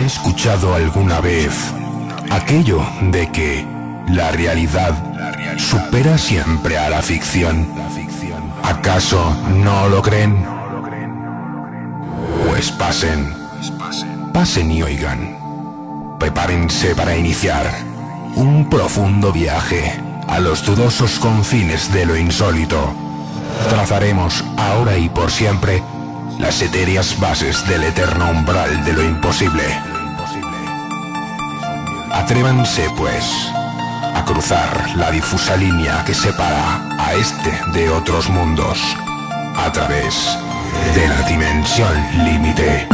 ¿Han escuchado alguna vez aquello de que la realidad supera siempre a la ficción? ¿Acaso no lo creen? Pues pasen y oigan. Prepárense para iniciar un profundo viaje a los dudosos confines de lo insólito. Trazaremos ahora y por siempre las etéreas bases del eterno umbral de lo imposible. Atrévanse, pues, a cruzar la difusa línea que separa a este de otros mundos a través de la dimensión límite.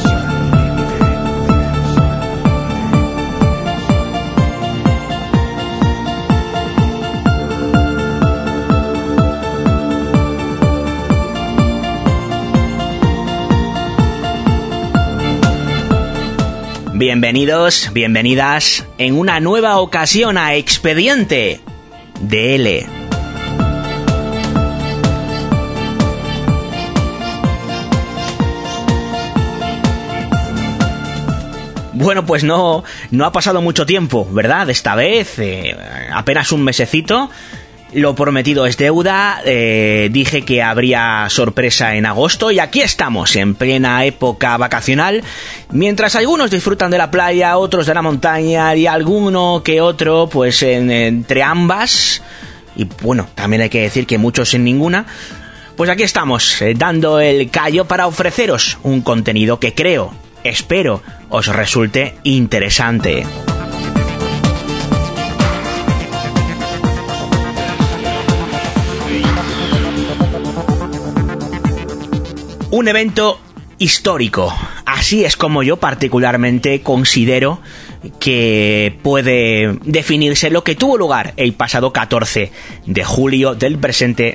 Bienvenidos, bienvenidas en una nueva ocasión a Expediente DL. Bueno, pues no ha pasado mucho tiempo, ¿verdad? Esta vez, apenas un mesecito. Lo prometido es deuda, dije que habría sorpresa en agosto y aquí estamos, en plena época vacacional, mientras algunos disfrutan de la playa, otros de la montaña y alguno que otro pues entre ambas, y bueno, también hay que decir que muchos en ninguna. Pues aquí estamos, dando el callo para ofreceros un contenido que espero os resulte interesante. Un evento histórico, así es como yo particularmente considero que puede definirse lo que tuvo lugar el pasado 14 de julio del presente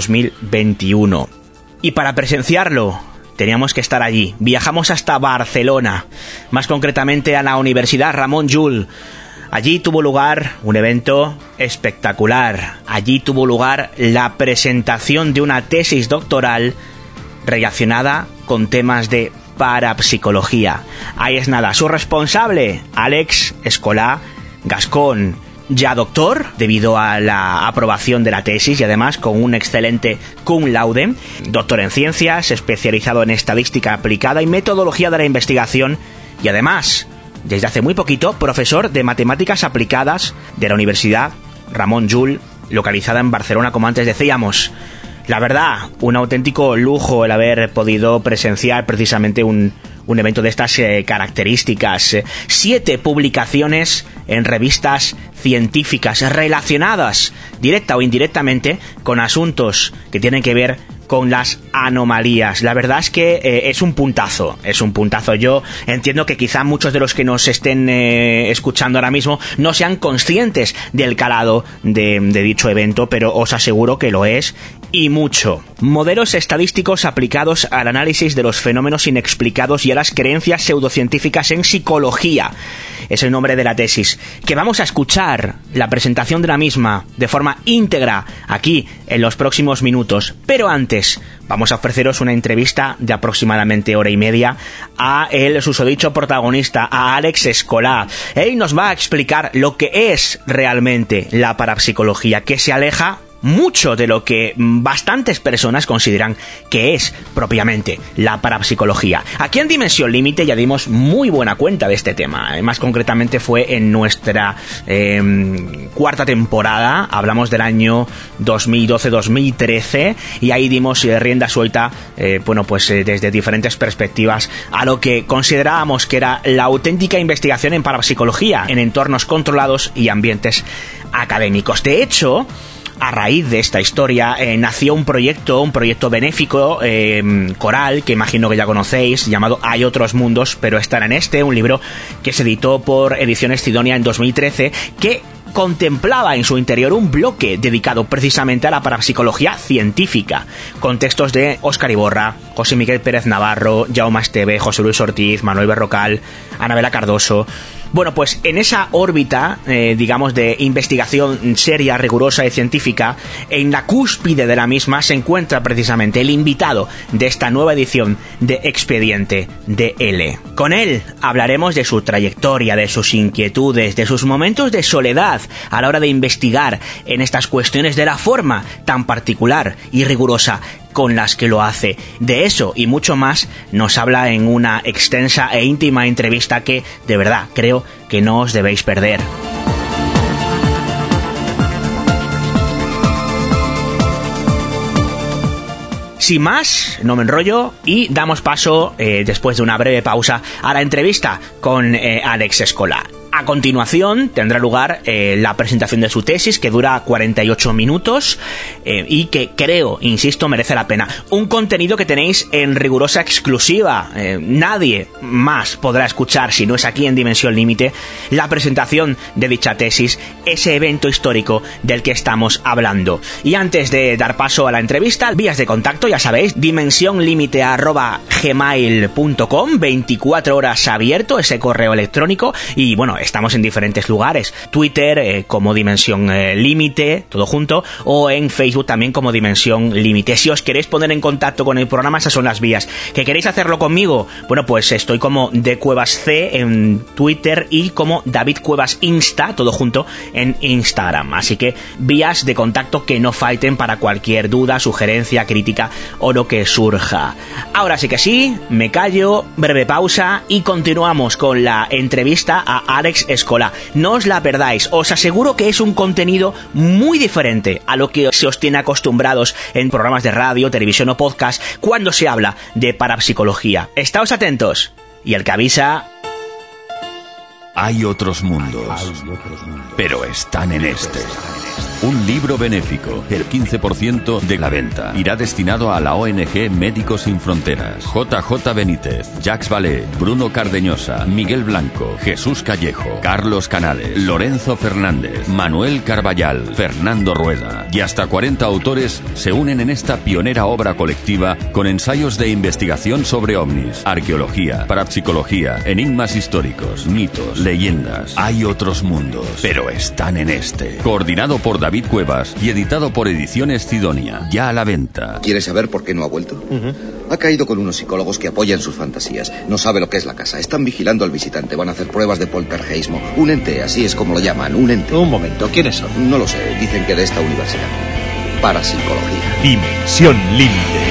2021. Y para presenciarlo teníamos que estar allí. Viajamos hasta Barcelona, más concretamente a la Universidad Ramon Llull. Allí tuvo lugar un evento espectacular. Allí tuvo lugar la presentación de una tesis doctoral relacionada con temas de parapsicología. Ahí es nada, su responsable, Àlex Escolà Gascón, ya doctor debido a la aprobación de la tesis y además con un excelente cum laude, doctor en ciencias, especializado en estadística aplicada y metodología de la investigación y además, desde hace muy poquito, profesor de matemáticas aplicadas de la Universidad Ramon Llull, localizada en Barcelona, como antes decíamos. La verdad, un auténtico lujo el haber podido presenciar precisamente un evento de estas características. 7 publicaciones en revistas científicas relacionadas, directa o indirectamente, con asuntos que tienen que ver con las anomalías. La verdad es que es un puntazo. Yo entiendo que quizá muchos de los que nos estén escuchando ahora mismo no sean conscientes del calado de dicho evento, pero os aseguro que lo es y mucho. Modelos estadísticos aplicados al análisis de los fenómenos inexplicados y a las creencias pseudocientíficas en psicología. Es el nombre de la tesis, que vamos a escuchar la presentación de la misma de forma íntegra aquí en los próximos minutos. Pero antes, vamos a ofreceros una entrevista de aproximadamente hora y media a el susodicho protagonista, a Àlex Escolà. Él nos va a explicar lo que es realmente la parapsicología, que se aleja mucho de lo que bastantes personas consideran que es propiamente la parapsicología. Aquí en Dimensión Límite ya dimos muy buena cuenta de este tema. Más concretamente fue en nuestra cuarta temporada. Hablamos del año 2012-2013 y ahí dimos rienda suelta, desde diferentes perspectivas a lo que considerábamos que era la auténtica investigación en parapsicología en entornos controlados y ambientes académicos. De hecho, a raíz de esta historia nació un proyecto benéfico, coral, que imagino que ya conocéis, llamado Hay otros mundos, pero estará en un libro que se editó por Ediciones Cidonia en 2013, que contemplaba en su interior un bloque dedicado precisamente a la parapsicología científica, con textos de Óscar Iborra, José Miguel Pérez Navarro, Jaume Esteve, José Luis Ortiz, Manuel Berrocal, Anabela Cardoso. Bueno, pues en esa órbita, digamos, de investigación seria, rigurosa y científica, en la cúspide de la misma se encuentra precisamente el invitado de esta nueva edición de Expediente DL. Con él hablaremos de su trayectoria, de sus inquietudes, de sus momentos de soledad a la hora de investigar en estas cuestiones, de la forma tan particular y rigurosa con las que lo hace. De eso y mucho más nos habla en una extensa e íntima entrevista que, de verdad, creo que no os debéis perder. Sin más, no me enrollo y damos paso, después de una breve pausa, a la entrevista con Alex Escola. A continuación tendrá lugar la presentación de su tesis, que dura 48 minutos y que creo, insisto, merece la pena. Un contenido que tenéis en rigurosa exclusiva. Nadie más podrá escuchar, si no es aquí en Dimensión Límite, la presentación de dicha tesis, ese evento histórico del que estamos hablando. Y antes de dar paso a la entrevista, vías de contacto, ya sabéis, dimensionlimite@gmail.com, 24 horas abierto ese correo electrónico. Y bueno, estamos en diferentes lugares, Twitter como Dimensión Límite, todo junto, o en Facebook también como Dimensión Límite. Si os queréis poner en contacto con el programa, esas son las vías. ¿Que queréis hacerlo conmigo? Bueno, pues estoy como DCuevasC en Twitter y como David Cuevas Insta, todo junto, en Instagram. Así que vías de contacto que no falten para cualquier duda, sugerencia, crítica o lo que surja. Ahora sí que sí, me callo, breve pausa y continuamos con la entrevista a Alex Escola. No os la perdáis, os aseguro que es un contenido muy diferente a lo que se os tiene acostumbrados en programas de radio, televisión o podcast cuando se habla de parapsicología. Estáos atentos, y el que avisa... Hay otros mundos, pero están en este. Un libro benéfico, el 15% de la venta irá destinado a la ONG Médicos Sin Fronteras. JJ Benítez, Jacques Vallée, Bruno Cardeñosa, Miguel Blanco, Jesús Callejo, Carlos Canales, Lorenzo Fernández, Manuel Carballal, Fernando Rueda y hasta 40 autores se unen en esta pionera obra colectiva con ensayos de investigación sobre ovnis, arqueología, parapsicología, enigmas históricos, mitos, leyendas. Hay otros mundos, pero están en este. Coordinado por David Cuevas y editado por Ediciones Cidonia. Ya a la venta. ¿Quieres saber por qué no ha vuelto? Ha caído con unos psicólogos que apoyan sus fantasías. No sabe lo que es la casa. Están vigilando al visitante. Van a hacer pruebas de poltergeismo. Un ente, así es como lo llaman. Un ente. Un momento, ¿quiénes son? No lo sé. Dicen que de esta universidad. Parapsicología. Dimensión Límite.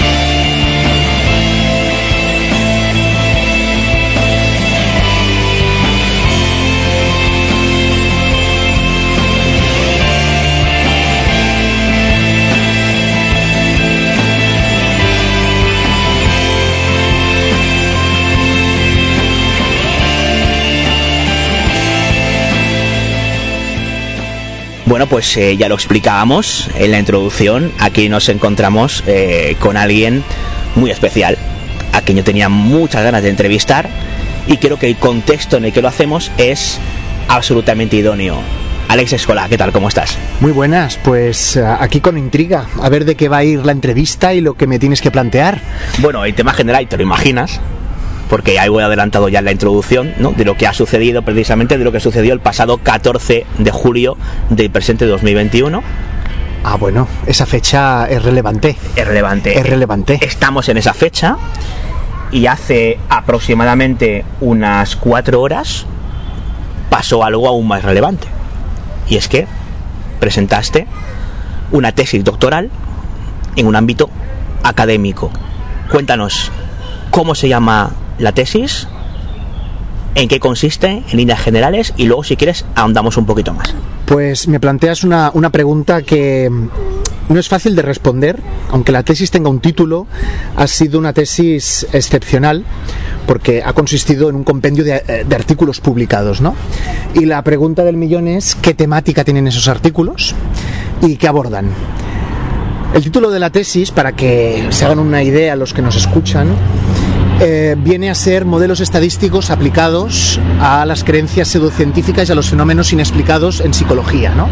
Bueno, pues ya lo explicábamos en la introducción. Aquí nos encontramos con alguien muy especial, a quien yo tenía muchas ganas de entrevistar, y creo que el contexto en el que lo hacemos es absolutamente idóneo. Alex Escola, ¿qué tal? ¿Cómo estás? Muy buenas, pues aquí con intriga, a ver de qué va a ir la entrevista y lo que me tienes que plantear. Bueno, el tema general te lo imaginas, porque ahí voy adelantado ya en la introducción, ¿no?, de lo que ha sucedido, precisamente de lo que sucedió el pasado 14 de julio del presente 2021. Ah, bueno, esa fecha es relevante. Es relevante. Es relevante. Estamos en esa fecha y hace aproximadamente unas 4 horas pasó algo aún más relevante. Y es que presentaste una tesis doctoral en un ámbito académico. Cuéntanos, ¿cómo se llama la tesis? ¿En qué consiste, en líneas generales? Y luego, si quieres, ahondamos un poquito más. Pues me planteas una pregunta que no es fácil de responder, aunque la tesis tenga un título. Ha sido una tesis excepcional porque ha consistido en un compendio de artículos publicados, ¿no? Y la pregunta del millón es: ¿qué temática tienen esos artículos y qué abordan? El título de la tesis, para que se hagan una idea los que nos escuchan, viene a ser modelos estadísticos aplicados a las creencias pseudocientíficas y a los fenómenos inexplicados en psicología, ¿no?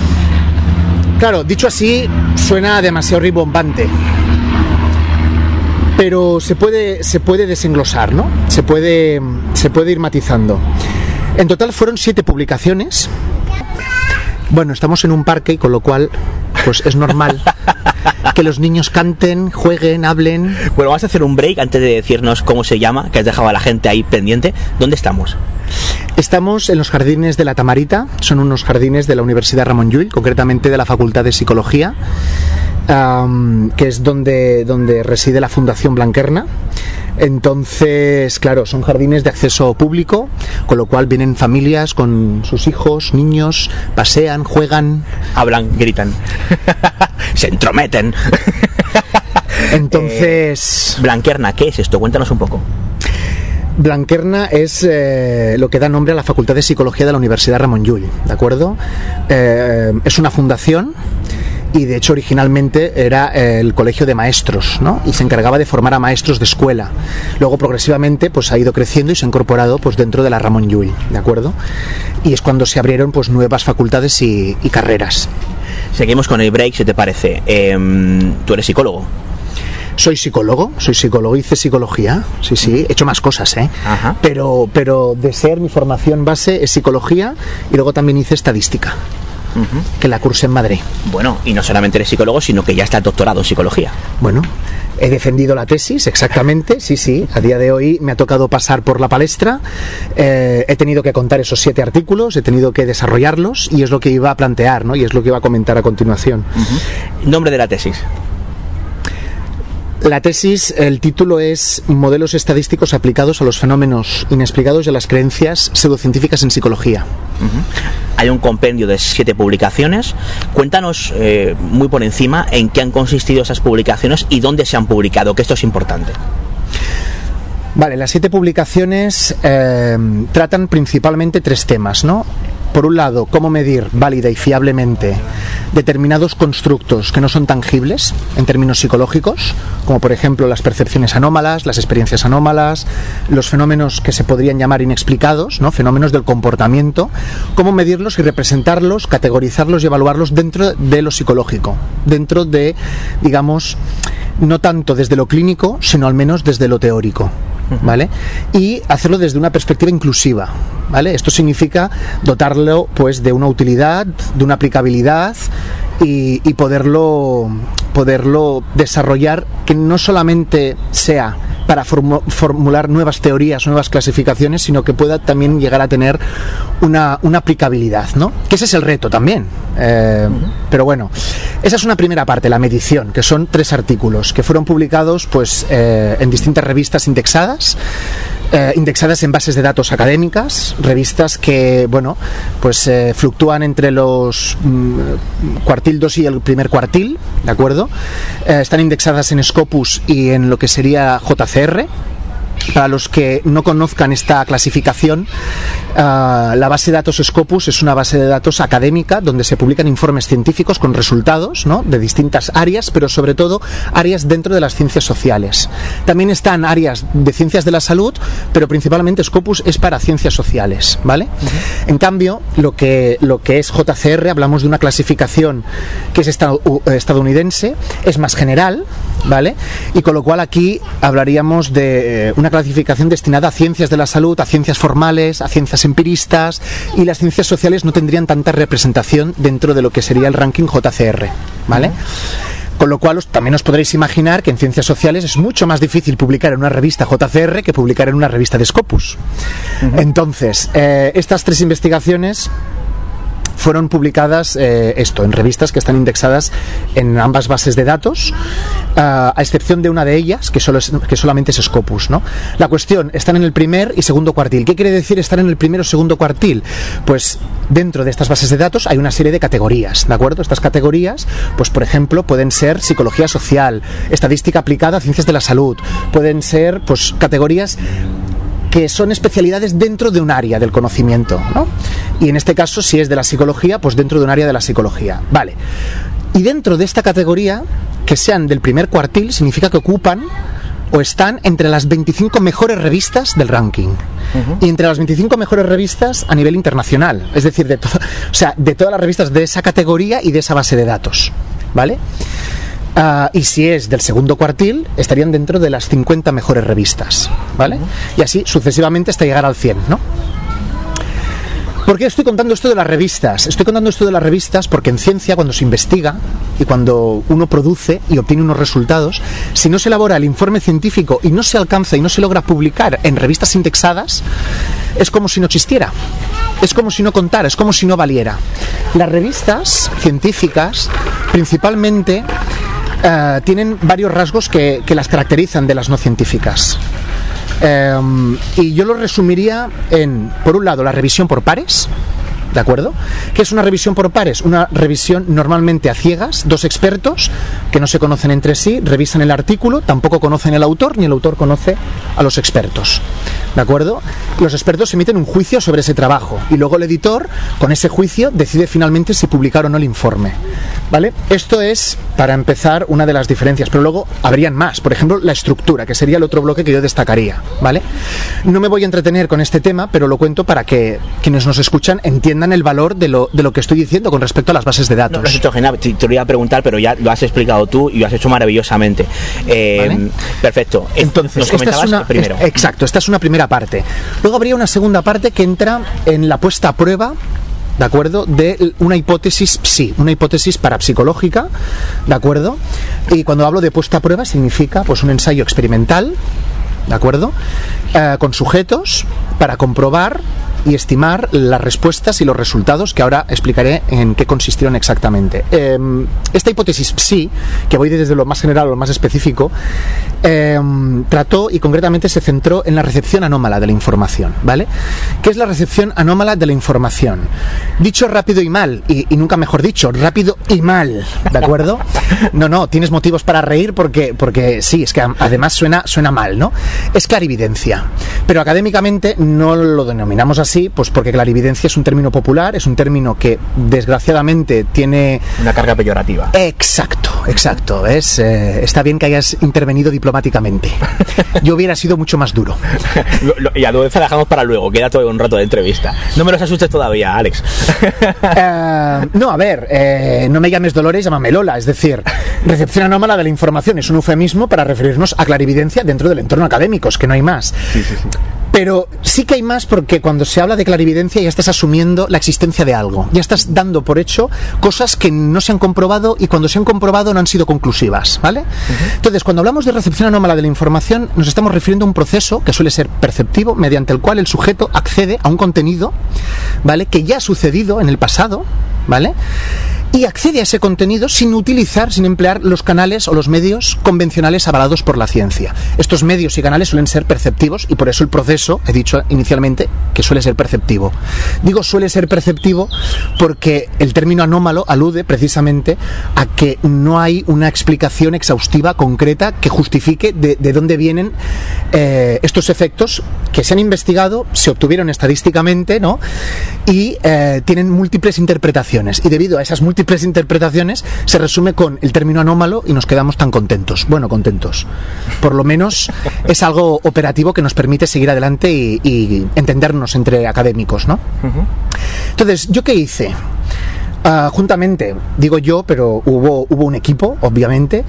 Claro, dicho así suena demasiado rimbombante, pero se puede desenglosar, ¿no? Se puede ir matizando. En total fueron 7 publicaciones. Bueno, estamos en un parque y con lo cual pues es normal que los niños canten, jueguen, hablen. Bueno, vamos a hacer un break antes de decirnos cómo se llama, que has dejado a la gente ahí pendiente. ¿Dónde estamos? Estamos en los jardines de la Tamarita, son unos jardines de la Universidad Ramon Llull, concretamente de la Facultad de Psicología, que es donde reside la Fundación Blanquerna. Entonces, claro, son jardines de acceso público, con lo cual vienen familias con sus hijos, niños, pasean, juegan, hablan, gritan, se entrometen. Entonces, Blanquerna, ¿qué es esto? Cuéntanos un poco. Blanquerna es lo que da nombre a la Facultad de Psicología de la Universidad Ramon Llull, ¿de acuerdo? Es una fundación y de hecho originalmente era el colegio de maestros, ¿no? Y se encargaba de formar a maestros de escuela. Luego progresivamente pues ha ido creciendo y se ha incorporado pues dentro de la Ramon Llull, ¿de acuerdo? Y es cuando se abrieron pues nuevas facultades y carreras. Seguimos con el break, si te parece. Tú eres psicólogo. Soy psicólogo, hice psicología, sí, he hecho más cosas, Ajá. Pero de ser mi formación base es psicología y luego también hice estadística, que la cursé en Madrid. Bueno, y no solamente eres psicólogo, sino que ya estás doctorado en psicología. Bueno, he defendido la tesis, exactamente, sí, a día de hoy me ha tocado pasar por la palestra, he tenido que contar esos 7 artículos, he tenido que desarrollarlos y es lo que iba a plantear, ¿no? Y es lo que iba a comentar a continuación. Nombre de la tesis. La tesis, el título es Modelos estadísticos aplicados a los fenómenos inexplicados y a las creencias pseudocientíficas en psicología. Hay un compendio de 7 publicaciones. Cuéntanos muy por encima en qué han consistido esas publicaciones y dónde se han publicado, que esto es importante. Vale, las 7 publicaciones tratan principalmente 3 temas, ¿no? Por un lado, cómo medir válida y fiablemente determinados constructos que no son tangibles en términos psicológicos, como por ejemplo las percepciones anómalas, las experiencias anómalas, los fenómenos que se podrían llamar inexplicados, ¿no? Fenómenos del comportamiento, cómo medirlos y representarlos, categorizarlos y evaluarlos dentro de lo psicológico, dentro de, digamos, no tanto desde lo clínico, sino al menos desde lo teórico, ¿vale? Y hacerlo desde una perspectiva inclusiva, ¿vale? Esto significa dotarlo pues de una utilidad, de una aplicabilidad y poderlo desarrollar, que no solamente sea para formular nuevas teorías, nuevas clasificaciones, sino que pueda también llegar a tener una aplicabilidad, ¿no? Que ese es el reto también. Pero bueno, esa es una primera parte, la medición, que son 3 artículos que fueron publicados pues en distintas revistas indexadas en bases de datos académicas, revistas que, bueno, pues fluctúan entre los cuartil 2 y el primer cuartil, ¿de acuerdo? Están indexadas en Scopus y en lo que sería JCR. Para los que no conozcan esta clasificación, la base de datos Scopus es una base de datos académica donde se publican informes científicos con resultados, ¿no? De distintas áreas, pero sobre todo áreas dentro de las ciencias sociales. También están áreas de ciencias de la salud, pero principalmente Scopus es para ciencias sociales, ¿vale? En cambio, lo que es JCR, hablamos de una clasificación que es estadounidense, es más general, ¿vale? Y con lo cual aquí hablaríamos de una clasificación destinada a ciencias de la salud, a ciencias formales, a ciencias empiristas, y las ciencias sociales no tendrían tanta representación dentro de lo que sería el ranking JCR, ¿vale? Con lo cual también os podréis imaginar que en ciencias sociales es mucho más difícil publicar en una revista JCR que publicar en una revista de Scopus. Entonces, estas 3 investigaciones fueron publicadas en revistas que están indexadas en ambas bases de datos, a excepción de una de ellas que solamente es Scopus, ¿no? La cuestión, están en el primer y segundo cuartil. ¿Qué quiere decir estar en el primero o segundo cuartil? Pues dentro de estas bases de datos hay una serie de categorías, ¿de acuerdo? Estas categorías, pues por ejemplo, pueden ser psicología social, estadística aplicada a ciencias de la salud, pueden ser pues categorías que son especialidades dentro de un área del conocimiento, ¿no? Y en este caso, si es de la psicología, pues dentro de un área de la psicología. Vale. Y dentro de esta categoría, que sean del primer cuartil, significa que ocupan o están entre las 25 mejores revistas del ranking. Y entre las 25 mejores revistas a nivel internacional. Es decir, de todas las revistas de esa categoría y de esa base de datos, ¿vale? Y si es del segundo cuartil, estarían dentro de las 50 mejores revistas, ¿vale? Y así sucesivamente hasta llegar al 100, ¿no? ¿Por qué estoy contando esto de las revistas? Estoy contando esto de las revistas porque en ciencia, cuando se investiga y cuando uno produce y obtiene unos resultados, si no se elabora el informe científico y no se alcanza y no se logra publicar en revistas indexadas, es como si no existiera. Es como si no contara, es como si no valiera. Las revistas científicas, principalmente, tienen varios rasgos que las caracterizan de las no científicas. Y yo lo resumiría en, por un lado, la revisión por pares, ¿de acuerdo? ¿Qué es una revisión por pares? Una revisión normalmente a ciegas, dos expertos que no se conocen entre sí, revisan el artículo, tampoco conocen el autor, ni el autor conoce a los expertos, ¿de acuerdo? Los expertos emiten un juicio sobre ese trabajo y luego el editor, con ese juicio, decide finalmente si publicar o no el informe, ¿vale? Esto es, para empezar, una de las diferencias, pero luego habrían más. Por ejemplo, la estructura, que sería el otro bloque que yo destacaría, ¿vale? No me voy a entretener con este tema, pero lo cuento para que quienes nos escuchan entiendan el valor de lo que estoy diciendo con respecto a las bases de datos. No, lo has hecho genial, te lo iba a preguntar, pero ya lo has explicado tú y lo has hecho maravillosamente. ¿Vale? Perfecto. Entonces, nos comentabas primero. Exacto, esta es una primera parte. Luego habría una segunda parte que entra en la puesta a prueba, ¿de acuerdo?, de una hipótesis una hipótesis parapsicológica, ¿de acuerdo? Y cuando hablo de puesta a prueba significa pues un ensayo experimental, ¿de acuerdo?, con sujetos para comprobar y estimar las respuestas y los resultados, que ahora explicaré en qué consistieron exactamente. Esta hipótesis psi, que voy desde lo más general a lo más específico, trató y concretamente se centró en la recepción anómala de la información, ¿vale? ¿Qué es la recepción anómala de la información? Dicho rápido y mal, y nunca mejor dicho, rápido y mal, ¿de acuerdo? No, tienes motivos para reír porque sí, es que además suena mal, ¿no? Es clarividencia, pero académicamente no lo denominamos así, pues porque clarividencia es un término popular, es un término que desgraciadamente tiene una carga peyorativa. Exacto. Está bien que hayas intervenido diplomáticamente. Yo hubiera sido mucho más duro. Y a lo mejor dejamos para luego, queda todo un rato de entrevista. No me los asustes todavía, Alex. No, a ver, no me llames Dolores, llámame Lola. Es decir, recepción anómala de la información es un eufemismo para referirnos a clarividencia dentro del entorno académico, es que no hay más. Sí. Pero sí que hay más, porque cuando se habla de clarividencia ya estás asumiendo la existencia de algo, ya estás dando por hecho cosas que no se han comprobado y cuando se han comprobado no han sido conclusivas, ¿vale? Entonces, cuando hablamos de recepción anómala de la información, nos estamos refiriendo a un proceso que suele ser perceptivo, mediante el cual el sujeto accede a un contenido, ¿vale?, que ya ha sucedido en el pasado, ¿vale?, y accede a ese contenido sin emplear los canales o los medios convencionales avalados por la ciencia. Estos medios y canales suelen ser perceptivos y por eso el proceso, he dicho inicialmente, que suele ser perceptivo. Digo suele ser perceptivo porque el término anómalo alude precisamente a que no hay una explicación exhaustiva, concreta, que justifique de dónde vienen estos efectos que se han investigado, se obtuvieron estadísticamente, ¿no?, y tienen múltiples interpretaciones, y debido a esas múltiples interpretaciones se resume con el término anómalo y nos quedamos tan contentos. Bueno, contentos. Por lo menos es algo operativo que nos permite seguir adelante y entendernos entre académicos, ¿no? Entonces, ¿yo qué hice? Juntamente, digo yo, pero hubo un equipo, obviamente.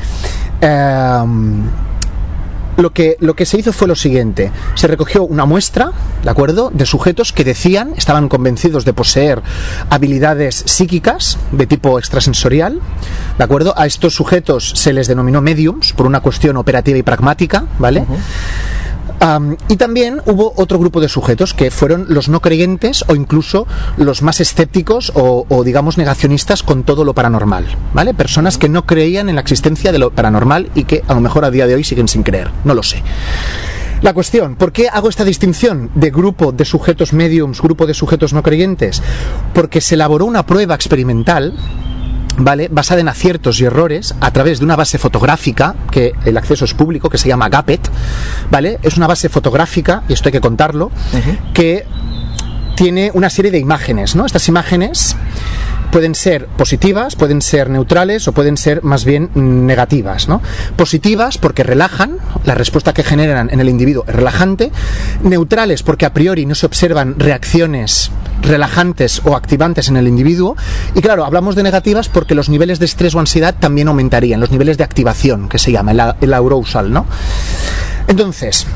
Lo que se hizo fue lo siguiente: se recogió una muestra, ¿de acuerdo?, de sujetos que estaban convencidos de poseer habilidades psíquicas de tipo extrasensorial, ¿de acuerdo? A estos sujetos se les denominó mediums por una cuestión operativa y pragmática, ¿vale? Y también hubo otro grupo de sujetos que fueron los no creyentes o incluso los más escépticos o digamos negacionistas con todo lo paranormal, ¿vale? Personas que no creían en la existencia de lo paranormal y que a lo mejor a día de hoy siguen sin creer, no lo sé. La cuestión, ¿por qué hago esta distinción de grupo de sujetos mediums, grupo de sujetos no creyentes? Porque se elaboró una prueba experimental, ¿vale?, basada en aciertos y errores a través de una base fotográfica, que el acceso es público, que se llama Gapet, ¿vale? Es una base fotográfica, y esto hay que contarlo, que tiene una serie de imágenes, ¿no? Estas imágenes pueden ser positivas, pueden ser neutrales o pueden ser más bien negativas, ¿no? Positivas porque relajan, la respuesta que generan en el individuo es relajante. Neutrales porque a priori no se observan reacciones relajantes o activantes en el individuo. Y claro, hablamos de negativas porque los niveles de estrés o ansiedad también aumentarían, los niveles de activación, que se llama el arousal, ¿no? Entonces,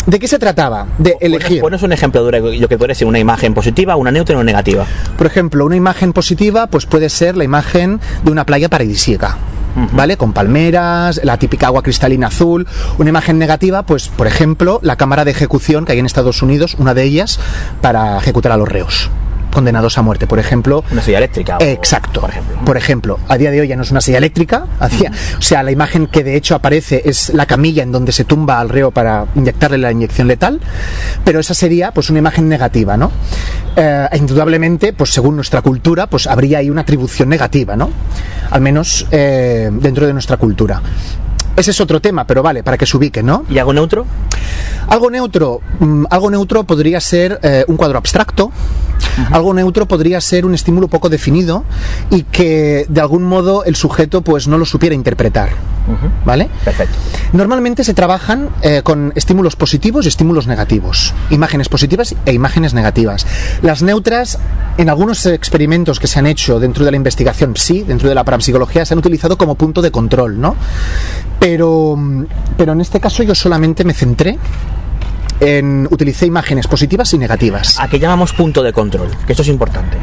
¿De qué se trataba? De elegir. Ponos un ejemplo de lo que puede ser una imagen positiva, una neutra y una negativa. Por ejemplo, una imagen positiva pues puede ser la imagen de una playa paradisíaca, ¿vale? Con palmeras, la típica agua cristalina azul. Una imagen negativa, pues por ejemplo, la cámara de ejecución que hay en Estados Unidos, una de ellas, para ejecutar a los reos condenados a muerte, por ejemplo. Una silla eléctrica. Exacto. Por ejemplo, a día de hoy ya no es una silla eléctrica, o sea, la imagen que de hecho aparece es la camilla en donde se tumba al reo para inyectarle la inyección letal, pero esa sería pues una imagen negativa, ¿no? Indudablemente, pues según nuestra cultura, pues habría ahí una atribución negativa, ¿no? Al menos dentro de nuestra cultura. Ese es otro tema, pero vale, para que se ubique, ¿no? ¿Y algo neutro? Algo neutro podría ser un cuadro abstracto. Algo neutro podría ser un estímulo poco definido y que de algún modo el sujeto pues no lo supiera interpretar, ¿vale? Perfecto. Normalmente se trabajan con estímulos positivos y estímulos negativos, imágenes positivas e imágenes negativas. Las neutras, en algunos experimentos que se han hecho dentro de la investigación dentro de la parapsicología, se han utilizado como punto de control, ¿no? Pero en este caso yo solamente me centré utilicé imágenes positivas y negativas. ¿A qué llamamos punto de control? Que esto es importante.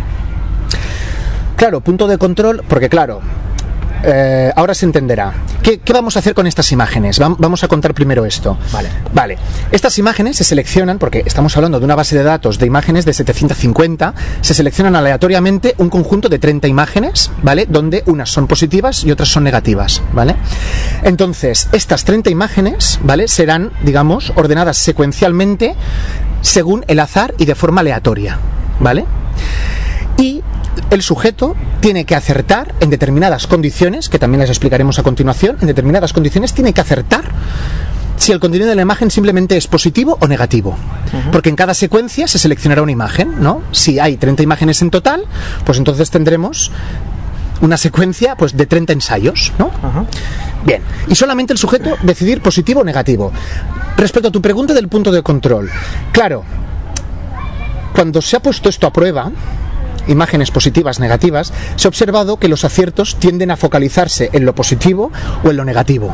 Claro, punto de control, porque claro, ahora se entenderá. ¿Qué vamos a hacer con estas imágenes? Vamos a contar primero esto. Vale. Estas imágenes se seleccionan, porque estamos hablando de una base de datos de imágenes de 750, se seleccionan aleatoriamente un conjunto de 30 imágenes, ¿vale? Donde unas son positivas y otras son negativas, ¿vale? Entonces, estas 30 imágenes, ¿vale? Serán, digamos, ordenadas secuencialmente según el azar y de forma aleatoria, ¿vale? Y el sujeto tiene que acertar en determinadas condiciones, que también las explicaremos a continuación. En determinadas condiciones tiene que acertar si el contenido de la imagen simplemente es positivo o negativo, porque en cada secuencia se seleccionará una imagen, ¿no? Si hay 30 imágenes en total, pues entonces tendremos una secuencia pues de 30 ensayos, ¿no? Bien, y solamente el sujeto decidir positivo o negativo. Respecto a tu pregunta del punto de control, claro, cuando se ha puesto esto a prueba, imágenes positivas, negativas, se ha observado que los aciertos tienden a focalizarse en lo positivo o en lo negativo.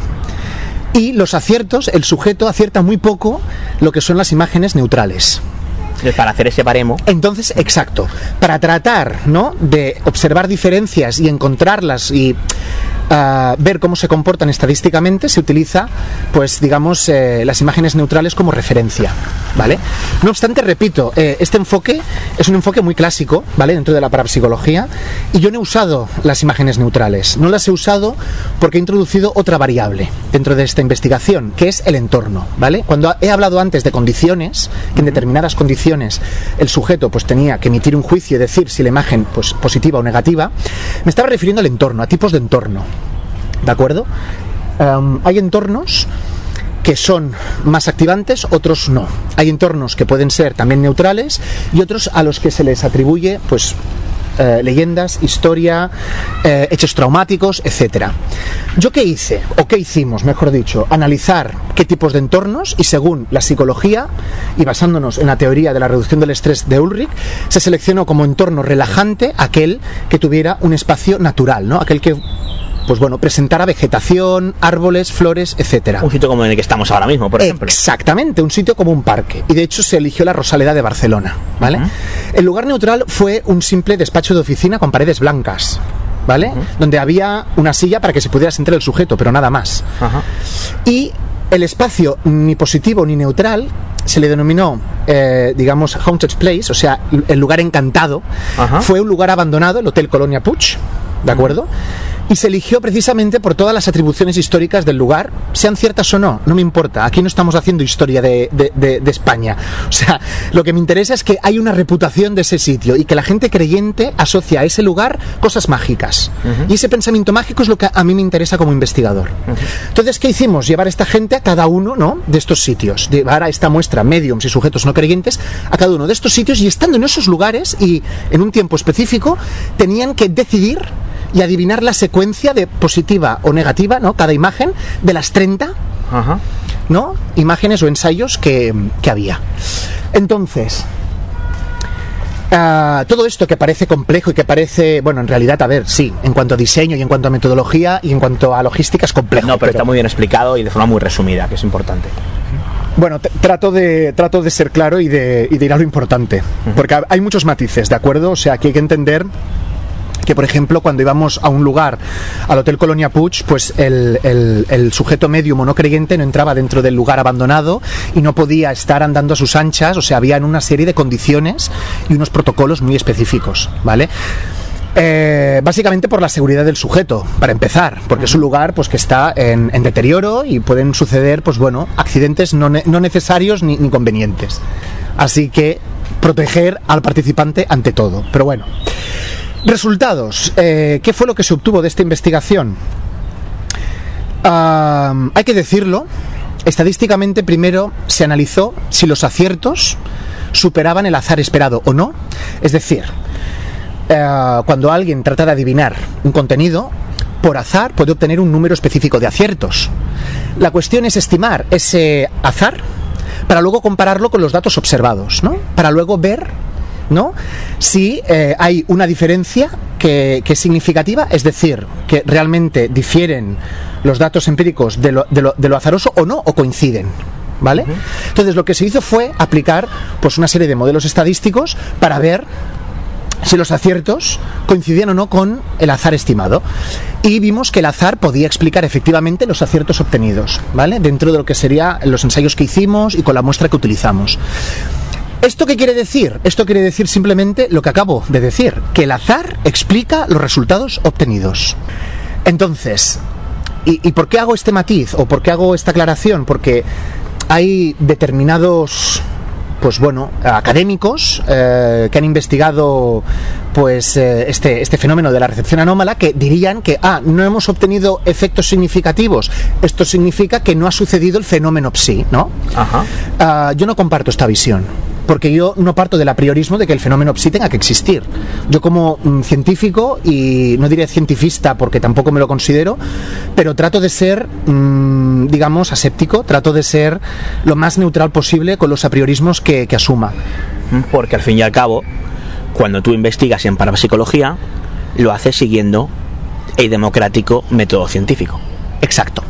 Y los aciertos, el sujeto acierta muy poco lo que son las imágenes neutrales. Para hacer ese baremo. Entonces, exacto, para tratar, ¿no?, de observar diferencias y encontrarlas y ver cómo se comportan estadísticamente, se utiliza, pues digamos, las imágenes neutrales como referencia, ¿vale? No obstante, repito, este enfoque es un enfoque muy clásico, ¿vale?, dentro de la parapsicología, y yo no he usado las imágenes neutrales. No las he usado porque he introducido otra variable dentro de esta investigación, que es el entorno, ¿vale? Cuando he hablado antes de condiciones, que en determinadas condiciones el sujeto pues tenía que emitir un juicio y decir si la imagen pues positiva o negativa, me estaba refiriendo al entorno, a tipos de entorno, ¿de acuerdo? Hay entornos que son más activantes, otros no. Hay entornos que pueden ser también neutrales y otros a los que se les atribuye pues leyendas, historia, hechos traumáticos, etcétera. ¿Yo qué hice? ¿O qué hicimos, mejor dicho? Analizar qué tipos de entornos, y según la psicología y basándonos en la teoría de la reducción del estrés de Ulrich, se seleccionó como entorno relajante aquel que tuviera un espacio natural, ¿no? Aquel que pues bueno, presentara vegetación, árboles, flores, etcétera. Un sitio como en el que estamos ahora mismo, por ejemplo. Exactamente, un sitio como un parque. Y de hecho se eligió la Rosaleda de Barcelona, ¿vale? El lugar neutral fue un simple despacho de oficina con paredes blancas, ¿vale? Donde había una silla para que se pudiera sentar el sujeto, pero nada más. Y el espacio ni positivo ni neutral se le denominó, digamos, Haunted Place, o sea, el lugar encantado. Fue un lugar abandonado, el Hotel Colonia Puig, ¿de acuerdo? Y se eligió precisamente por todas las atribuciones históricas del lugar, sean ciertas o no, no me importa. Aquí no estamos haciendo historia de España. O sea, lo que me interesa es que hay una reputación de ese sitio y que la gente creyente asocia a ese lugar cosas mágicas. Y ese pensamiento mágico es lo que a mí me interesa como investigador. Entonces, ¿qué hicimos? Llevar a esta gente a cada uno, ¿no?, de estos sitios. Llevar a esta muestra mediums y sujetos no creyentes a cada uno de estos sitios, y estando en esos lugares y en un tiempo específico, tenían que decidir y adivinar la secuencia de positiva o negativa, ¿no?, cada imagen de las 30 ¿no?, imágenes o ensayos que había. Entonces, todo esto que parece complejo y que parece, bueno, en realidad, a ver, sí, en cuanto a diseño y en cuanto a metodología y en cuanto a logística es complejo. No, pero está muy bien explicado y de forma muy resumida, que es importante. Bueno, trato de ser claro y de ir a lo importante, porque hay muchos matices, ¿de acuerdo? O sea, aquí hay que entender que, por ejemplo, cuando íbamos a un lugar, al Hotel Colonia Puig, pues el sujeto medium o no creyente no entraba dentro del lugar abandonado y no podía estar andando a sus anchas, o sea, había una serie de condiciones y unos protocolos muy específicos, ¿vale? Básicamente por la seguridad del sujeto, para empezar, porque es un lugar pues que está en deterioro y pueden suceder, pues bueno, accidentes no necesarios ni convenientes. Así que proteger al participante ante todo. Pero bueno, resultados. ¿Qué fue lo que se obtuvo de esta investigación? Hay que decirlo, estadísticamente primero se analizó si los aciertos superaban el azar esperado o no. Es decir, cuando alguien trata de adivinar un contenido, por azar puede obtener un número específico de aciertos. La cuestión es estimar ese azar para luego compararlo con los datos observados, ¿no? Para luego ver, ¿no?, si hay una diferencia que es significativa, es decir, que realmente difieren los datos empíricos de lo azaroso o no, o coinciden, ¿vale? Entonces lo que se hizo fue aplicar pues una serie de modelos estadísticos para ver si los aciertos coincidían o no con el azar estimado. Y vimos que el azar podía explicar efectivamente los aciertos obtenidos, ¿vale?, dentro de lo que serían los ensayos que hicimos y con la muestra que utilizamos. ¿Esto qué quiere decir? Esto quiere decir simplemente lo que acabo de decir, que el azar explica los resultados obtenidos. Entonces, ¿y por qué hago este matiz? ¿O por qué hago esta aclaración? Porque hay determinados, pues bueno, académicos que han investigado pues este fenómeno de la recepción anómala, que dirían que no hemos obtenido efectos significativos, esto significa que no ha sucedido el fenómeno psi, ¿no? Yo no comparto esta visión, porque yo no parto del apriorismo de que el fenómeno psi tenga que existir. Yo como científico, y no diré cientifista porque tampoco me lo considero, pero trato de ser, digamos, aséptico, trato de ser lo más neutral posible con los apriorismos que asuma. Porque al fin y al cabo, cuando tú investigas en parapsicología, lo haces siguiendo el democrático método científico. Exacto.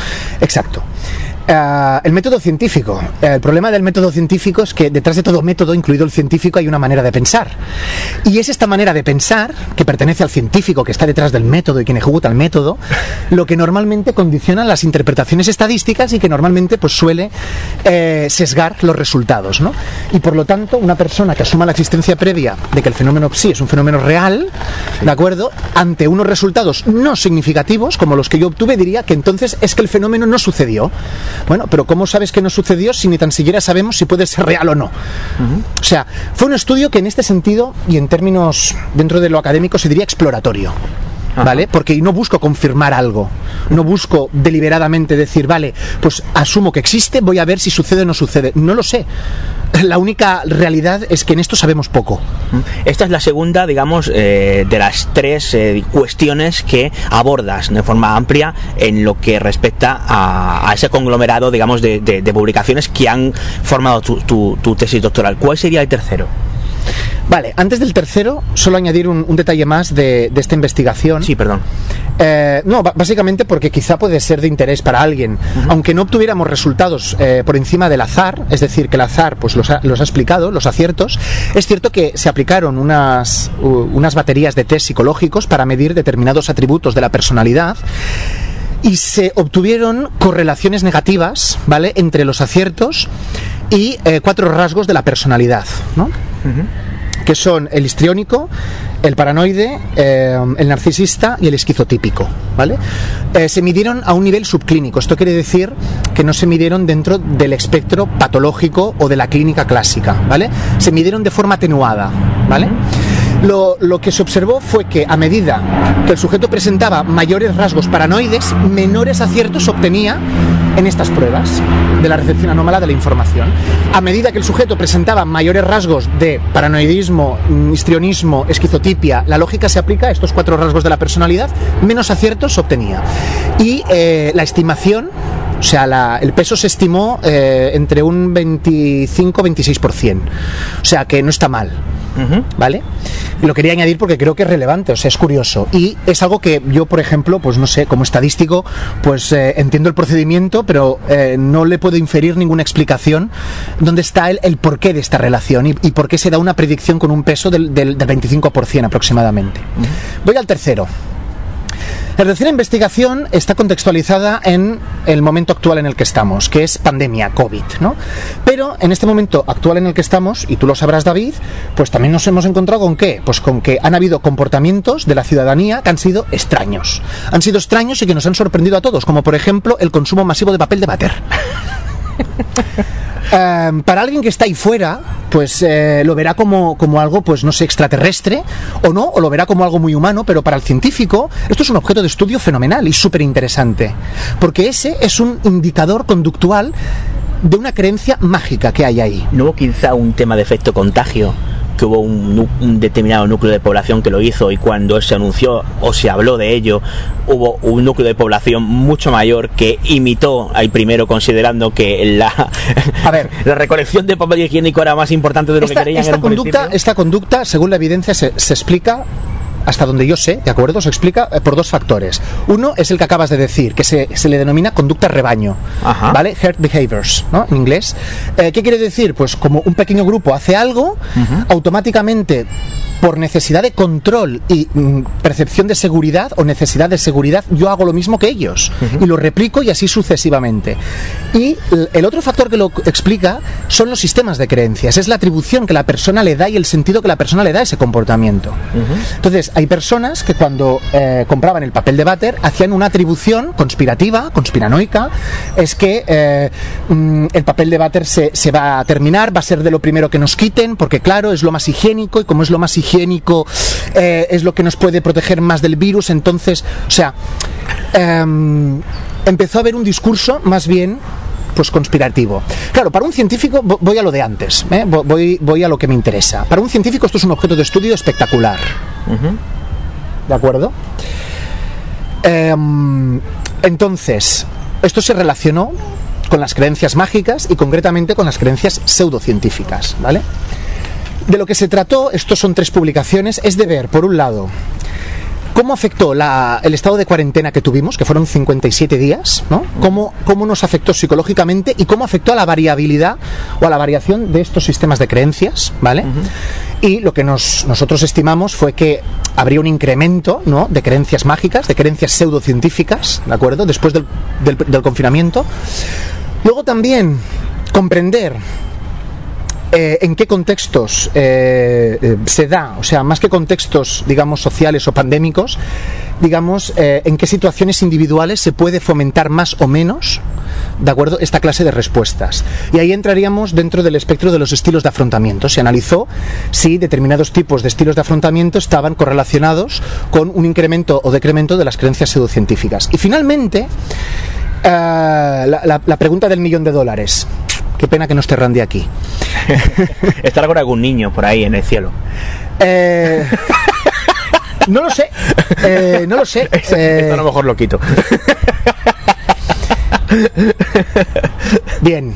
El método científico. El problema del método científico es que detrás de todo método, incluido el científico, hay una manera de pensar. Y es esta manera de pensar, que pertenece al científico que está detrás del método y quien ejecuta el método, lo que normalmente condiciona las interpretaciones estadísticas y que normalmente pues suele sesgar los resultados, ¿no? Y por lo tanto, una persona que asuma la existencia previa de que el fenómeno psi es un fenómeno real, ¿de acuerdo?, ante unos resultados no significativos, como los que yo obtuve, diría que entonces es que el fenómeno no sucedió. Bueno, pero ¿cómo sabes que no sucedió si ni tan siquiera sabemos si puede ser real o no? O sea, fue un estudio que en este sentido, y en términos dentro de lo académico, se diría exploratorio, ¿vale? Porque no busco confirmar algo, no busco deliberadamente decir, vale, pues asumo que existe, voy a ver si sucede o no sucede. No lo sé. La única realidad es que en esto sabemos poco. Esta es la segunda, digamos, de las tres cuestiones que abordas de forma amplia en lo que respecta a ese conglomerado, digamos, de publicaciones que han formado tu tesis doctoral. ¿Cuál sería el tercero? Vale, antes del tercero, solo añadir un detalle más de esta investigación. Sí, perdón. No, básicamente porque quizá puede ser de interés para alguien. Aunque no obtuviéramos resultados por encima del azar, es decir, que el azar pues los ha explicado, los aciertos, es cierto que se aplicaron unas baterías de test psicológicos para medir determinados atributos de la personalidad y se obtuvieron correlaciones negativas, ¿vale?, entre los aciertos y 4 rasgos de la personalidad, ¿no? Que son el histriónico, el paranoide, el narcisista y el esquizotípico, ¿vale? Se midieron a un nivel subclínico. Esto quiere decir que no se midieron dentro del espectro patológico o de la clínica clásica, ¿vale? Se midieron de forma atenuada, ¿vale? Lo que se observó fue que a medida que el sujeto presentaba mayores rasgos paranoides, menores aciertos obtenía en estas pruebas de la recepción anómala de la información. A medida que el sujeto presentaba mayores rasgos de paranoidismo, histrionismo, esquizotipia, la lógica se aplica a estos 4 rasgos de la personalidad, menos aciertos obtenía. Y la estimación, o sea, el peso se estimó entre un 25-26%. O sea, que no está mal. ¿vale? Y lo quería añadir porque creo que es relevante, o sea, es curioso. Y es algo que yo, por ejemplo, pues no sé, como estadístico, pues entiendo el procedimiento, pero no le puedo inferir ninguna explicación dónde está el porqué de esta relación y por qué se da una predicción con un peso del 25% aproximadamente. Voy al tercero. La tercera investigación está contextualizada en el momento actual en el que estamos, que es pandemia, COVID, ¿no? Pero en este momento actual en el que estamos, y tú lo sabrás, David, pues también nos hemos encontrado ¿con qué? Pues con que han habido comportamientos de la ciudadanía que han sido extraños. Han sido extraños y que nos han sorprendido a todos, como por ejemplo el consumo masivo de papel de váter. Para alguien que está ahí fuera, pues lo verá como algo, pues no sé, extraterrestre, o no, o lo verá como algo muy humano, pero para el científico esto es un objeto de estudio fenomenal y súper interesante, porque ese es un indicador conductual de una creencia mágica que hay ahí. ¿No hubo quizá un tema de efecto contagio? Que hubo un determinado núcleo de población que lo hizo y cuando se anunció o se habló de ello hubo un núcleo de población mucho mayor que imitó al primero, considerando que la recolección de papel higiénico era más importante de lo que creían. Esta conducta, según la evidencia, se explica, hasta donde yo sé, ¿de acuerdo? Se explica por dos factores. Uno es el que acabas de decir, que se le denomina conducta rebaño, ¿vale? Herd behaviors, ¿no? En inglés. ¿Qué quiere decir? Pues como un pequeño grupo hace algo, automáticamente, por necesidad de control y percepción de seguridad o necesidad de seguridad, yo hago lo mismo que ellos y lo replico y así sucesivamente. Y el otro factor que lo explica son los sistemas de creencias, es la atribución que la persona le da y el sentido que la persona le da a ese comportamiento. Entonces, hay personas que cuando compraban el papel de váter hacían una atribución conspirativa, conspiranoica, es que el papel de váter se va a terminar, va a ser de lo primero que nos quiten, porque claro, es lo más higiénico y como es lo más higiénico es lo que nos puede proteger más del virus. Entonces, o sea, empezó a haber un discurso más bien pues conspirativo. Claro, para un científico, voy a lo de antes, voy a lo que me interesa. Para un científico esto es un objeto de estudio espectacular. ¿De acuerdo? Entonces, esto se relacionó con las creencias mágicas y concretamente con las creencias pseudocientíficas, ¿vale? De lo que se trató, estos son 3 publicaciones, es de ver, por un lado, cómo afectó el estado de cuarentena que tuvimos, que fueron 57 días, ¿no? Cómo nos afectó psicológicamente y cómo afectó a la variabilidad o a la variación de estos sistemas de creencias, ¿vale? Y lo que nosotros estimamos fue que habría un incremento, ¿no?, de creencias mágicas, de creencias pseudocientíficas, ¿de acuerdo?, después del confinamiento. Luego también comprender en qué contextos se da, o sea, más que contextos, digamos, sociales o pandémicos, digamos, en qué situaciones individuales se puede fomentar más o menos, ¿de acuerdo?, esta clase de respuestas. Y ahí entraríamos dentro del espectro de los estilos de afrontamiento. Se analizó si determinados tipos de estilos de afrontamiento estaban correlacionados con un incremento o decremento de las creencias pseudocientíficas. Y finalmente, la pregunta del $1.000.000. Qué pena que no esté Randy aquí. Estará con algún niño por ahí en el cielo. No lo sé. No lo sé. Esto a lo mejor lo quito. Bien.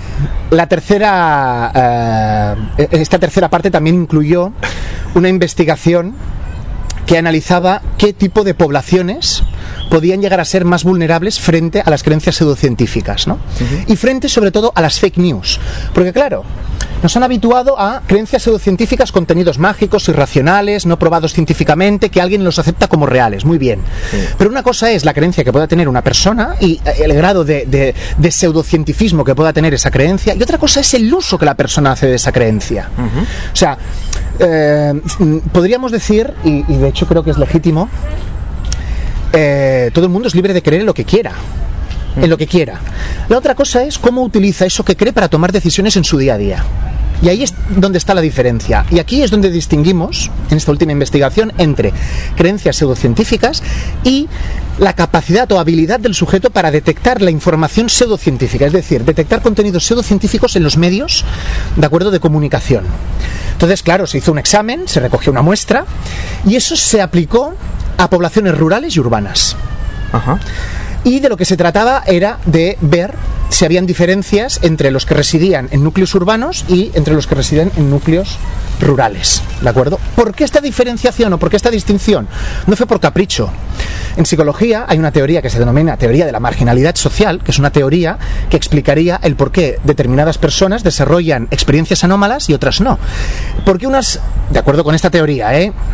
Esta tercera parte también incluyó una investigación que analizaba qué tipo de poblaciones podían llegar a ser más vulnerables frente a las creencias pseudocientíficas, ¿no? Y frente sobre todo a las fake news, porque claro, nos han habituado a creencias pseudocientíficas, contenidos mágicos, irracionales, no probados científicamente, que alguien los acepta como reales, muy bien. Pero una cosa es la creencia que pueda tener una persona y el grado de pseudocientifismo que pueda tener esa creencia, y otra cosa es el uso que la persona hace de esa creencia. O sea, podríamos decir, y de hecho creo que es legítimo, todo el mundo es libre de creer en lo que quiera. En lo que quiera. La otra cosa es cómo utiliza eso que cree para tomar decisiones en su día a día. Y ahí es donde está la diferencia. Y aquí es donde distinguimos, en esta última investigación, entre creencias pseudocientíficas y la capacidad o habilidad del sujeto para detectar la información pseudocientífica, es decir, detectar contenidos pseudocientíficos en los medios, de acuerdo, de comunicación. Entonces, claro, se hizo un examen, se recogió una muestra y eso se aplicó a poblaciones rurales y urbanas. Y de lo que se trataba era de ver si habían diferencias entre los que residían en núcleos urbanos y entre los que residen en núcleos rurales, ¿de acuerdo? ¿Por qué esta diferenciación o por qué esta distinción? No fue por capricho. En psicología hay una teoría que se denomina teoría de la marginalidad social, que es una teoría que explicaría el por qué determinadas personas desarrollan experiencias anómalas y otras no. ¿Por qué unas, de acuerdo con esta teoría,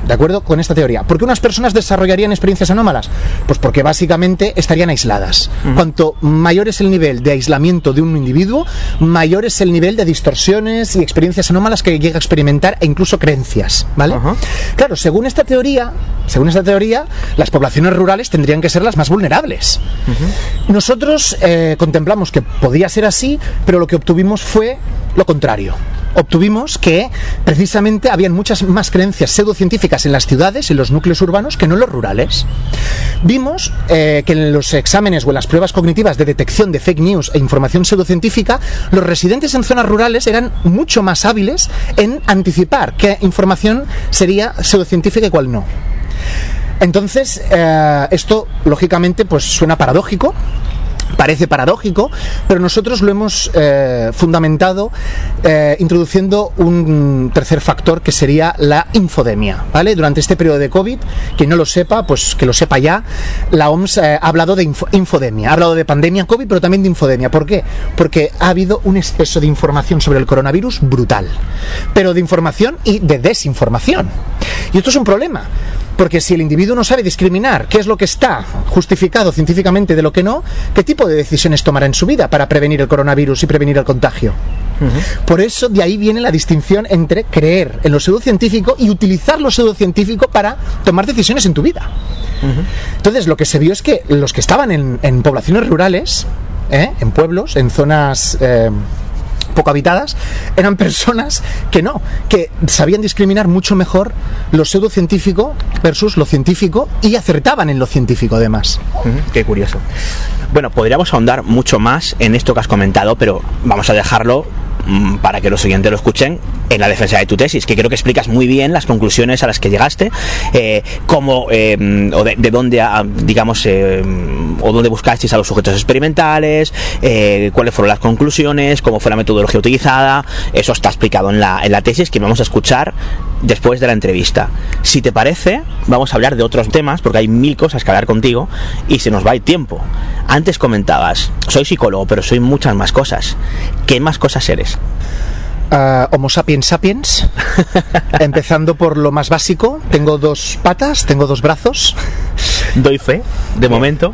¿por qué unas personas desarrollarían experiencias anómalas? Pues porque básicamente estarían aisladas. Cuanto mayor es el nivel de aislamiento de un individuo, mayor es el nivel de distorsiones y experiencias anómalas que llega a experimentar e incluso creencias, ¿vale? Claro, según esta teoría, las poblaciones rurales tendrían que ser las más vulnerables. Nosotros contemplamos que podía ser así, pero lo que obtuvimos fue lo contrario. Obtuvimos que precisamente habían muchas más creencias pseudocientíficas en las ciudades, en los núcleos urbanos, que no en los rurales. Vimos que en los exámenes o en las pruebas cognitivas de detección de fake news e información pseudocientífica, los residentes en zonas rurales eran mucho más hábiles en anticipar qué información sería pseudocientífica y cuál no. Entonces, esto lógicamente pues suena paradójico. Parece paradójico, pero nosotros lo hemos fundamentado introduciendo un tercer factor que sería la infodemia, ¿vale? Durante este periodo de COVID, quien no lo sepa, pues que lo sepa ya, la OMS ha hablado de infodemia, ha hablado de pandemia COVID, pero también de infodemia. ¿Por qué? Porque ha habido un exceso de información sobre el coronavirus brutal, pero de información y de desinformación. Y esto es un problema. Porque si el individuo no sabe discriminar qué es lo que está justificado científicamente de lo que no, ¿qué tipo de decisiones tomará en su vida para prevenir el coronavirus y prevenir el contagio? Por eso de ahí viene la distinción entre creer en lo pseudocientífico y utilizar lo pseudocientífico para tomar decisiones en tu vida. Entonces lo que se vio es que los que estaban en poblaciones rurales, en pueblos, en zonas poco habitadas, eran personas que sabían discriminar mucho mejor lo pseudocientífico versus lo científico y acertaban en lo científico además. Qué curioso. Bueno, podríamos ahondar mucho más en esto que has comentado, pero vamos a dejarlo para que los oyentes lo escuchen en la defensa de tu tesis, que creo que explicas muy bien las conclusiones a las que llegaste, cómo o de dónde, digamos, o dónde buscasteis a los sujetos experimentales, cuáles fueron las conclusiones, cómo fue la metodología utilizada. Eso está explicado en la tesis que vamos a escuchar después de la entrevista. Si te parece, vamos a hablar de otros temas, porque hay 1000 cosas que hablar contigo y se nos va el tiempo. Antes comentabas, soy psicólogo, pero soy muchas más cosas. ¿Qué más cosas eres? Homo sapiens sapiens, empezando por lo más básico. Tengo 2 patas, tengo 2 brazos. Doy fe, de momento.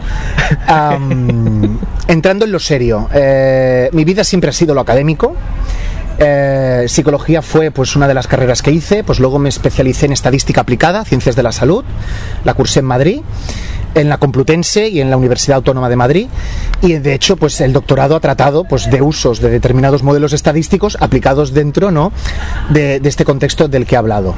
Entrando en lo serio, mi vida siempre ha sido lo académico. Psicología fue pues una de las carreras que hice, pues luego me especialicé en estadística aplicada, ciencias de la salud, la cursé en Madrid, en la Complutense y en la Universidad Autónoma de Madrid, y de hecho pues el doctorado ha tratado pues de usos de determinados modelos estadísticos aplicados dentro, ¿no?, de este contexto del que he hablado.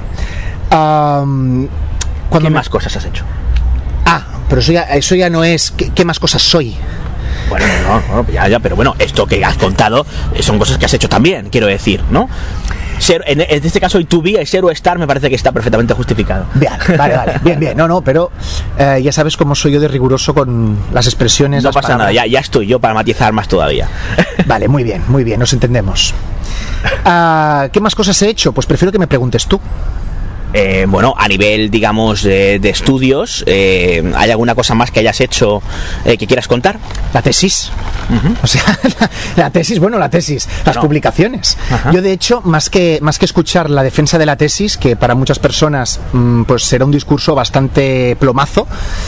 ¿Qué más cosas has hecho? Pero eso ya no es ¿qué más cosas soy? Bueno, no, ya, pero bueno, esto que has contado son cosas que has hecho también, quiero decir, ¿no? En este caso, el to be, el ser o estar, me parece que está perfectamente justificado. Vale, bien, pero ya sabes cómo soy yo de riguroso con las expresiones. No pasa nada, ya estoy yo para matizar más todavía. Vale, muy bien, nos entendemos. ¿Qué más cosas he hecho? Pues prefiero que me preguntes tú. Bueno, a nivel, digamos, de estudios, ¿hay alguna cosa más que hayas hecho que quieras contar? La tesis. O sea, la tesis, las publicaciones. Yo, de hecho, más que escuchar la defensa de la tesis, que para muchas personas pues será un discurso bastante plomazo,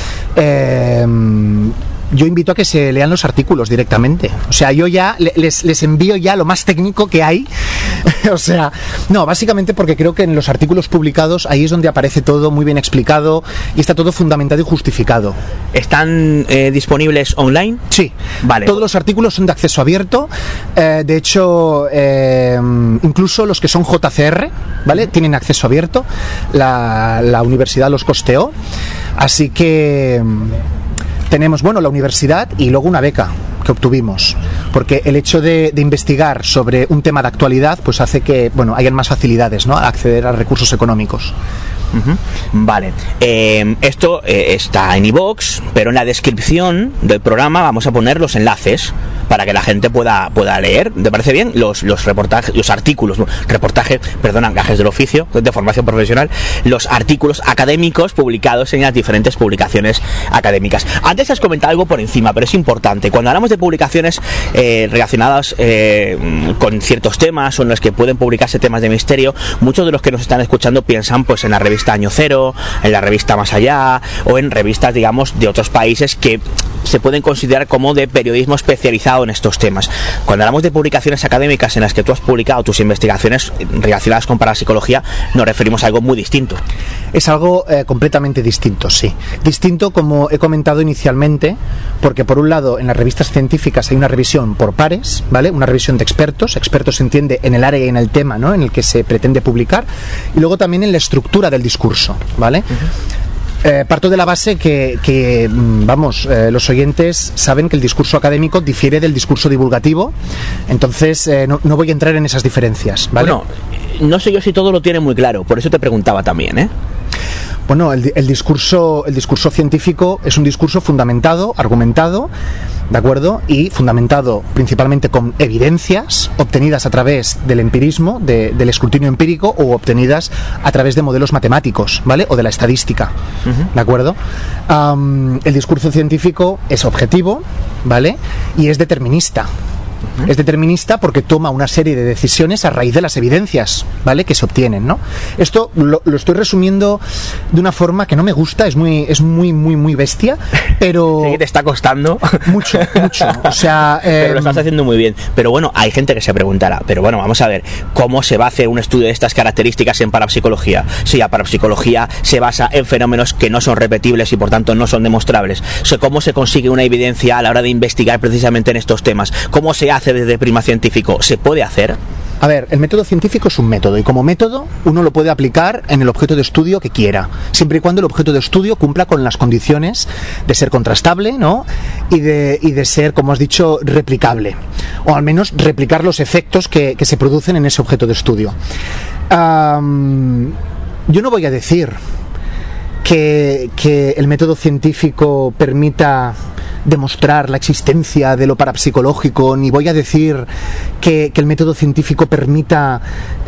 yo invito a que se lean los artículos directamente. O sea, yo ya les envío ya lo más técnico que hay. O sea, no, básicamente porque creo que en los artículos publicados ahí es donde aparece todo muy bien explicado y está todo fundamentado y justificado. ¿Están disponibles online? Sí, vale. Todos los artículos son de acceso abierto. De hecho, incluso los que son JCR, ¿vale?, tienen acceso abierto. La universidad los costeó. Así que tenemos, la universidad y luego una beca que obtuvimos, porque el hecho de investigar sobre un tema de actualidad pues hace que, hayan más facilidades, ¿no?, a acceder a recursos económicos. Vale, esto está en iVoox, pero en la descripción del programa vamos a poner los enlaces para que la gente pueda leer. ¿Te parece bien? Los reportajes, los artículos, gajes del oficio, de formación profesional, los artículos académicos publicados en las diferentes publicaciones académicas. Antes has comentado algo por encima, pero es importante. Cuando hablamos de publicaciones relacionadas con ciertos temas o en los que pueden publicarse temas de misterio, muchos de los que nos están escuchando piensan pues en la revista Año Cero, en la revista Más Allá o en revistas, digamos, de otros países que se pueden considerar como de periodismo especializado en estos temas. Cuando hablamos de publicaciones académicas en las que tú has publicado tus investigaciones relacionadas con parapsicología, nos referimos a algo muy distinto. Es algo completamente distinto, sí. Distinto, como he comentado inicialmente, porque por un lado en las revistas científicas hay una revisión por pares, ¿vale? Una revisión de expertos se entiende en el área y en el tema, ¿no?, en el que se pretende publicar, y luego también en la estructura del discurso, ¿vale? Parto de la base que los oyentes saben que el discurso académico difiere del discurso divulgativo, entonces no voy a entrar en esas diferencias, ¿vale? Bueno, no sé yo si todo lo tiene muy claro, por eso te preguntaba también, ¿eh? Bueno, el discurso científico es un discurso fundamentado, argumentado, ¿de acuerdo? Y fundamentado principalmente con evidencias obtenidas a través del empirismo, del escrutinio empírico, o obtenidas a través de modelos matemáticos, ¿vale? O de la estadística, ¿de acuerdo? El discurso científico es objetivo, ¿vale? Y es determinista. Es determinista porque toma una serie de decisiones a raíz de las evidencias, ¿vale?, que se obtienen, ¿no? Esto lo estoy resumiendo de una forma que no me gusta, es muy bestia, pero... Sí, te está costando. Mucho. O sea... pero lo estás haciendo muy bien. Pero bueno, hay gente que se preguntará, pero bueno, vamos a ver, ¿cómo se va a hacer un estudio de estas características en parapsicología? Si la parapsicología se basa en fenómenos que no son repetibles y por tanto no son demostrables. O sea, ¿cómo se consigue una evidencia a la hora de investigar precisamente en estos temas? ¿Cómo se hace desde prima científico? ¿Se puede hacer? A ver, el método científico es un método, y como método uno lo puede aplicar en el objeto de estudio que quiera, siempre y cuando el objeto de estudio cumpla con las condiciones de ser contrastable, ¿no?, y de ser, como has dicho, replicable, o al menos replicar los efectos que se producen en ese objeto de estudio. Yo no voy a decir que el método científico permita demostrar la existencia de lo parapsicológico, ni voy a decir que el método científico permita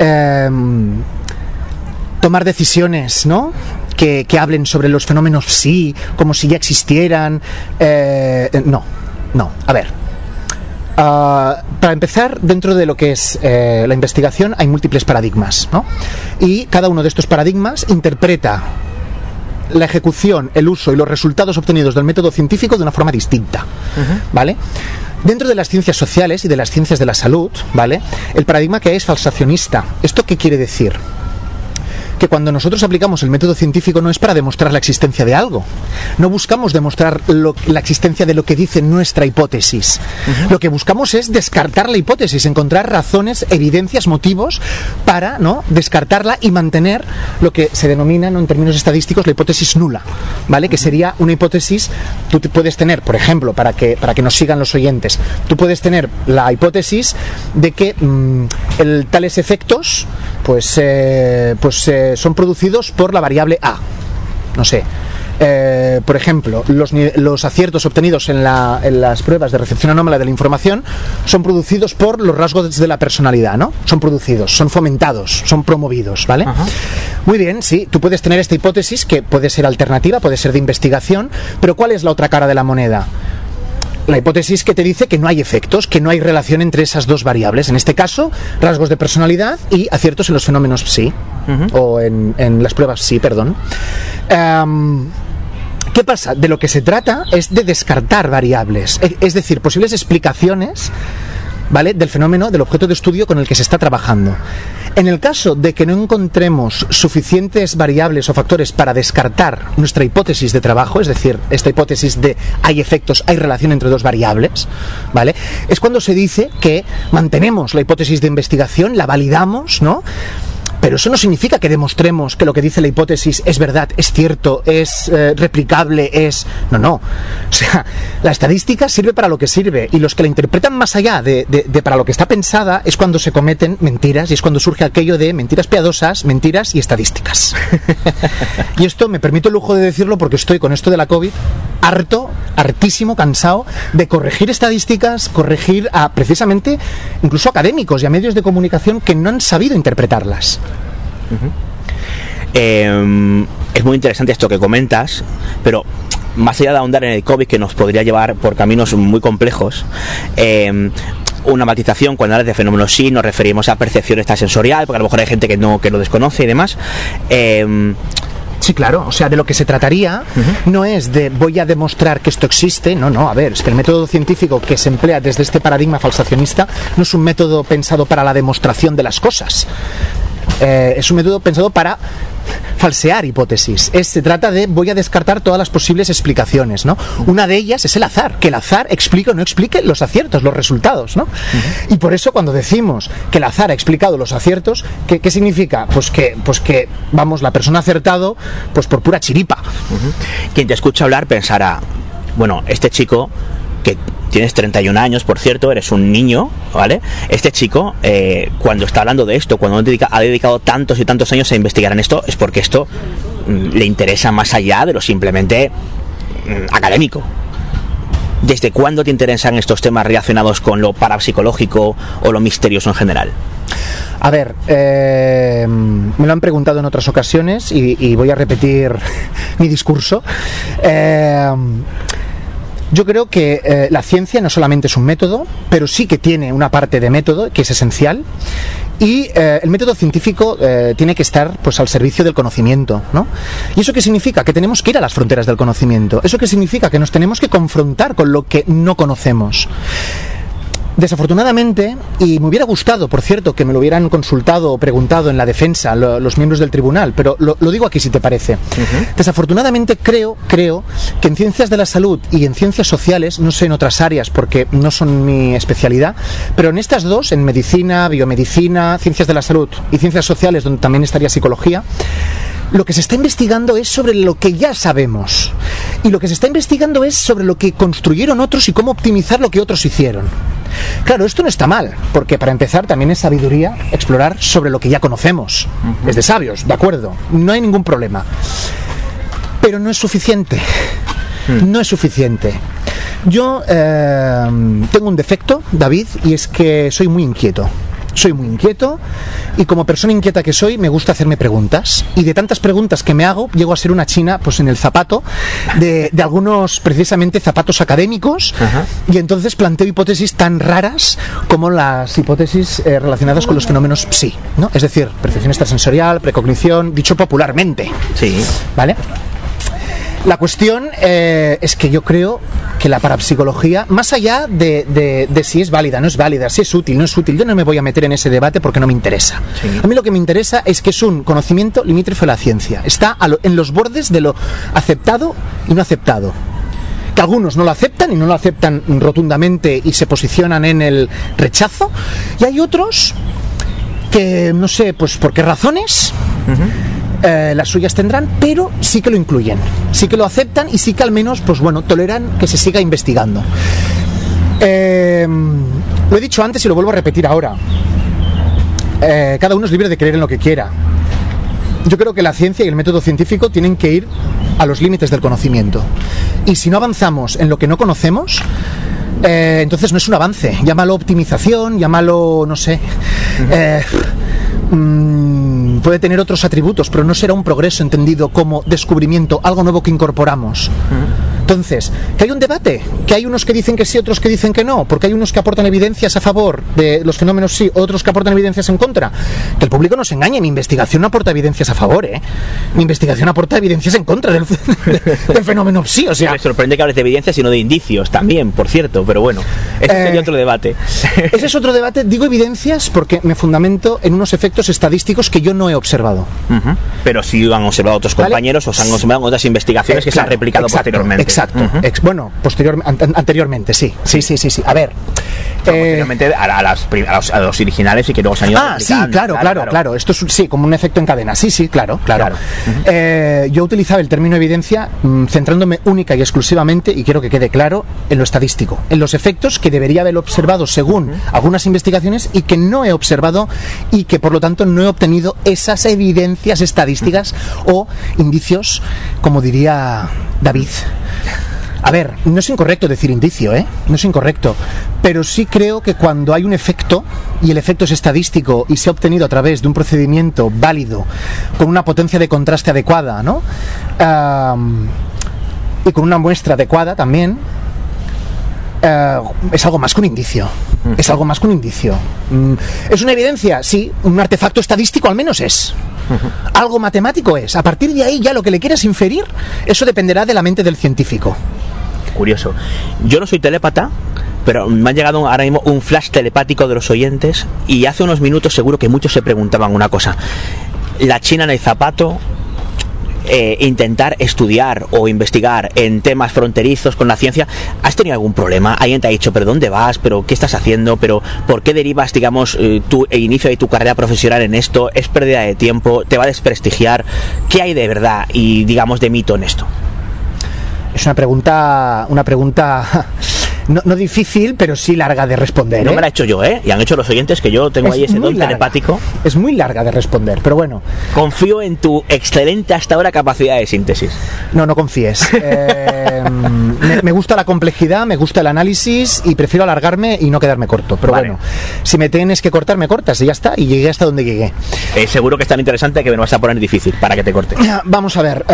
tomar decisiones, ¿no?, que hablen sobre los fenómenos sí, como si ya existieran. No. A ver, para empezar, dentro de lo que es la investigación hay múltiples paradigmas, ¿no?, y cada uno de estos paradigmas interpreta la ejecución, el uso y los resultados obtenidos del método científico de una forma distinta, ¿vale? Dentro de las ciencias sociales y de las ciencias de la salud, ¿vale?, el paradigma que hay es falsacionista. ¿Esto qué quiere decir? Que cuando nosotros aplicamos el método científico no es para demostrar la existencia de algo. No buscamos demostrar la existencia de lo que dice nuestra hipótesis. Lo que buscamos es descartar la hipótesis, encontrar razones, evidencias, motivos para, ¿no?, descartarla y mantener lo que se denomina, ¿no?, en términos estadísticos, la hipótesis nula, ¿vale? Que sería una hipótesis, tú puedes tener, por ejemplo, para que nos sigan los oyentes, tú puedes tener la hipótesis de que tales efectos son producidos por la variable A. No sé. Por ejemplo, los aciertos obtenidos en las pruebas de recepción anómala de la información son producidos por los rasgos de la personalidad, ¿no? Son producidos, son fomentados, son promovidos, ¿vale? Muy bien, sí, tú puedes tener esta hipótesis que puede ser alternativa, puede ser de investigación, pero ¿cuál es la otra cara de la moneda? La hipótesis que te dice que no hay efectos, que no hay relación entre esas dos variables. En este caso, rasgos de personalidad y aciertos en los fenómenos sí, o en las pruebas sí, perdón. ¿Qué pasa? De lo que se trata es de descartar variables, es decir, posibles explicaciones, ¿vale?, del fenómeno, del objeto de estudio con el que se está trabajando. En el caso de que no encontremos suficientes variables o factores para descartar nuestra hipótesis de trabajo, es decir, esta hipótesis de hay efectos, hay relación entre dos variables, ¿vale?, es cuando se dice que mantenemos la hipótesis de investigación, la validamos, ¿no?, pero eso no significa que demostremos que lo que dice la hipótesis es verdad, es cierto, es replicable, es... No. O sea, la estadística sirve para lo que sirve, y los que la interpretan más allá de para lo que está pensada es cuando se cometen mentiras, y es cuando surge aquello de mentiras piadosas, mentiras y estadísticas. Y esto me permito el lujo de decirlo porque estoy con esto de la COVID hartísimo, cansado de corregir estadísticas, corregir a precisamente incluso académicos y a medios de comunicación que no han sabido interpretarlas. Es muy interesante esto que comentas, pero más allá de ahondar en el COVID, que nos podría llevar por caminos muy complejos, una matización: cuando hablas de fenómenos sí nos referimos a percepción extrasensorial, porque a lo mejor hay gente que lo desconoce y demás. Sí, claro, o sea, de lo que se trataría no es de voy a demostrar que esto existe, no, a ver, es que el método científico que se emplea desde este paradigma falsacionista no es un método pensado para la demostración de las cosas. Es un método pensado para falsear hipótesis. Se trata de voy a descartar todas las posibles explicaciones, ¿no? Una de ellas es el azar, que el azar explique o no explique los aciertos, los resultados, ¿no? Y por eso cuando decimos que el azar ha explicado los aciertos, ¿qué significa? Pues que vamos, la persona ha acertado pues por pura chiripa. Quien te escucha hablar pensará, bueno, este chico, que tienes 31 años, por cierto, eres un niño, ¿vale? Este chico, cuando está hablando de esto, cuando ha dedicado tantos y tantos años a investigar en esto, es porque esto le interesa más allá de lo simplemente académico. ¿Desde cuándo te interesan estos temas relacionados con lo parapsicológico o lo misterioso en general? A ver, me lo han preguntado en otras ocasiones y voy a repetir mi discurso. Yo creo que la ciencia no solamente es un método, pero sí que tiene una parte de método que es esencial, y el método científico tiene que estar pues al servicio del conocimiento, ¿no? ¿Y eso qué significa? Que tenemos que ir a las fronteras del conocimiento. ¿Eso qué significa? Que nos tenemos que confrontar con lo que no conocemos. Desafortunadamente, y me hubiera gustado, por cierto, que me lo hubieran consultado o preguntado en la defensa los miembros del tribunal, pero lo digo aquí si te parece. Desafortunadamente creo que en ciencias de la salud y en ciencias sociales, no sé en otras áreas porque no son mi especialidad, pero en estas dos, en medicina, biomedicina, ciencias de la salud y ciencias sociales, donde también estaría psicología, lo que se está investigando es sobre lo que ya sabemos, y lo que se está investigando es sobre lo que construyeron otros y cómo optimizar lo que otros hicieron. Claro, esto no está mal, porque para empezar también es sabiduría explorar sobre lo que ya conocemos. Es de sabios, de acuerdo, no hay ningún problema. Pero no es suficiente. No es suficiente. Yo tengo un defecto, David, y es que soy muy inquieto. Soy muy inquieto, y como persona inquieta que soy, me gusta hacerme preguntas, y de tantas preguntas que me hago, llego a ser una china pues en el zapato de algunos precisamente zapatos académicos. Y entonces planteo hipótesis tan raras como las hipótesis relacionadas con los fenómenos psi, ¿no? Es decir, percepción extrasensorial, precognición, dicho popularmente. Sí. ¿Vale? La cuestión es que yo creo que la parapsicología, más allá de si es válida, no es válida, si es útil, no es útil, yo no me voy a meter en ese debate porque no me interesa. Sí. A mí lo que me interesa es que es un conocimiento limítrofe a la ciencia. Está en los bordes de lo aceptado y no aceptado. Que algunos no lo aceptan y no lo aceptan rotundamente y se posicionan en el rechazo, y hay otros que no sé pues por qué razones, las suyas tendrán, pero sí que lo incluyen, sí que lo aceptan, y sí que al menos pues bueno, toleran que se siga investigando. Lo he dicho antes y lo vuelvo a repetir ahora. Cada uno es libre de creer en lo que quiera. Yo creo que la ciencia y el método científico tienen que ir a los límites del conocimiento, y si no avanzamos en lo que no conocemos, entonces no es un avance. Llámalo optimización, llámalo, no sé, puede tener otros atributos, pero no será un progreso entendido como descubrimiento, algo nuevo que incorporamos. Entonces, que hay un debate, que hay unos que dicen que sí, otros que dicen que no, porque hay unos que aportan evidencias a favor de los fenómenos sí, otros que aportan evidencias en contra. Que el público no se engañe, mi investigación no aporta evidencias a favor, mi investigación aporta evidencias en contra del fenómeno sí, o sea... Me sorprende que hables de evidencias y no de indicios también, por cierto, pero bueno, ese sería otro debate. Ese es otro debate. Digo evidencias porque me fundamento en unos efectos estadísticos que yo no he observado. Pero sí han observado otros compañeros, ¿vale? O se han observado otras investigaciones que se han replicado posteriormente. Exacto. Anteriormente, sí. A ver. Posteriormente a los originales y que luego se han ido replicando. Claro. Esto es como un efecto en cadena. Sí, claro. Yo utilizaba el término evidencia centrándome única y exclusivamente, y quiero que quede claro, en lo estadístico, en los efectos que debería haber observado según algunas investigaciones y que no he observado, y que por lo tanto no he obtenido esas evidencias estadísticas o indicios, como diría David. A ver, no es incorrecto decir indicio, no es incorrecto, pero sí creo que cuando hay un efecto y el efecto es estadístico y se ha obtenido a través de un procedimiento válido, con una potencia de contraste adecuada, ¿no? Y con una muestra adecuada también, es algo más que un indicio. Es algo más que un indicio. ¿Es una evidencia? Sí. Un artefacto estadístico al menos es. Algo matemático es. A partir de ahí ya lo que le quieras inferir, eso dependerá de la mente del científico. Curioso. Yo no soy telépata, pero me ha llegado ahora mismo un flash telepático de los oyentes, y hace unos minutos seguro que muchos se preguntaban una cosa. La China en el zapato, intentar estudiar o investigar en temas fronterizos con la ciencia. ¿Has tenido algún problema? ¿Alguien te ha dicho, pero dónde vas? ¿Pero qué estás haciendo? ¿Pero por qué derivas, digamos, el inicio de tu carrera profesional en esto? ¿Es pérdida de tiempo? ¿Te va a desprestigiar? ¿Qué hay de verdad y, digamos, de mito en esto? Es una pregunta no difícil, pero sí larga de responder. No me la he hecho yo, y han hecho los oyentes, que yo tengo ahí ese don telepático. Es muy larga de responder, pero bueno. Confío en tu excelente hasta ahora capacidad de síntesis. No confíes. Me gusta la complejidad, me gusta el análisis y prefiero alargarme y no quedarme corto. Pero vale. Bueno, si me tienes que cortar, me cortas y ya está. Y llegué hasta donde llegué. Seguro que es tan interesante que me lo vas a poner difícil para que te corte. Vamos a ver.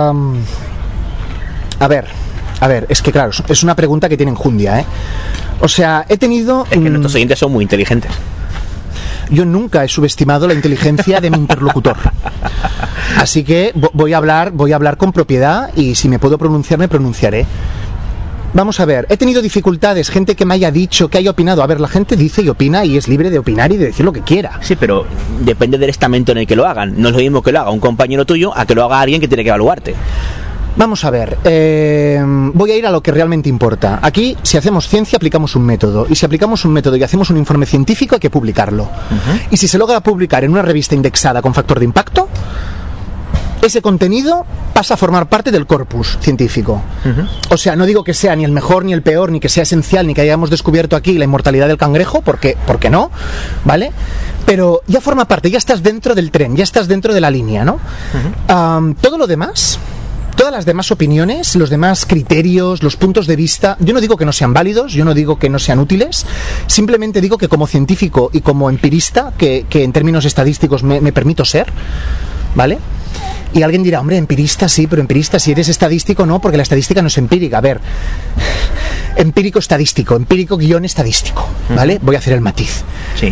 A ver, es que claro, es una pregunta que tiene enjundia, O sea, he tenido... Es que nuestros oyentes son muy inteligentes. Yo nunca he subestimado la inteligencia de mi interlocutor. Así que voy a hablar con propiedad, y si me puedo pronunciar, me pronunciaré. Vamos a ver, he tenido dificultades, gente que me haya dicho, que haya opinado. A ver, la gente dice y opina y es libre de opinar y de decir lo que quiera. Sí, pero depende del estamento en el que lo hagan. No es lo mismo que lo haga un compañero tuyo a que lo haga alguien que tiene que evaluarte. Vamos a ver, voy a ir a lo que realmente importa. Aquí, si hacemos ciencia, aplicamos un método. Y si aplicamos un método y hacemos un informe científico, hay que publicarlo. Y si se logra publicar en una revista indexada con factor de impacto, ese contenido pasa a formar parte del corpus científico. O sea, no digo que sea ni el mejor ni el peor, ni que sea esencial, ni que hayamos descubierto aquí la inmortalidad del cangrejo, porque no, ¿vale? Pero ya forma parte, ya estás dentro del tren, ya estás dentro de la línea, ¿no? Todo lo demás... Todas las demás opiniones, los demás criterios, los puntos de vista, yo no digo que no sean válidos, yo no digo que no sean útiles, simplemente digo que como científico y como empirista, que en términos estadísticos me permito ser, ¿vale? Y alguien dirá, hombre, empirista sí, pero empirista si eres estadístico no, porque la estadística no es empírica. A ver, empírico-estadístico, empírico-estadístico, ¿vale? Voy a hacer el matiz. Sí.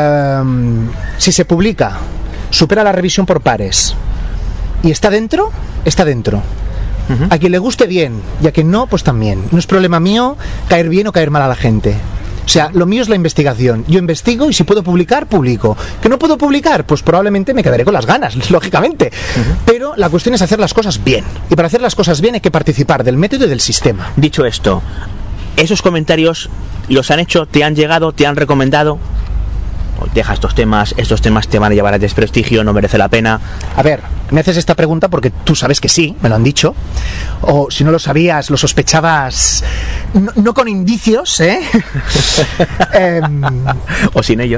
Si se publica, supera la revisión por pares y está dentro, está dentro. A quien le guste bien y a quien no, pues también. No es problema mío caer bien o caer mal a la gente. O sea, lo mío es la investigación. Yo investigo y si puedo publicar, publico. ¿Que no puedo publicar? Pues probablemente me quedaré con las ganas, lógicamente. Pero la cuestión es hacer las cosas bien. Y para hacer las cosas bien hay que participar del método y del sistema. Dicho esto, ¿esos comentarios los han hecho, te han llegado, te han recomendado? Deja estos temas te van a llevar al desprestigio, no merece la pena. A ver, me haces esta pregunta porque tú sabes que sí, me lo han dicho. O si no lo sabías, lo sospechabas, no con indicios, o sin ellos.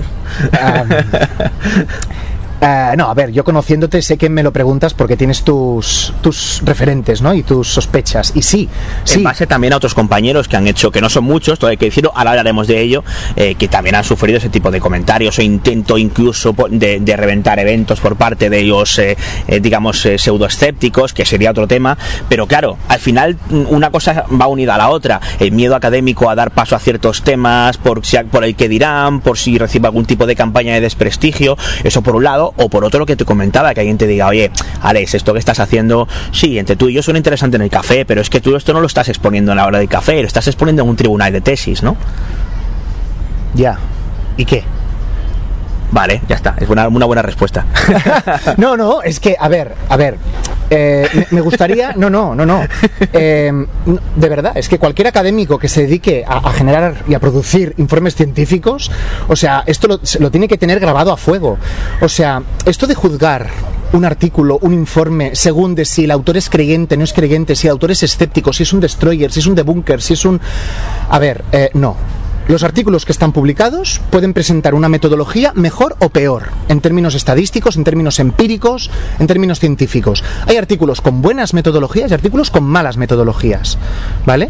No, a ver, yo conociéndote sé que me lo preguntas porque tienes tus referentes, ¿no? Y tus sospechas. Y sí. En base también a otros compañeros que han hecho, que no son muchos, todo hay que decirlo, ahora hablaremos de ello, que también han sufrido ese tipo de comentarios o intento incluso de reventar eventos por parte de ellos, digamos, pseudoescépticos, que sería otro tema. Pero claro, al final una cosa va unida a la otra. El miedo académico a dar paso a ciertos temas por el que dirán, por si recibe algún tipo de campaña de desprestigio, eso por un lado. O por otro, lo que te comentaba, que alguien te diga, oye, Alex, esto que estás haciendo, sí, entre tú y yo suena interesante en el café, pero es que tú esto no lo estás exponiendo en la hora del café, lo estás exponiendo en un tribunal de tesis, ¿no? Ya. ¿Y qué? Vale, ya está, es una buena respuesta. No, es que, a ver, Me gustaría... No. De verdad, es que cualquier académico que se dedique a generar y a producir informes científicos, o sea, esto lo tiene que tener grabado a fuego. O sea, esto de juzgar un artículo, un informe, según de si el autor es creyente, no es creyente, si el autor es escéptico, si es un destroyer, si es un debunker, si es un... A ver, no. Los artículos que están publicados pueden presentar una metodología mejor o peor, en términos estadísticos, en términos empíricos, en términos científicos. Hay artículos con buenas metodologías y artículos con malas metodologías, ¿vale?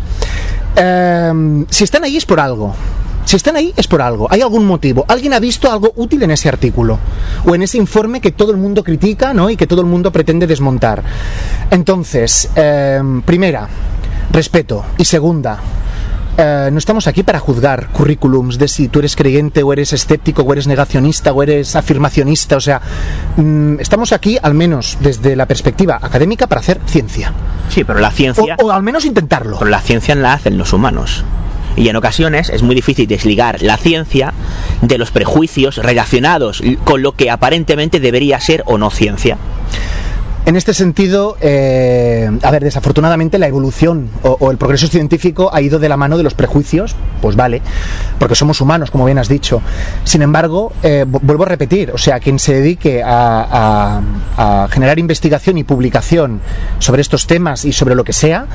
Si están ahí es por algo. Si están ahí es por algo, hay algún motivo. Alguien ha visto algo útil en ese artículo o en ese informe que todo el mundo critica, ¿no? Y que todo el mundo pretende desmontar. Entonces, primera, respeto. Y segunda, no estamos aquí para juzgar currículums de si tú eres creyente o eres escéptico o eres negacionista o eres afirmacionista. O sea, estamos aquí, al menos desde la perspectiva académica, para hacer ciencia. Sí, pero la ciencia... O al menos intentarlo. Pero la ciencia la hacen los humanos. Y en ocasiones es muy difícil desligar la ciencia de los prejuicios relacionados con lo que aparentemente debería ser o no ciencia. En este sentido, a ver, desafortunadamente la evolución o el progreso científico ha ido de la mano de los prejuicios, pues vale, porque somos humanos, como bien has dicho. Sin embargo, vuelvo a repetir, o sea, quien se dedique a generar investigación y publicación sobre estos temas y sobre lo que sea,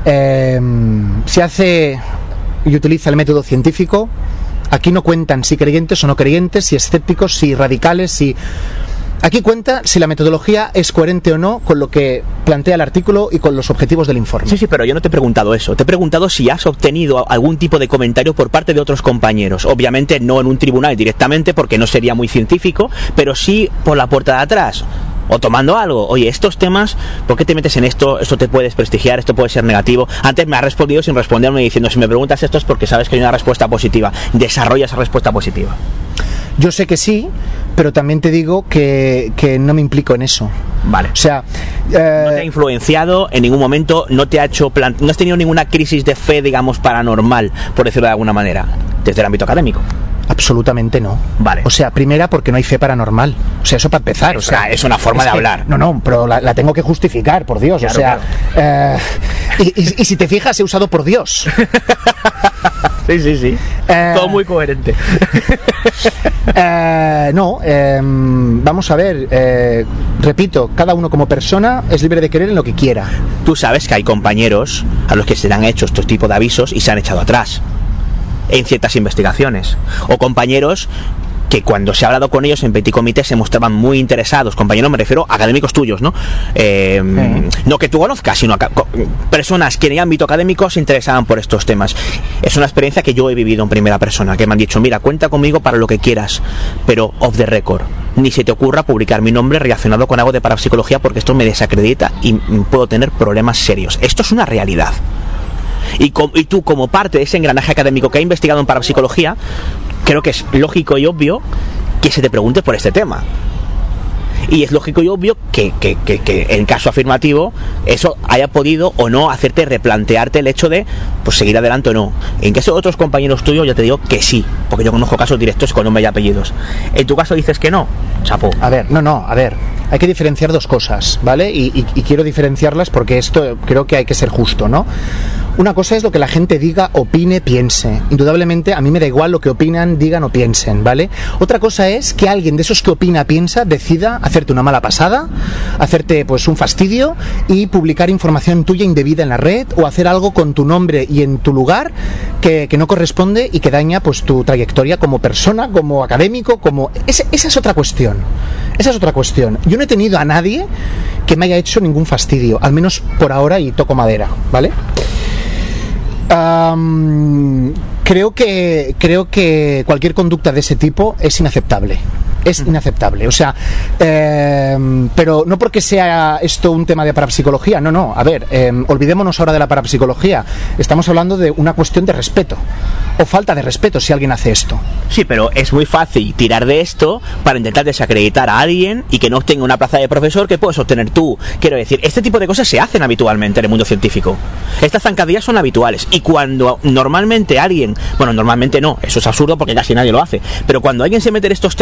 se hace y utiliza el método científico. Aquí no cuentan si creyentes o no creyentes, si escépticos, si radicales, si... Aquí cuenta si la metodología es coherente o no con lo que plantea el artículo y con los objetivos del informe. Sí, pero yo no te he preguntado eso. Te he preguntado si has obtenido algún tipo de comentario por parte de otros compañeros. Obviamente no en un tribunal directamente, porque no sería muy científico, pero sí por la puerta de atrás. O tomando algo. Oye, estos temas, ¿por qué te metes en esto? Esto te puede desprestigiar, esto puede ser negativo. Antes me has respondido sin responderme diciendo, si me preguntas esto es porque sabes que hay una respuesta positiva. Desarrolla esa respuesta positiva. Yo sé que sí, pero también te digo que no me implico en eso. Vale. O sea, no te ha influenciado en ningún momento, no te ha hecho no has tenido ninguna crisis de fe, digamos, paranormal, por decirlo de alguna manera, desde el ámbito académico. Absolutamente no. Vale. O sea, primera, porque no hay fe paranormal. O sea, eso para empezar. O sea, es una forma de hablar. No, pero la tengo que justificar, por Dios. Claro, o sea, claro. Y si te fijas, he usado por Dios. Sí. Todo muy coherente. Vamos a ver. Repito, cada uno como persona es libre de creer en lo que quiera. Tú sabes que hay compañeros a los que se le han hecho estos tipos de avisos y se han echado atrás en ciertas investigaciones, o compañeros que cuando se ha hablado con ellos en petit comité se mostraban muy interesados. Compañeros, me refiero a académicos tuyos, ¿no? No que tú conozcas, sino personas que en el ámbito académico se interesaban por estos temas. Es una experiencia que yo he vivido en primera persona, que me han dicho, mira, cuenta conmigo para lo que quieras, pero off the record, ni se te ocurra publicar mi nombre relacionado con algo de parapsicología, porque esto me desacredita y puedo tener problemas serios. Esto es una realidad. Y tú, como parte de ese engranaje académico que ha investigado en parapsicología, creo que es lógico y obvio que se te pregunte por este tema. Y es lógico y obvio que en caso afirmativo eso haya podido o no hacerte replantearte el hecho de pues seguir adelante o no. En caso de otros compañeros tuyos ya te digo que sí, porque yo conozco casos directos con nombre y apellidos. En tu caso dices que no, chapo. A ver, hay que diferenciar dos cosas, ¿vale? Y quiero diferenciarlas porque esto creo que hay que ser justo, ¿no? Una cosa es lo que la gente diga, opine, piense. Indudablemente a mí me da igual lo que opinan, digan o piensen, ¿vale? Otra cosa es que alguien de esos que opina, piensa, decida hacerte una mala pasada, hacerte pues un fastidio y publicar información tuya indebida en la red o hacer algo con tu nombre y en tu lugar que no corresponde y que daña pues tu trayectoria como persona, como académico, como... Esa es otra cuestión. Esa es otra cuestión. Yo no he tenido a nadie que me haya hecho ningún fastidio, al menos por ahora, y toco madera, ¿vale? Creo que cualquier conducta de ese tipo es inaceptable. Es inaceptable, o sea, pero no porque sea esto un tema de parapsicología, no, a ver, olvidémonos ahora de la parapsicología, estamos hablando de una cuestión de respeto, o falta de respeto si alguien hace esto. Sí, pero es muy fácil tirar de esto para intentar desacreditar a alguien y que no obtenga una plaza de profesor que puedes obtener tú. Quiero decir, este tipo de cosas se hacen habitualmente en el mundo científico. Estas zancadillas son habituales, y cuando normalmente alguien, bueno, normalmente no, eso es absurdo porque casi nadie lo hace, pero cuando alguien se mete en estos temas, lo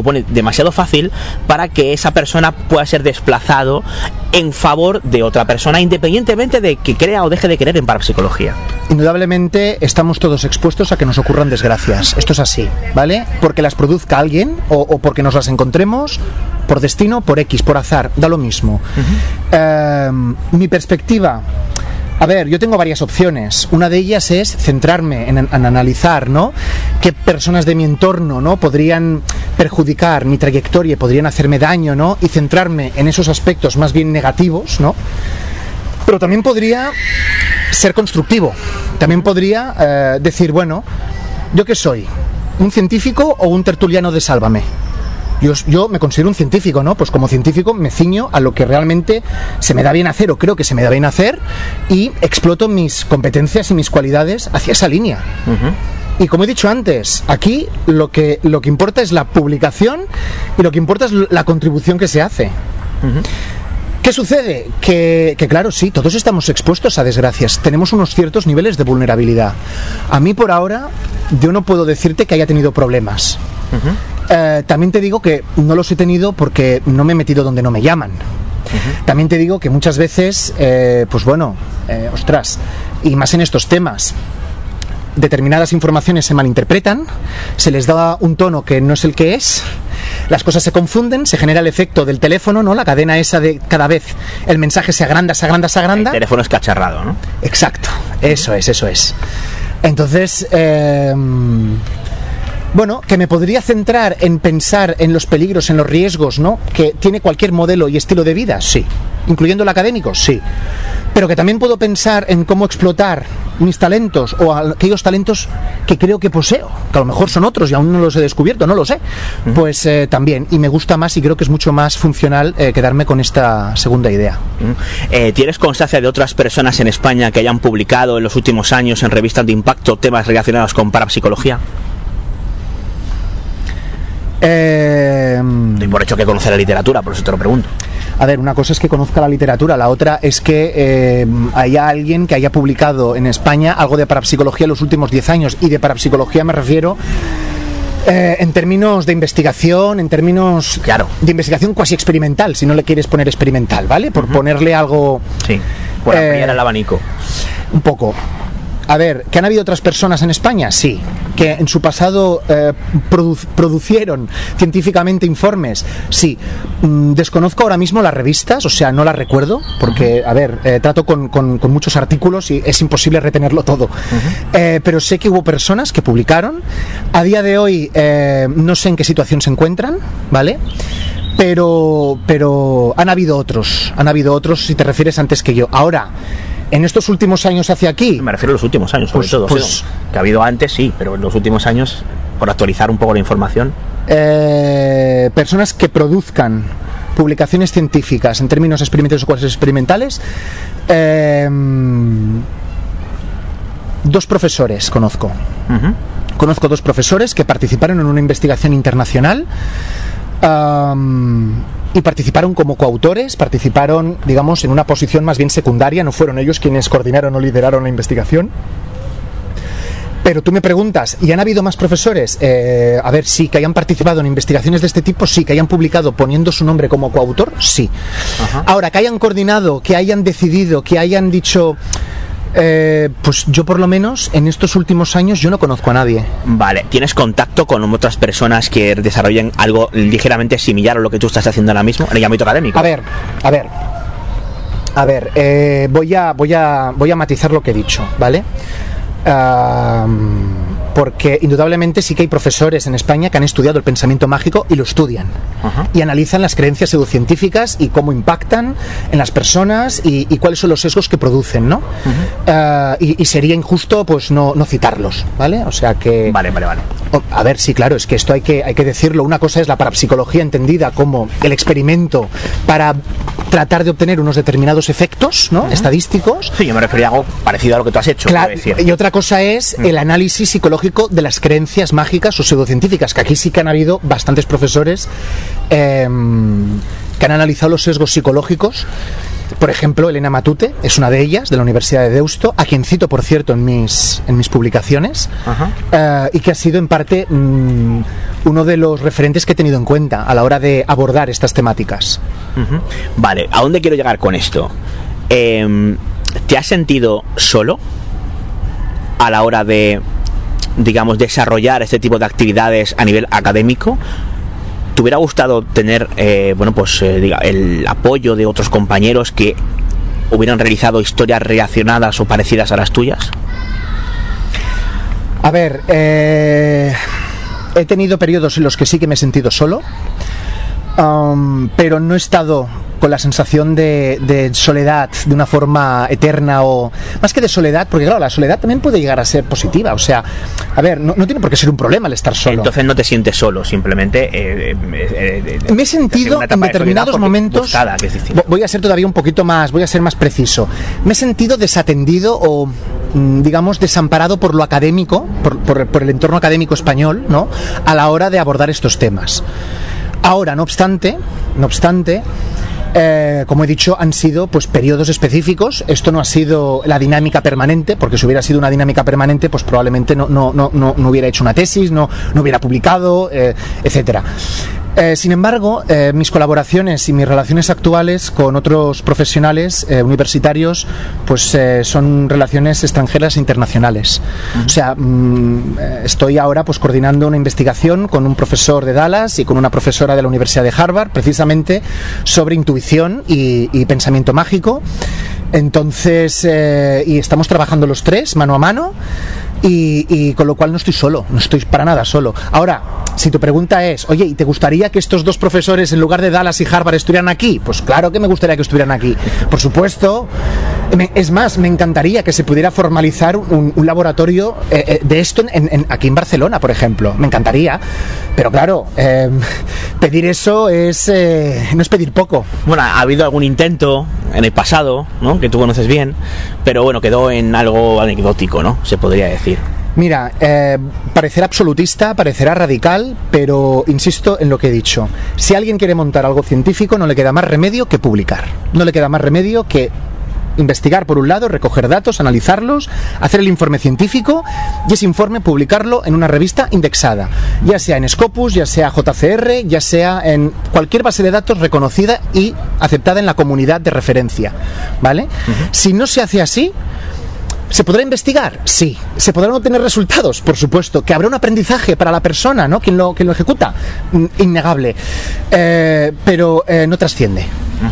pone demasiado fácil para que esa persona pueda ser desplazado en favor de otra persona, independientemente de que crea o deje de creer en parapsicología. Indudablemente estamos todos expuestos a que nos ocurran desgracias. Esto es así, ¿vale? Porque las produzca alguien o porque nos las encontremos por destino, por X, por azar, da lo mismo. Mi perspectiva... A ver, yo tengo varias opciones. Una de ellas es centrarme en analizar, ¿no?, qué personas de mi entorno, ¿no?, podrían perjudicar mi trayectoria, podrían hacerme daño, ¿no?, y centrarme en esos aspectos más bien negativos, ¿no? Pero también podría ser constructivo. También podría decir, bueno, ¿yo qué soy? ¿Un científico o un tertuliano de Sálvame? Yo me considero un científico, ¿no? Pues como científico me ciño a lo que realmente se me da bien hacer, o creo que se me da bien hacer, y exploto mis competencias y mis cualidades hacia esa línea. Y como he dicho antes, aquí lo que importa es la publicación y lo que importa es la contribución que se hace. ¿Qué sucede? Que claro, sí, todos estamos expuestos a desgracias, tenemos unos ciertos niveles de vulnerabilidad. A mí por ahora yo no puedo decirte que haya tenido problemas. También te digo que no los he tenido porque no me he metido donde no me llaman. También te digo que muchas veces, pues bueno, ostras, y más en estos temas, determinadas informaciones se malinterpretan, se les da un tono que no es el que es, las cosas se confunden, se genera el efecto del teléfono, ¿no? La cadena esa de cada vez el mensaje se agranda. El teléfono es cacharrado, ¿no? Exacto, eso es. Entonces, bueno, que me podría centrar en pensar en los peligros, en los riesgos, ¿no?, que tiene cualquier modelo y estilo de vida, sí. Incluyendo el académico, sí. Pero que también puedo pensar en cómo explotar mis talentos o aquellos talentos que creo que poseo, que a lo mejor son otros y aún no los he descubierto, no lo sé. Pues también, y me gusta más y creo que es mucho más funcional quedarme con esta segunda idea. ¿Tienes constancia de otras personas en España que hayan publicado en los últimos años en revistas de impacto temas relacionados con parapsicología? Doy por hecho que conoce la literatura, por eso te lo pregunto. A ver, una cosa es que conozca la literatura, la otra es que haya alguien que haya publicado en España algo de parapsicología en los últimos 10 años, y de parapsicología me refiero en términos de investigación, en términos de investigación cuasi experimental, si no le quieres poner experimental, ¿vale? Por ponerle algo... Sí, por ampliar el abanico. Un poco. A ver, ¿que han habido otras personas en España? Sí. ¿Que en su pasado producieron científicamente informes? Sí. Desconozco ahora mismo las revistas, o sea, no las recuerdo, porque, a ver, trato con muchos artículos y es imposible retenerlo todo. Pero sé que hubo personas que publicaron. A día de hoy no sé en qué situación se encuentran, ¿vale? Pero han habido otros si te refieres antes que yo. Ahora, en estos últimos años hacia aquí... Me refiero a los últimos años, sobre todo. Pues, que ha habido antes, sí, pero en los últimos años, por actualizar un poco la información. Personas que produzcan publicaciones científicas en términos experimentales o cuasi experimentales. 2 profesores conozco. Conozco 2 profesores que participaron en una investigación internacional. Y participaron como coautores, participaron, digamos, en una posición más bien secundaria, no fueron ellos quienes coordinaron o lideraron la investigación. Pero tú me preguntas, ¿y han habido más profesores? A ver, sí, que hayan participado en investigaciones de este tipo, sí, que hayan publicado poniendo su nombre como coautor, sí. Ahora, que hayan coordinado, que hayan decidido, que hayan dicho... pues yo por lo menos en estos últimos años yo no conozco a nadie. Vale, ¿tienes contacto con otras personas que desarrollen algo ligeramente similar a lo que tú estás haciendo ahora mismo en el ámbito académico? A ver, voy a matizar lo que he dicho, ¿vale? Porque indudablemente sí que hay profesores en España que han estudiado el pensamiento mágico y lo estudian y analizan las creencias pseudocientíficas y cómo impactan en las personas y cuáles son los sesgos que producen, ¿no? Y sería injusto pues no citarlos, ¿vale? O sea que... Vale. A ver, sí, claro, es que esto hay que decirlo. Una cosa es la parapsicología entendida como el experimento para tratar de obtener unos determinados efectos, ¿no? Estadísticos. Sí, yo me refería a algo parecido a lo que tú has hecho. Claro, y otra cosa es el análisis psicológico de las creencias mágicas o pseudocientíficas, que aquí sí que han habido bastantes profesores que han analizado los sesgos psicológicos. Por ejemplo, Elena Matute es una de ellas, de la Universidad de Deusto, a quien cito, por cierto, en mis publicaciones, y que ha sido en parte uno de los referentes que he tenido en cuenta a la hora de abordar estas temáticas. Vale, ¿a dónde quiero llegar con esto? ¿Te has sentido solo a la hora de, digamos, desarrollar este tipo de actividades a nivel académico? ¿Te hubiera gustado tener el apoyo de otros compañeros que hubieran realizado historias relacionadas o parecidas a las tuyas? A ver, he tenido periodos en los que sí que me he sentido solo, pero no he estado con la sensación de soledad de una forma eterna, o más que de soledad, porque claro, la soledad también puede llegar a ser positiva. O sea, a ver, no tiene por qué ser un problema el estar solo. Entonces no te sientes solo, simplemente me he sentido en determinados momentos buscada, que es distinto. Voy a ser todavía un poquito más, voy a ser más preciso. Me he sentido desatendido o digamos desamparado por lo académico, por el entorno académico español, ¿no?, a la hora de abordar estos temas. Ahora, no obstante, como he dicho, han sido pues periodos específicos. Esto no ha sido la dinámica permanente, porque si hubiera sido una dinámica permanente, pues probablemente no hubiera hecho una tesis, no hubiera publicado, etcétera. Sin embargo, mis colaboraciones y mis relaciones actuales con otros profesionales universitarios pues son relaciones extranjeras e internacionales. O sea, estoy ahora pues coordinando una investigación con un profesor de Dallas y con una profesora de la Universidad de Harvard, precisamente sobre intuición y pensamiento mágico. Entonces, y estamos trabajando los tres mano a mano. Y con lo cual no estoy solo, no estoy para nada solo. Ahora, si tu pregunta es, oye, ¿y te gustaría que estos dos profesores en lugar de Dallas y Harvard estuvieran aquí? Pues claro que me gustaría que estuvieran aquí, por supuesto. Es más, me encantaría que se pudiera formalizar un laboratorio de esto aquí en Barcelona, por ejemplo. Me encantaría, pero claro, pedir eso no es pedir poco. Bueno, ha habido algún intento en el pasado, ¿no?, que tú conoces bien, pero bueno, quedó en algo anecdótico, ¿no?, se podría decir. Mira, parecerá absolutista, parecerá radical, pero insisto en lo que he dicho. Si alguien quiere montar algo científico, no le queda más remedio que publicar. No le queda más remedio que investigar por un lado, recoger datos, analizarlos, hacer el informe científico y ese informe publicarlo en una revista indexada, ya sea en Scopus, ya sea JCR, ya sea en cualquier base de datos reconocida y aceptada en la comunidad de referencia, ¿vale? Si no se hace así, ¿se podrá investigar? Sí. ¿Se podrán obtener resultados? Por supuesto. ¿Que habrá un aprendizaje para la persona, ¿no?, quien lo ejecuta? Innegable. Pero no trasciende.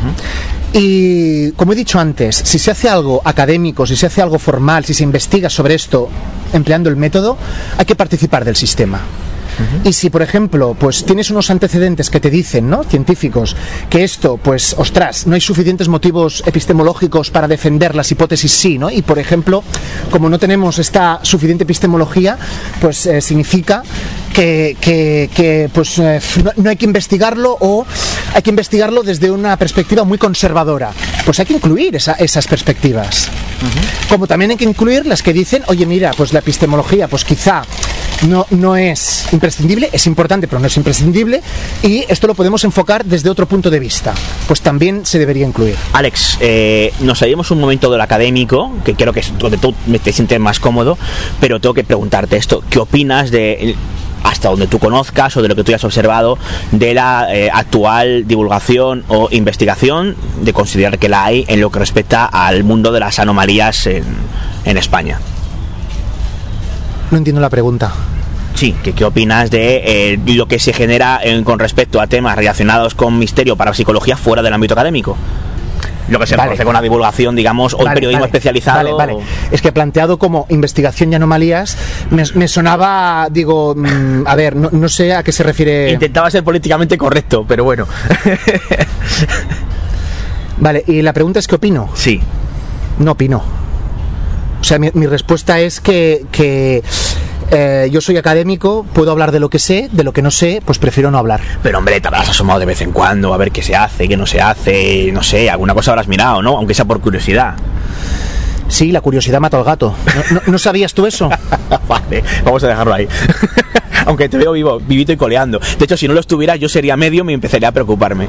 Y como he dicho antes, si se hace algo académico, si se hace algo formal, si se investiga sobre esto empleando el método, hay que participar del sistema. Y si, por ejemplo, pues tienes unos antecedentes que te dicen, ¿no?, científicos, que esto, pues, ostras, no hay suficientes motivos epistemológicos para defender las hipótesis sí, ¿no? Y, por ejemplo, como no tenemos esta suficiente epistemología, pues significa que pues no hay que investigarlo, o hay que investigarlo desde una perspectiva muy conservadora. Pues hay que incluir esas perspectivas. Como también hay que incluir las que dicen, oye, mira, pues la epistemología, pues quizá no es imprescindible, es importante, pero no es imprescindible, y esto lo podemos enfocar desde otro punto de vista. Pues también se debería incluir. Alex, nos salimos un momento del académico, que creo que es donde tú te sientes más cómodo, pero tengo que preguntarte esto. ¿Qué opinas de, hasta donde tú conozcas o de lo que tú hayas observado, de la actual divulgación o investigación, de considerar que la hay, en lo que respecta al mundo de las anomalías en España? No entiendo la pregunta. Sí, ¿qué opinas de lo que se genera con respecto a temas relacionados con misterio para psicología fuera del ámbito académico? Lo que se conoce con la divulgación, digamos, o el periodismo especializado. Vale. Es que planteado como investigación y anomalías, me sonaba, digo, a ver, no sé a qué se refiere. Intentaba ser políticamente correcto, pero bueno. Vale, y la pregunta es ¿qué opino? Sí. No opino. O sea, mi respuesta es que yo soy académico, puedo hablar de lo que sé, de lo que no sé, pues prefiero no hablar. Pero hombre, te habrás asomado de vez en cuando a ver qué se hace, qué no se hace, no sé, alguna cosa habrás mirado, ¿no? Aunque sea por curiosidad. Sí, la curiosidad mata al gato. ¿No sabías tú eso? Vale, vamos a dejarlo ahí. Aunque te veo vivito y coleando. De hecho, si no lo estuviera, yo sería medium y empezaría a preocuparme.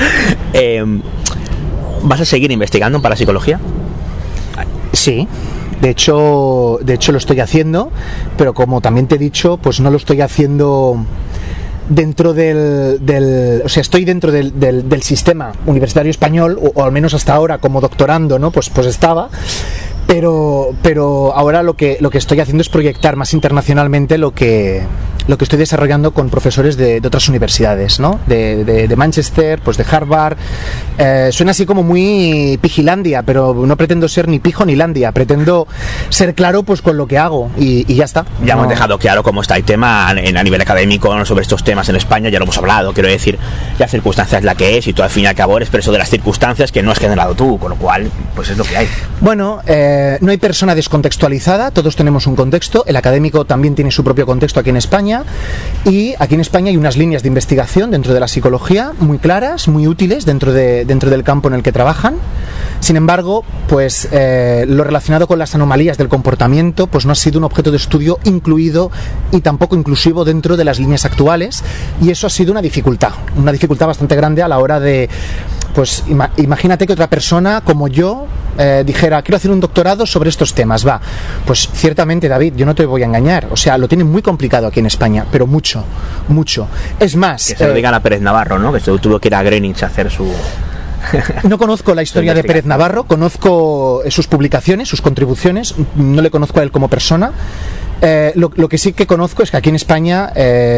¿Vas a seguir investigando en parapsicología? Sí. De hecho lo estoy haciendo, pero como también te he dicho, pues no lo estoy haciendo dentro o sea, estoy dentro del sistema universitario español, o al menos hasta ahora como doctorando, ¿no? Pues estaba. Pero ahora lo que estoy haciendo es proyectar más internacionalmente lo que estoy desarrollando con profesores de otras universidades, ¿no? De Manchester, pues de Harvard. Suena así como muy pijilandia, pero no pretendo ser ni pijo ni landia. Pretendo ser claro pues con lo que hago y ya está. Ya hemos dejado claro cómo está el tema a nivel académico, ¿no? Sobre estos temas en España, ya lo hemos hablado. Quiero decir, la circunstancia es la que es y tú al fin y al cabo eres preso de las circunstancias que no has generado tú, con lo cual pues es lo que hay. Bueno, no hay persona descontextualizada, todos tenemos un contexto, el académico también tiene su propio contexto aquí en España, y aquí en España hay unas líneas de investigación dentro de la psicología muy claras, muy útiles dentro del campo en el que trabajan. Sin embargo, pues lo relacionado con las anomalías del comportamiento pues no ha sido un objeto de estudio incluido y tampoco inclusivo dentro de las líneas actuales, y eso ha sido una dificultad bastante grande a la hora de, pues imagínate que otra persona como yo dijera, quiero hacer un doctorado sobre estos temas, pues ciertamente, David, yo no te voy a engañar, o sea, lo tiene muy complicado aquí en España, pero mucho. Es más, que se lo digan a Pérez Navarro, ¿no? Que se tuvo que ir a Greenwich a hacer su... No conozco la historia de Pérez Navarro, conozco sus publicaciones, sus contribuciones, no le conozco a él como persona. Lo que sí que conozco es que aquí en España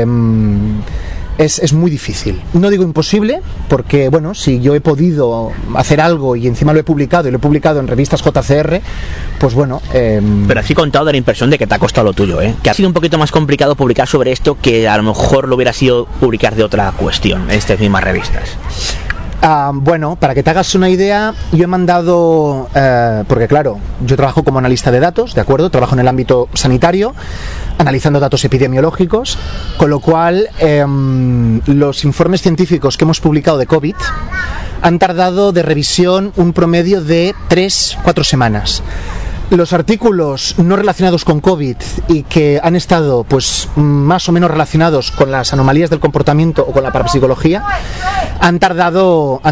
es muy difícil. No digo imposible, porque bueno, si yo he podido hacer algo y encima lo he publicado, y lo he publicado en revistas JCR, pues bueno... Pero así contado da la impresión de que te ha costado lo tuyo, ¿eh? Que ha sido un poquito más complicado publicar sobre esto que a lo mejor lo hubiera sido publicar de otra cuestión en estas mismas revistas. Bueno, para que te hagas una idea, yo he mandado, porque claro, yo trabajo como analista de datos, ¿de acuerdo? Trabajo en el ámbito sanitario, analizando datos epidemiológicos, con lo cual los informes científicos que hemos publicado de COVID han tardado de revisión un promedio de 3-4 semanas. Los artículos no relacionados con COVID y que han estado pues más o menos relacionados con las anomalías del comportamiento o con la parapsicología han tardado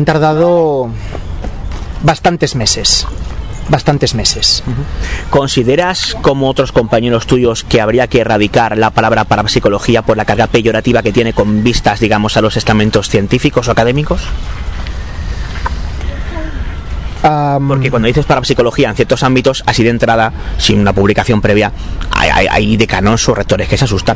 bastantes meses. ¿Consideras, como otros compañeros tuyos, que habría que erradicar la palabra parapsicología por la carga peyorativa que tiene con vistas, digamos, a los estamentos científicos o académicos? Porque cuando dices parapsicología en ciertos ámbitos, así de entrada, sin una publicación previa, hay decanos o rectores que se asustan.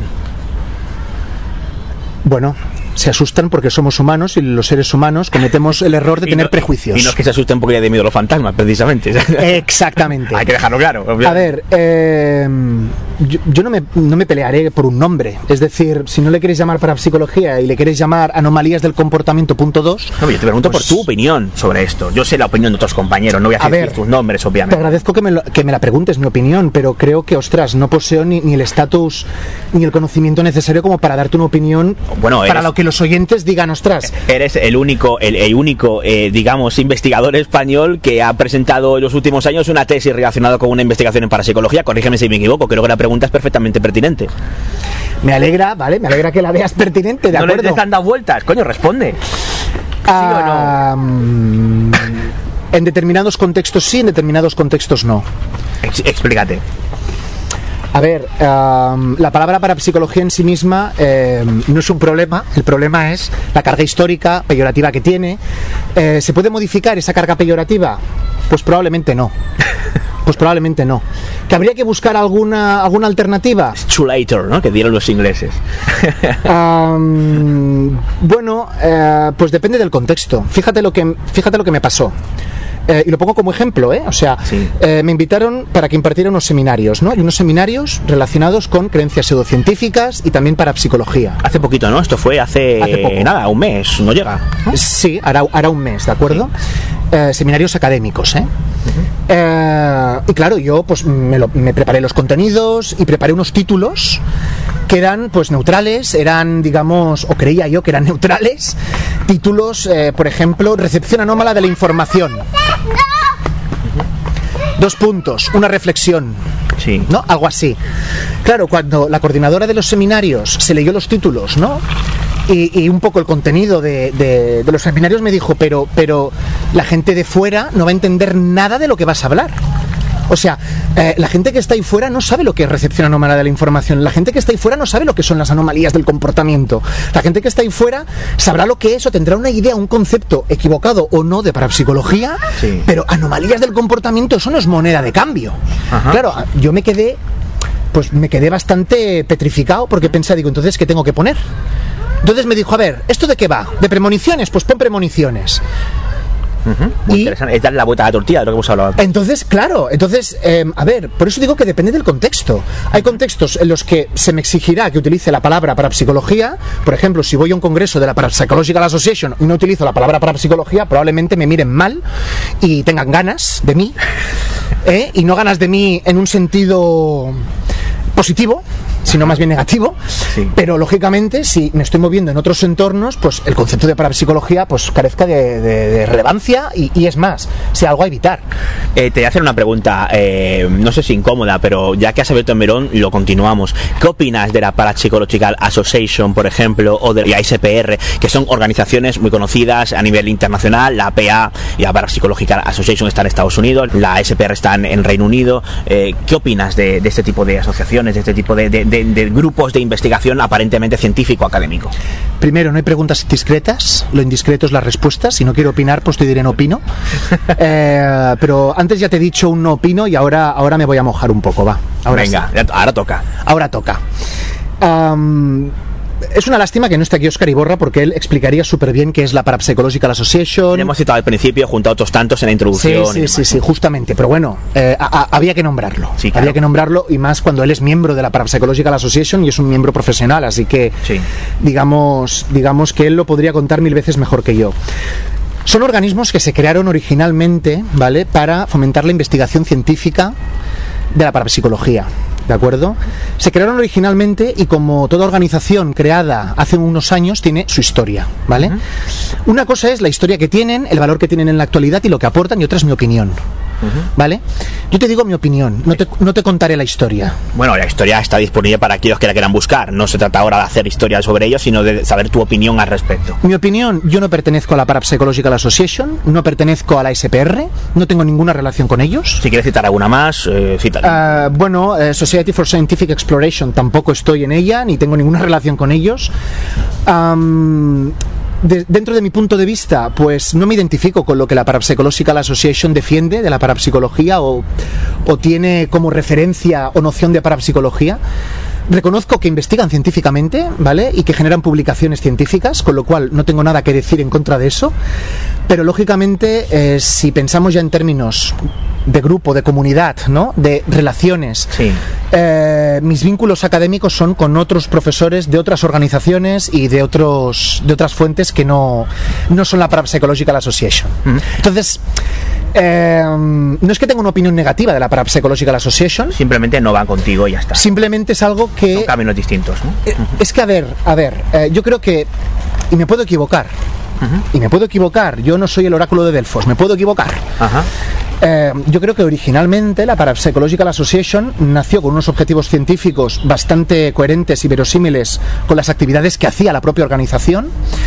Bueno, se asustan porque somos humanos y los seres humanos cometemos el error de tener prejuicios. Y no es que se asusten porque hay de miedo a los fantasmas, precisamente. Exactamente. Hay que dejarlo claro. Obviamente. A ver, yo no me pelearé por un nombre. Es decir, si no le queréis llamar parapsicología y le queréis llamar anomalías del comportamiento .2... No, yo te pregunto pues, por tu opinión sobre esto. Yo sé la opinión de otros compañeros, no voy a decir tus nombres, obviamente. Te agradezco que me la preguntes, mi opinión, pero creo que, ostras, no poseo ni el estatus ni el conocimiento necesario como para darte una opinión para lo que los oyentes digan, ostras. Eres el único, digamos, investigador español que ha presentado en los últimos años una tesis relacionada con una investigación en parapsicología. Corrígeme si me equivoco, creo que la pregunta es perfectamente pertinente. Me alegra, ¿vale? Me alegra que la veas pertinente, ¿de acuerdo? No le están dando vueltas, coño, responde. ¿Sí o no? En determinados contextos sí, en determinados contextos no. Explícate. A ver, la palabra parapsicología en sí misma no es un problema. El problema es la carga histórica, peyorativa que tiene. ¿Se puede modificar esa carga peyorativa? Pues probablemente no. ¿Que habría que buscar alguna alternativa? It's too later, ¿no? Que dieron los ingleses. Bueno, pues depende del contexto. Fíjate lo que me pasó. Y lo pongo como ejemplo, O sea, sí. Me invitaron para que impartiera unos seminarios, ¿no? Y unos seminarios relacionados con creencias pseudocientíficas y también parapsicología. Hace poquito, ¿no? Esto fue hace poco. Nada, un mes, no llega, ¿no? Sí, hará un mes, ¿de acuerdo? Sí. Seminarios académicos, y claro, yo pues me preparé los contenidos y preparé unos títulos que eran pues neutrales, eran, digamos, o creía yo que eran neutrales, títulos, por ejemplo, recepción anómala de la información. 2 puntos, una reflexión. Sí. ¿No? Algo así. Claro, cuando la coordinadora de los seminarios se leyó los títulos, ¿no? Y un poco el contenido de los seminarios, me dijo, pero la gente de fuera no va a entender nada de lo que vas a hablar. O sea, la gente que está ahí fuera no sabe lo que es recepción anómala de la información. La gente que está ahí fuera no sabe lo que son las anomalías del comportamiento. La gente que está ahí fuera sabrá lo que es o tendrá una idea, un concepto equivocado o no de parapsicología, pero anomalías del comportamiento, eso no es moneda de cambio. Ajá. Claro, yo me quedé bastante petrificado porque pensé, digo, entonces, ¿qué tengo que poner? Entonces me dijo, a ver, ¿esto de qué va? ¿De premoniciones? Pues pon premoniciones. Muy interesante. Es dar la vuelta a la tortilla de lo que hemos hablado. Entonces, claro, a ver, por eso digo que depende del contexto. Hay contextos en los que se me exigirá que utilice la palabra parapsicología. Por ejemplo, si voy a un congreso de la Parapsychological Association y no utilizo la palabra parapsicología, probablemente me miren mal y tengan ganas de mí, y no ganas de mí en un sentido positivo, sino más bien negativo, pero lógicamente si me estoy moviendo en otros entornos, pues el concepto de parapsicología pues carezca de relevancia y es más, sea algo a evitar. Te voy a hacer una pregunta, no sé si incómoda, pero ya que has abierto en Verón, lo continuamos. ¿Qué opinas de la Parapsychological Association, por ejemplo, o de la ISPR, que son organizaciones muy conocidas a nivel internacional? La APA y la Parapsychological Association están en Estados Unidos, la ISPR está en Reino Unido. ¿Qué opinas de este tipo de asociaciones, de este tipo de grupos de investigación aparentemente científico-académico? Primero, no hay preguntas indiscretas, lo indiscreto es la respuesta. Si no quiero opinar, pues te diré no opino. Pero antes ya te he dicho un no opino y ahora me voy a mojar un poco, va. Venga, sí. Ahora toca. Ahora toca. Es una lástima que no esté aquí Óscar Iborra porque él explicaría súper bien qué es la Parapsychological Association. Le hemos citado al principio junto a otros tantos en la introducción. Sí, justamente. Pero bueno, había que nombrarlo. Sí, claro. Había que nombrarlo, y más cuando él es miembro de la Parapsychological Association y es un miembro profesional, así que digamos que él lo podría contar 1000 veces mejor que yo. Son organismos que se crearon originalmente, ¿vale?, para fomentar la investigación científica de la parapsicología, ¿de acuerdo? Se crearon originalmente y, como toda organización creada hace unos años, tiene su historia, ¿vale? Una cosa es la historia que tienen, el valor que tienen en la actualidad y lo que aportan, y otra es mi opinión, ¿vale? Yo te digo mi opinión, no te contaré la historia. Bueno, la historia está disponible para aquellos que la quieran buscar. No se trata ahora de hacer historia sobre ellos, sino de saber tu opinión al respecto. Mi opinión: yo no pertenezco a la Parapsychological Association, no pertenezco a la SPR, no tengo ninguna relación con ellos. Si quieres citar alguna más, cítala. Society for Scientific Exploration, tampoco estoy en ella, ni tengo ninguna relación con ellos. Dentro de mi punto de vista, pues no me identifico con lo que la Parapsychological Association defiende de la parapsicología o tiene como referencia o noción de parapsicología. Reconozco que investigan científicamente, ¿vale?, y que generan publicaciones científicas, con lo cual no tengo nada que decir en contra de eso. Pero lógicamente, si pensamos ya en términos de grupo, de comunidad, ¿no?, de relaciones, mis vínculos académicos son con otros profesores de otras organizaciones y de otras fuentes que no son la Parapsychological Association. Entonces, no es que tenga una opinión negativa de la Parapsychological Association. Simplemente no van contigo y ya está. Simplemente es algo que... Son caminos distintos, ¿no? Es que, a ver, yo creo que... Y me puedo equivocar. Yo no soy el oráculo de Delfos, me puedo equivocar. Yo creo que originalmente la Parapsychological Association nació con unos objetivos científicos bastante coherentes y verosímiles con las actividades que hacía la propia organización.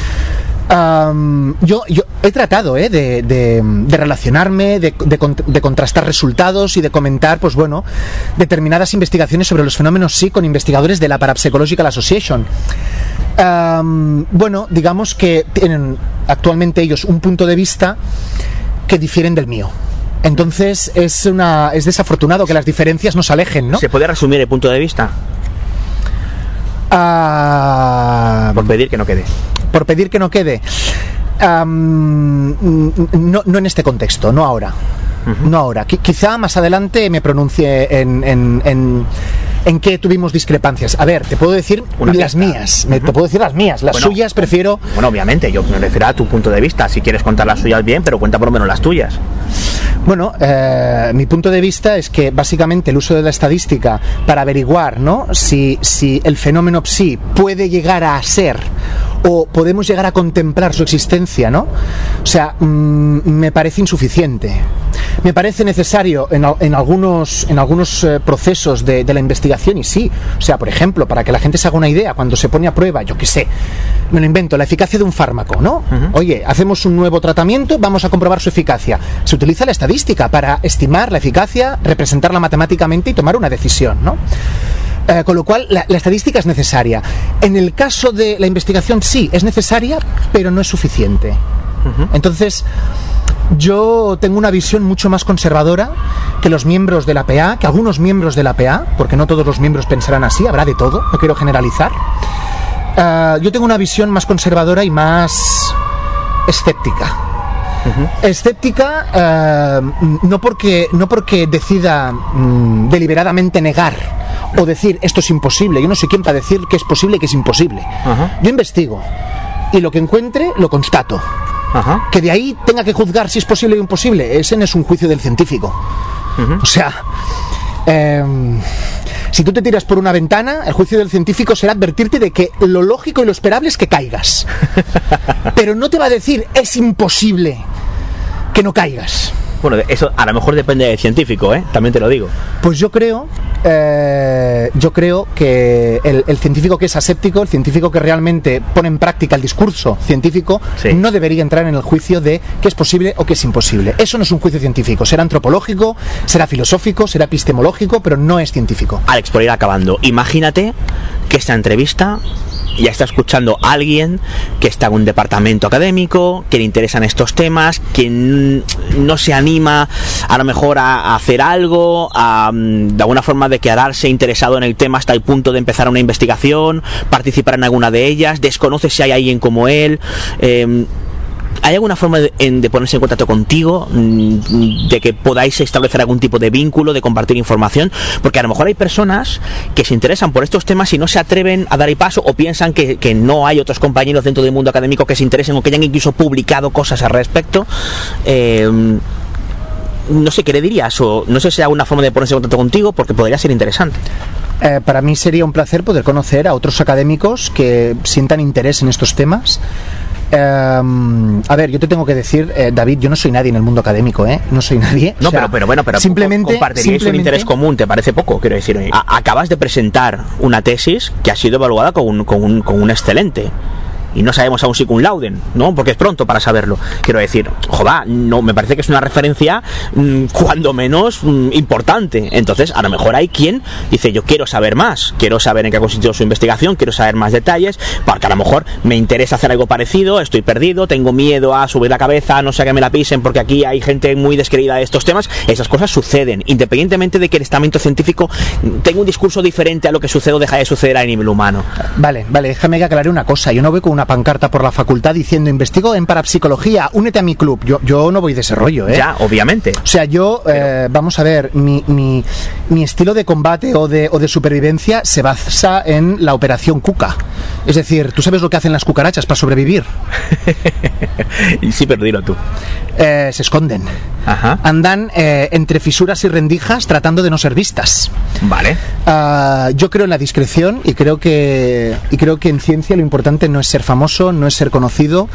Yo he tratado de relacionarme, de contrastar resultados y de comentar, pues bueno, determinadas investigaciones sobre los fenómenos sí con investigadores de la Parapsychological Association. Digamos que tienen actualmente ellos un punto de vista que difieren del mío. Entonces es desafortunado que las diferencias nos alejen, ¿no? ¿Se puede resumir el punto de vista? Por pedir que no quede. Por pedir que no quede. No en este contexto, no ahora. No ahora. Quizá más adelante me pronuncie en qué tuvimos discrepancias. A ver, te puedo decir las mías. Te puedo decir las mías. Las suyas prefiero... Bueno, obviamente, yo me refiero a tu punto de vista. Si quieres contar las suyas bien, pero cuenta por lo menos las tuyas. Bueno, mi punto de vista es que básicamente el uso de la estadística para averiguar, ¿no?, si el fenómeno psi puede llegar a ser o podemos llegar a contemplar su existencia, ¿no? O sea, me parece insuficiente. Me parece necesario en algunos procesos de la investigación, y sí. O sea, por ejemplo, para que la gente se haga una idea, cuando se pone a prueba, yo qué sé, me lo invento, la eficacia de un fármaco, ¿no? Oye, hacemos un nuevo tratamiento, vamos a comprobar su eficacia. Se utiliza la estadística para estimar la eficacia, representarla matemáticamente y tomar una decisión, ¿no? Con lo cual, la estadística es necesaria. En el caso de la investigación, sí, es necesaria, pero no es suficiente. Entonces, yo tengo una visión mucho más conservadora que los miembros de la PA, que algunos miembros de la PA, porque no todos los miembros pensarán así, habrá de todo, no quiero generalizar. Yo tengo una visión más conservadora y más escéptica. Escéptica no porque decida deliberadamente negar o decir esto es imposible. Yo no soy quien para decir que es posible y que es imposible. Yo investigo y lo que encuentre lo constato. Que de ahí tenga que juzgar si es posible o imposible, ese no es un juicio del científico. O sea, si tú te tiras por una ventana, el juicio del científico será advertirte de que lo lógico y lo esperable es que caigas. Pero no te va a decir es imposible que no caigas. Bueno, eso a lo mejor depende del científico, también te lo digo. Pues yo creo que el científico que es aséptico, el científico que realmente pone en práctica el discurso científico, no debería entrar en el juicio de qué es posible o qué es imposible. Eso no es un juicio científico. Será antropológico, será filosófico, será epistemológico, pero no es científico. Alex, por ir acabando, imagínate que esta entrevista ya está escuchando a alguien que está en un departamento académico, que le interesan estos temas, que no se anima a lo mejor a hacer algo, de alguna forma de quedarse interesado en el tema hasta el punto de empezar una investigación, participar en alguna de ellas, desconoce si hay alguien como él. ¿Hay alguna forma de ponerse en contacto contigo, de que podáis establecer algún tipo de vínculo, de compartir información? Porque a lo mejor hay personas que se interesan por estos temas y no se atreven a dar el paso, o piensan que no hay otros compañeros dentro del mundo académico que se interesen o que hayan incluso publicado cosas al respecto. No sé, ¿qué le dirías? O no sé si hay alguna forma de ponerse en contacto contigo, porque podría ser interesante. Para mí sería un placer poder conocer a otros académicos que sientan interés en estos temas. A ver, yo te tengo que decir, David, yo no soy nadie en el mundo académico, no soy nadie. No, o sea, pero simplemente compartiríais un interés común, ¿te parece poco? Quiero decir, acabas de presentar una tesis que ha sido evaluada con un excelente. Y no sabemos aún si cum laude, ¿no? Porque es pronto para saberlo. Quiero decir, joder, no, me parece que es una referencia cuando menos importante. Entonces, a lo mejor hay quien dice, yo quiero saber más, quiero saber en qué ha consistido su investigación, quiero saber más detalles, porque a lo mejor me interesa hacer algo parecido, estoy perdido, tengo miedo a subir la cabeza, no sé, que me la pisen, porque aquí hay gente muy descreída de estos temas. Esas cosas suceden, independientemente de que el estamento científico tenga un discurso diferente a lo que sucede o deja de suceder a nivel humano. Vale, déjame que aclare una cosa. Yo no voy con una pancarta por la facultad diciendo investigo en parapsicología, únete a mi club. Yo no voy de ese rollo, Ya, obviamente. O sea, yo, vamos a ver, mi estilo de combate o de supervivencia se basa en la operación Cuca. Es decir, ¿tú sabes lo que hacen las cucarachas para sobrevivir? Sí, pero dilo tú. Se esconden. Ajá. Andan entre fisuras y rendijas tratando de no ser vistas. Vale. Yo creo en la discreción y creo que en ciencia lo importante no es ser famoso, no es ser conocido.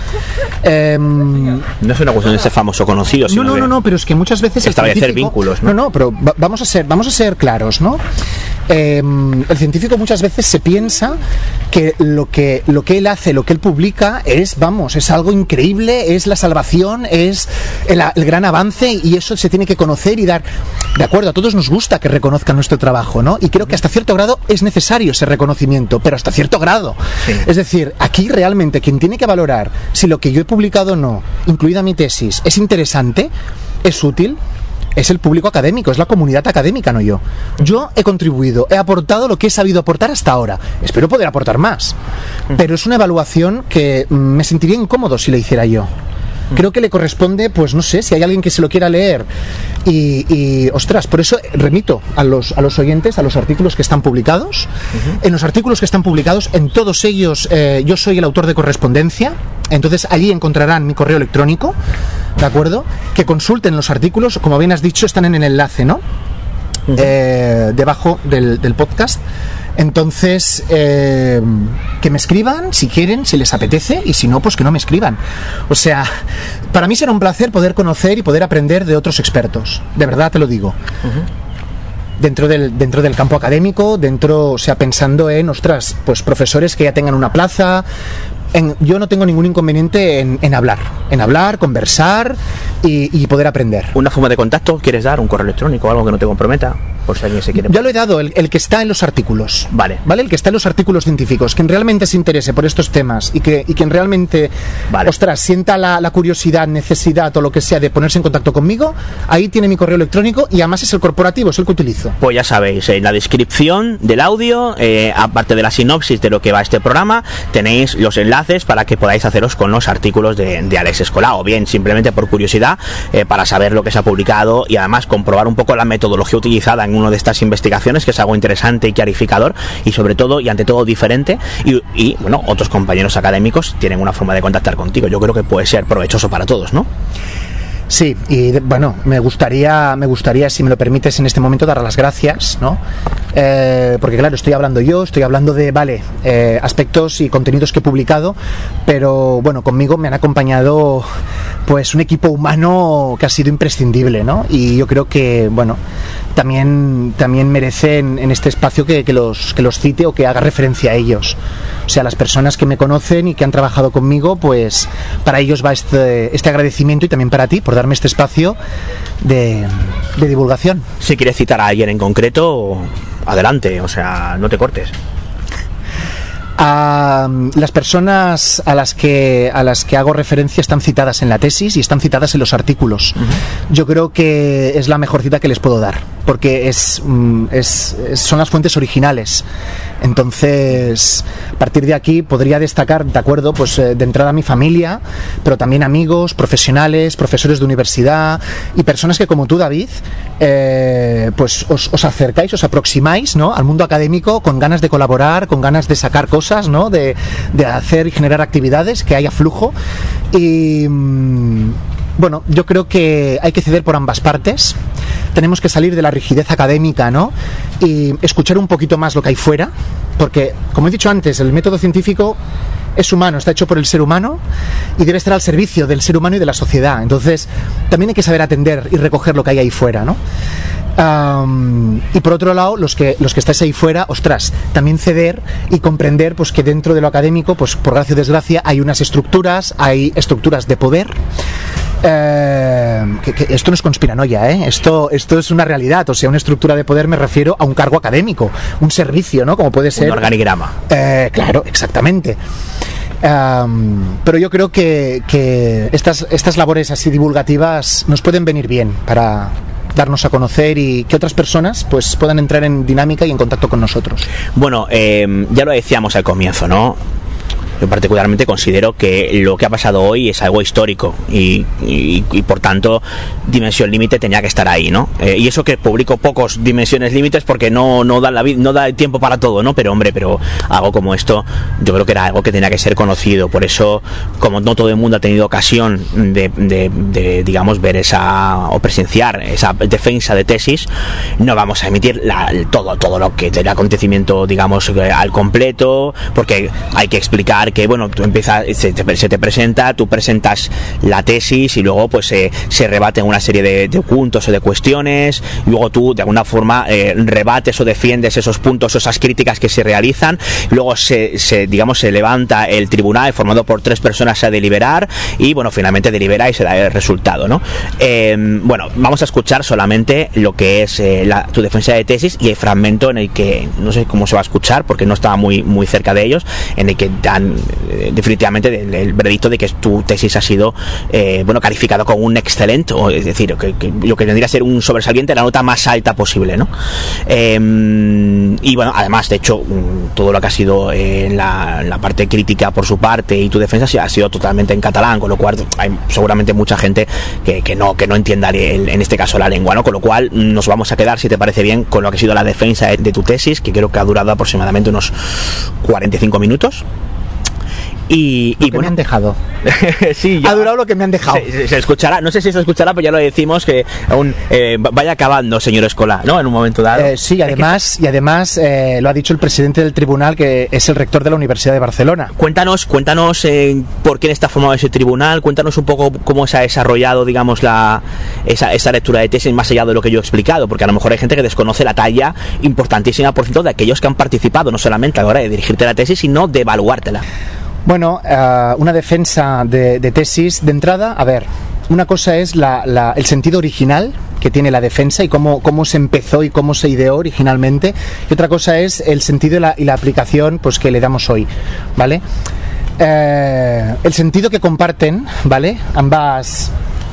No es una cuestión de ser famoso o conocido, sino no, pero es que muchas veces establecer vínculos, ¿no? No, pero vamos a ser claros, ¿no? El científico muchas veces se piensa que lo que él hace, lo que él publica es algo increíble, es la salvación, es el gran avance, y eso se tiene que conocer y dar. De acuerdo, a todos nos gusta que reconozcan nuestro trabajo, ¿no? Y creo que hasta cierto grado es necesario ese reconocimiento, pero hasta cierto grado. Sí. Es decir, aquí realmente quien tiene que valorar si lo que yo he publicado o no, incluida mi tesis, es interesante, es útil, es el público académico, es la comunidad académica, no yo. Yo he contribuido, he aportado lo que he sabido aportar hasta ahora. Espero poder aportar más. Pero es una evaluación que me sentiría incómodo si la hiciera yo. Creo que le corresponde, pues no sé, si hay alguien que se lo quiera leer y ostras, por eso remito a los oyentes a los artículos que están publicados. En los artículos que están publicados, en todos ellos yo soy el autor de correspondencia, entonces allí encontrarán mi correo electrónico, ¿de acuerdo? Que consulten los artículos, como bien has dicho, están en el enlace, ¿no? Debajo del podcast. Entonces, que me escriban si quieren, si les apetece, y si no, pues que no me escriban. O sea, para mí será un placer poder conocer y poder aprender de otros expertos, de verdad te lo digo. Dentro del campo académico, o sea, pensando en, ostras, pues profesores que ya tengan una plaza. Yo no tengo ningún inconveniente en hablar, conversar y poder aprender. ¿Una forma de contacto quieres dar? ¿Un correo electrónico o algo que no te comprometa? Por si alguien se quiere... Ya lo he dado, el que está en los artículos. Vale. El que está en los artículos científicos. Quien realmente se interese por estos temas y quien realmente, ostras, sienta la curiosidad, necesidad o lo que sea de ponerse en contacto conmigo, ahí tiene mi correo electrónico y además es el corporativo, es el que utilizo. Pues ya sabéis, en la descripción del audio, aparte de la sinopsis de lo que va este programa, tenéis los enlaces para que podáis haceros con los artículos de Alex Escola, o bien simplemente por curiosidad, para saber lo que se ha publicado y además comprobar un poco la metodología utilizada en una de estas investigaciones, que es algo interesante y clarificador y sobre todo y ante todo diferente, y bueno, otros compañeros académicos tienen una forma de contactar contigo. Yo creo que puede ser provechoso para todos, ¿no? Sí, y bueno, me gustaría, si me lo permites en este momento, dar las gracias, ¿no? Porque claro, estoy hablando de, aspectos y contenidos que he publicado, pero bueno, conmigo me han acompañado pues un equipo humano que ha sido imprescindible, ¿no? Y yo creo que, bueno, también merecen en este espacio que los cite o que haga referencia a ellos. O sea, las personas que me conocen y que han trabajado conmigo, pues para ellos va este agradecimiento, y también para ti por darme este espacio de divulgación. Si quieres citar a alguien en concreto, adelante, o sea, no te cortes. Las personas a las que hago referencia están citadas en la tesis y están citadas en los artículos. Yo creo que es la mejor cita que les puedo dar, porque son las fuentes originales. Entonces, a partir de aquí podría destacar, de acuerdo, pues de entrada mi familia, pero también amigos, profesionales, profesores de universidad y personas que, como tú, David, pues os acercáis, os aproximáis, ¿no?, al mundo académico con ganas de colaborar, con ganas de sacar cosas, ¿no?, de hacer y generar actividades, que haya flujo. Y bueno, yo creo que hay que ceder por ambas partes. Tenemos que salir de la rigidez académica, ¿no?, y escuchar un poquito más lo que hay fuera, porque, como he dicho antes, el método científico es humano, está hecho por el ser humano y debe estar al servicio del ser humano y de la sociedad. Entonces, también hay que saber atender y recoger lo que hay ahí fuera, ¿no? Y por otro lado, los que estáis ahí fuera, ostras, también ceder y comprender, pues, que dentro de lo académico, pues por gracia o desgracia, hay estructuras de poder. Que esto no es conspiranoia, esto es una realidad. O sea, una estructura de poder, me refiero a un cargo académico, un servicio, ¿no?, como puede ser un organigrama. Claro, exactamente. Pero yo creo que estas labores así divulgativas nos pueden venir bien para darnos a conocer y que otras personas pues puedan entrar en dinámica y en contacto con nosotros. Bueno, ya lo decíamos al comienzo, ¿no? Yo particularmente considero que lo que ha pasado hoy es algo histórico y por tanto Dimensión Límite tenía que estar ahí, ¿no? Y eso que publico pocos Dimensiones Límites porque no da el tiempo para todo, ¿no? Pero algo como esto yo creo que era algo que tenía que ser conocido. Por eso, como no todo el mundo ha tenido ocasión de digamos, ver o presenciar esa defensa de tesis, no vamos a emitir todo lo que del acontecimiento, digamos, al completo, porque hay que explicar que, bueno, tú empiezas, se te presenta, tú presentas la tesis y luego pues se rebaten una serie de puntos o de cuestiones, y luego tú de alguna forma rebates o defiendes esos puntos o esas críticas que se realizan, luego se levanta el tribunal formado por 3 personas a deliberar y, bueno, finalmente delibera y se da el resultado, ¿no? Bueno, vamos a escuchar solamente lo que es tu defensa de tesis y el fragmento en el que, no sé cómo se va a escuchar porque no estaba muy cerca de ellos, en el que dan definitivamente el veredicto de que tu tesis ha sido calificado como un excelente, o es decir, que lo que tendría que ser un sobresaliente, la nota más alta posible, ¿no? Y bueno, además, de hecho, todo lo que ha sido en la parte crítica por su parte y tu defensa ha sido totalmente en catalán, con lo cual hay seguramente mucha gente que no entienda en este caso la lengua, ¿no? Con lo cual nos vamos a quedar, si te parece bien, con lo que ha sido la defensa de tu tesis, que creo que ha durado aproximadamente unos 45 minutos. Y bueno, me han dejado. Sí, ha durado lo que me han dejado. Se escuchará, no sé si se escuchará, pero ya lo decimos que aún vaya acabando, señor Escola, ¿no? En un momento dado. Sí, y además lo ha dicho el presidente del tribunal, que es el rector de la Universidad de Barcelona. Cuéntanos por quién está formado ese tribunal, cuéntanos un poco cómo se ha desarrollado, digamos, esa lectura de tesis más allá de lo que yo he explicado, porque a lo mejor hay gente que desconoce la talla importantísima, por cierto, de aquellos que han participado, no solamente a la hora de dirigirte la tesis, sino de evaluártela. Bueno, una defensa de tesis, de entrada, a ver, una cosa es el sentido original que tiene la defensa y cómo se empezó y cómo se ideó originalmente, y otra cosa es el sentido y la aplicación pues que le damos hoy, ¿vale? El sentido que comparten, ¿vale? Ambas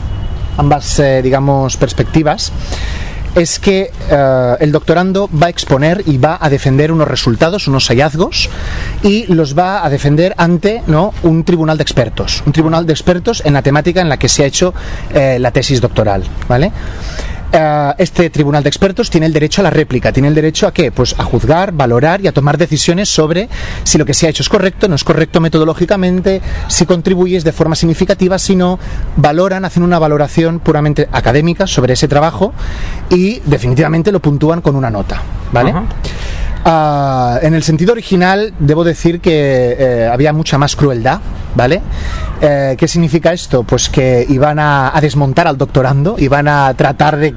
digamos, perspectivas, es que el doctorando va a exponer y va a defender unos resultados, unos hallazgos, y los va a defender ante, ¿no?, un tribunal de expertos en la temática en la que se ha hecho la tesis doctoral, ¿vale? Este tribunal de expertos tiene el derecho a la réplica, tiene el derecho a ¿qué? Pues a juzgar, valorar y a tomar decisiones sobre si lo que se ha hecho es correcto, no es correcto metodológicamente, si contribuyes de forma significativa, si no, hacen una valoración puramente académica sobre ese trabajo y definitivamente lo puntúan con una nota, ¿vale? En el sentido original debo decir que había mucha más crueldad, ¿vale? ¿Qué significa esto? Pues que iban a desmontar al doctorando, iban a tratar de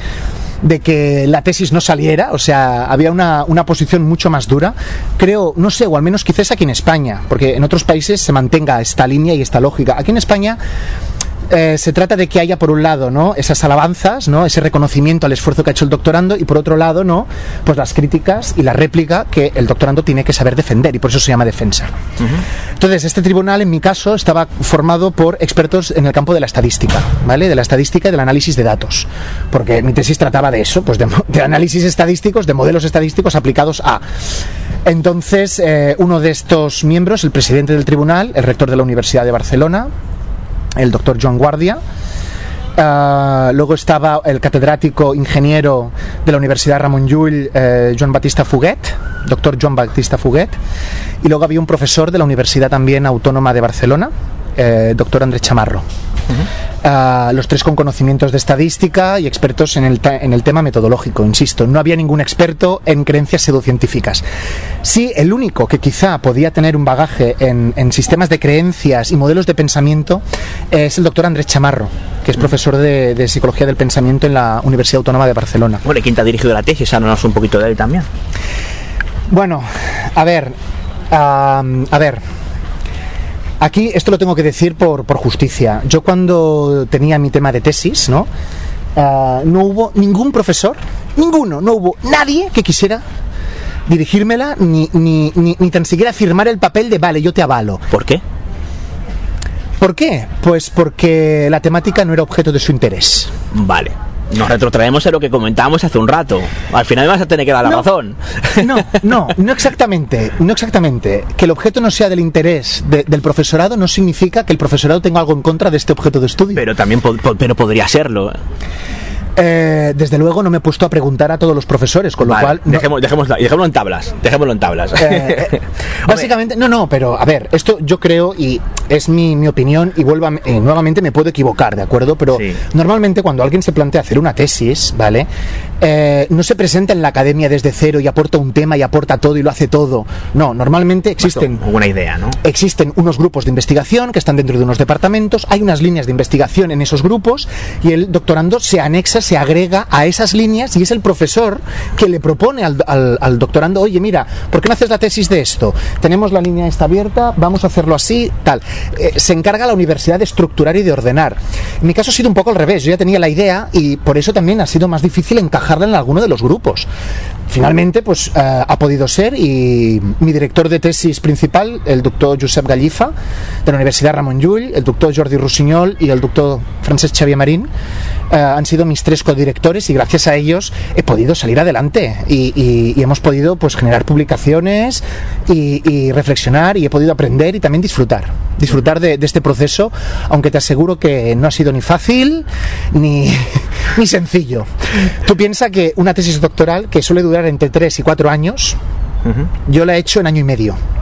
que la tesis no saliera, o sea, había una posición mucho más dura, creo, no sé, o al menos quizás aquí en España, porque en otros países se mantenga esta línea y esta lógica. Aquí en España se trata de que haya por un lado, ¿no?, esas alabanzas, ¿no?, ese reconocimiento al esfuerzo que ha hecho el doctorando, y por otro lado, ¿no?, pues las críticas y la réplica que el doctorando tiene que saber defender, y por eso se llama defensa. Entonces, este tribunal, en mi caso, estaba formado por expertos en el campo de la estadística, ¿vale?, de la estadística y del análisis de datos, porque mi tesis trataba de eso, pues de análisis estadísticos, de modelos estadísticos aplicados a... Entonces, uno de estos miembros, el presidente del tribunal, el rector de la Universidad de Barcelona, el doctor Joan Guàrdia, luego estaba el catedrático ingeniero de la Universidad Ramon Llull, Joan Batista Fuguet, doctor Joan Batista Fuguet, y luego había un profesor de la Universidad también Autónoma de Barcelona, doctor Andrés Chamarro. Los tres con conocimientos de estadística y expertos en el tema metodológico, insisto, no había ningún experto en creencias pseudocientíficas. Sí, el único que quizá podía tener un bagaje en sistemas de creencias y modelos de pensamiento es el doctor Andrés Chamarro, que es profesor de Psicología del Pensamiento en la Universidad Autónoma de Barcelona. Bueno, ¿quién te ha dirigido la tesis? Háblanos un poquito de él también. Bueno, a ver, aquí esto lo tengo que decir por justicia. Yo cuando tenía mi tema de tesis, ¿no? No hubo ningún profesor, no hubo nadie que quisiera dirigírmela ni tan siquiera firmar el papel de vale, yo te avalo. ¿Por qué? ¿Por qué? Pues porque la temática no era objeto de su interés. Vale. Nos retrotraemos a lo que comentábamos hace un rato. Al final me vas a tener que dar la razón. No exactamente. No exactamente. Que el objeto no sea del interés del profesorado no significa que el profesorado tenga algo en contra de este objeto de estudio. Pero también podría serlo. Desde luego no me he puesto a preguntar a todos los profesores, con lo cual... Dejémoslo en tablas. Básicamente, pero a ver, esto yo creo, y es mi opinión, y nuevamente me puedo equivocar, ¿de acuerdo? Pero sí. Normalmente cuando alguien se plantea hacer una tesis, ¿vale? No se presenta en la academia desde cero y aporta un tema y aporta todo y lo hace todo. No, normalmente existen... Una idea, ¿no? Existen unos grupos de investigación que están dentro de unos departamentos, hay unas líneas de investigación en esos grupos y el doctorando se anexa, se agrega a esas líneas y es el profesor que le propone al doctorando, oye, mira, ¿por qué no haces la tesis de esto? Tenemos la línea esta abierta, vamos a hacerlo así, tal. Se encarga la universidad de estructurar y de ordenar. En mi caso ha sido un poco al revés, yo ya tenía la idea y por eso también ha sido más difícil encajarla en alguno de los grupos. Finalmente, pues ha podido ser, y mi director de tesis principal, el doctor Josep Gallifa, de la Universidad Ramon Llull, el doctor Jordi Rossinyol y el doctor Francesc Xavier Marín, han sido mis tres codirectores y gracias a ellos he podido salir adelante y hemos podido pues generar publicaciones y reflexionar, y he podido aprender y también disfrutar de este proceso, aunque te aseguro que no ha sido ni fácil ni sencillo. Tú piensas que una tesis doctoral que suele durar entre 3 y 4 años, yo la he hecho en año y medio.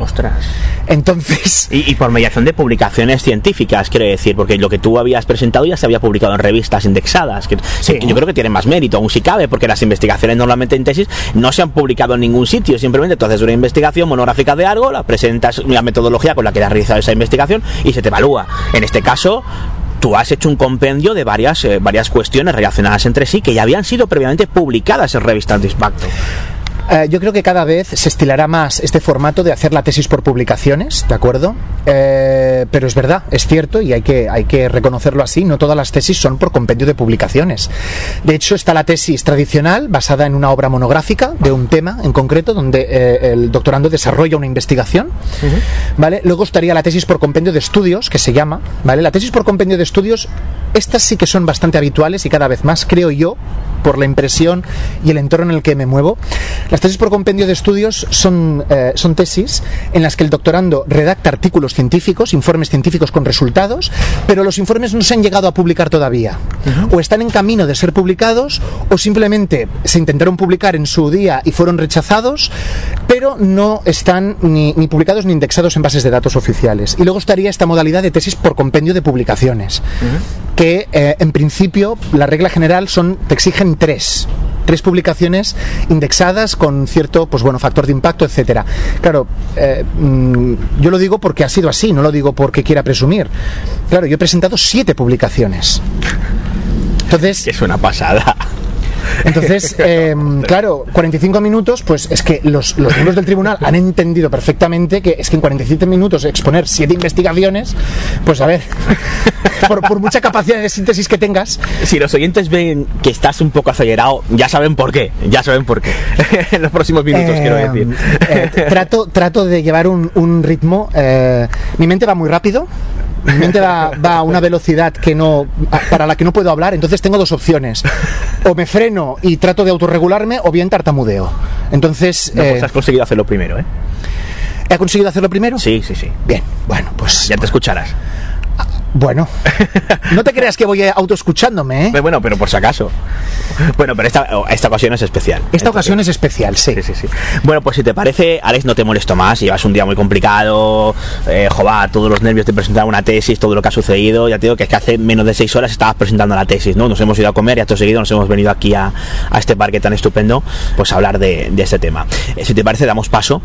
Ostras. Entonces... Y por mediación de publicaciones científicas, quiero decir, porque lo que tú habías presentado ya se había publicado en revistas indexadas, que yo creo que tiene más mérito, aún si cabe, porque las investigaciones normalmente en tesis no se han publicado en ningún sitio, simplemente tú haces una investigación monográfica de algo, la presentas, una metodología con la que has realizado esa investigación y se te evalúa. En este caso, tú has hecho un compendio de varias cuestiones relacionadas entre sí que ya habían sido previamente publicadas en revistas de impacto. Yo creo que cada vez se estilará más este formato de hacer la tesis por publicaciones, ¿de acuerdo? Pero es verdad, es cierto, y hay que reconocerlo así, no todas las tesis son por compendio de publicaciones. De hecho, está la tesis tradicional, basada en una obra monográfica de un tema en concreto, donde el doctorando desarrolla una investigación, ¿vale? Luego estaría la tesis por compendio de estudios, que se llama, ¿vale? La tesis por compendio de estudios, estas sí que son bastante habituales y cada vez más, creo yo, por la impresión y el entorno en el que me muevo. Las tesis por compendio de estudios son tesis en las que el doctorando redacta artículos científicos, informes científicos con resultados, pero los informes no se han llegado a publicar todavía. O están en camino de ser publicados, o simplemente se intentaron publicar en su día y fueron rechazados, pero no están ni publicados ni indexados en bases de datos oficiales. Y luego estaría esta modalidad de tesis por compendio de publicaciones, que en principio la regla general te exigen tres publicaciones indexadas con cierto factor de impacto, etcétera. Claro, yo lo digo porque ha sido así, no lo digo porque quiera presumir. Claro, yo he presentado 7 publicaciones. Entonces, es una pasada. Entonces, claro, 45 minutos, pues es que los miembros del tribunal han entendido perfectamente que es que en 47 minutos exponer 7 investigaciones, pues a ver, por mucha capacidad de síntesis que tengas. Si los oyentes ven que estás un poco acelerado, ya saben por qué. En los próximos minutos, quiero decir. Trato de llevar un ritmo. Mi mente va muy rápido. Mi mente va a una velocidad para la que no puedo hablar, entonces tengo dos opciones: o me freno y trato de autorregularme, o bien tartamudeo. Entonces pues has conseguido hacerlo primero, ¿eh? ¿He conseguido hacerlo primero? Sí. Bien, bueno, pues ya te escucharás. Bueno, no te creas que voy autoescuchándome, ¿eh? Bueno, pero por si acaso. Bueno, pero esta ocasión es especial. Esta ocasión es especial, sí. Sí. Bueno, pues si te parece, Alex, no te molesto más. Llevas un día muy complicado, todos los nervios de presentar una tesis, todo lo que ha sucedido. Ya te digo que es que hace menos de 6 horas estabas presentando la tesis, ¿no? Nos hemos ido a comer y acto seguido nos hemos venido aquí a este parque tan estupendo, pues a hablar de este tema. Si te parece, damos paso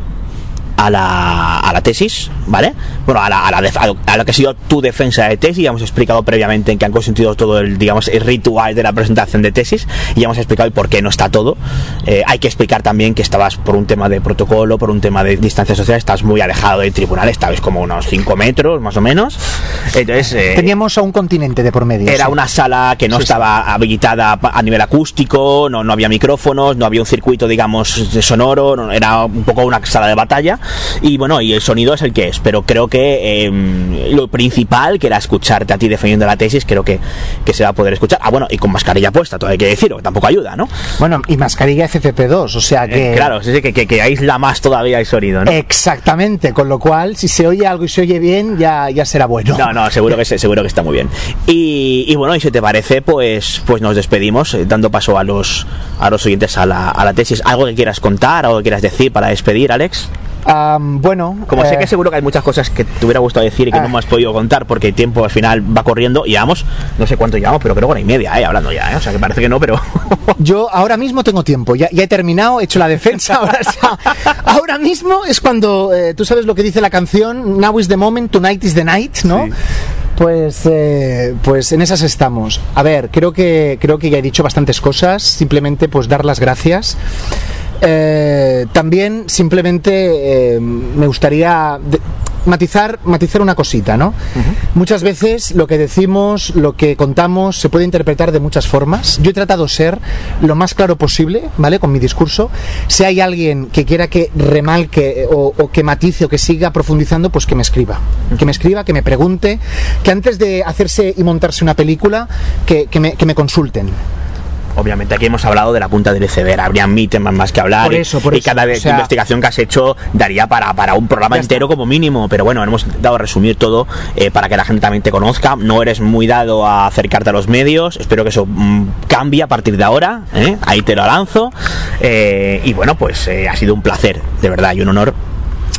a la tesis, ¿vale? Bueno, a lo que ha sido tu defensa de tesis. Ya hemos explicado previamente en qué han consistido todo el ritual de la presentación de tesis, y ya hemos explicado el por qué no está todo. Hay que explicar también que estabas, por un tema de protocolo, por un tema de distancia social, estás muy alejado del tribunal, estabas como unos 5 metros más o menos. Entonces teníamos a un continente de por medio. Era una sala que no estaba habilitada a nivel acústico, no había micrófonos, no había un circuito, sonoro, era un poco una sala de batalla. Y bueno, y el sonido es el que es, pero creo que lo principal, que era escucharte a ti defendiendo la tesis, creo que se va a poder escuchar. Bueno, y con mascarilla puesta, todo hay que decirlo, que tampoco ayuda, ¿no? Bueno, y mascarilla FFP2, o sea que... claro, sí, que aísla más todavía el sonido, ¿no? Exactamente, con lo cual, si se oye algo y se oye bien, ya será bueno. No, seguro que está muy bien. Y bueno, y si te parece, pues nos despedimos, dando paso a los oyentes a la tesis. ¿Algo que quieras contar, algo que quieras decir para despedir, Alex? Bueno, como sé que seguro que hay muchas cosas que te hubiera gustado decir y que no me has podido contar porque el tiempo al final va corriendo. Llevamos, no sé cuánto llevamos, pero creo que 1:30 hablando ya, o sea que parece que no, pero yo ahora mismo tengo tiempo, ya he terminado, he hecho la defensa. Ahora mismo es cuando tú sabes lo que dice la canción, Now is the moment, tonight is the night, ¿no? Sí. Pues en esas estamos. A ver, creo que ya he dicho bastantes cosas. Simplemente pues dar las gracias. También simplemente me gustaría matizar una cosita, ¿no? Muchas veces lo que decimos, lo que contamos se puede interpretar de muchas formas. Yo he tratado de ser lo más claro posible, ¿vale? Con mi discurso. Si hay alguien que quiera que remalque o que matice o que siga profundizando, pues que me escriba, que me pregunte, que antes de hacerse y montarse una película que me consulten. Obviamente aquí hemos hablado de la punta del iceberg, habría mil temas más que hablar, y cada investigación que has hecho daría para un programa entero como mínimo, pero bueno, hemos intentado resumir todo para que la gente también te conozca. No eres muy dado a acercarte a los medios, espero que eso cambie a partir de ahora, ahí te lo lanzo, y bueno, pues ha sido un placer, de verdad, y un honor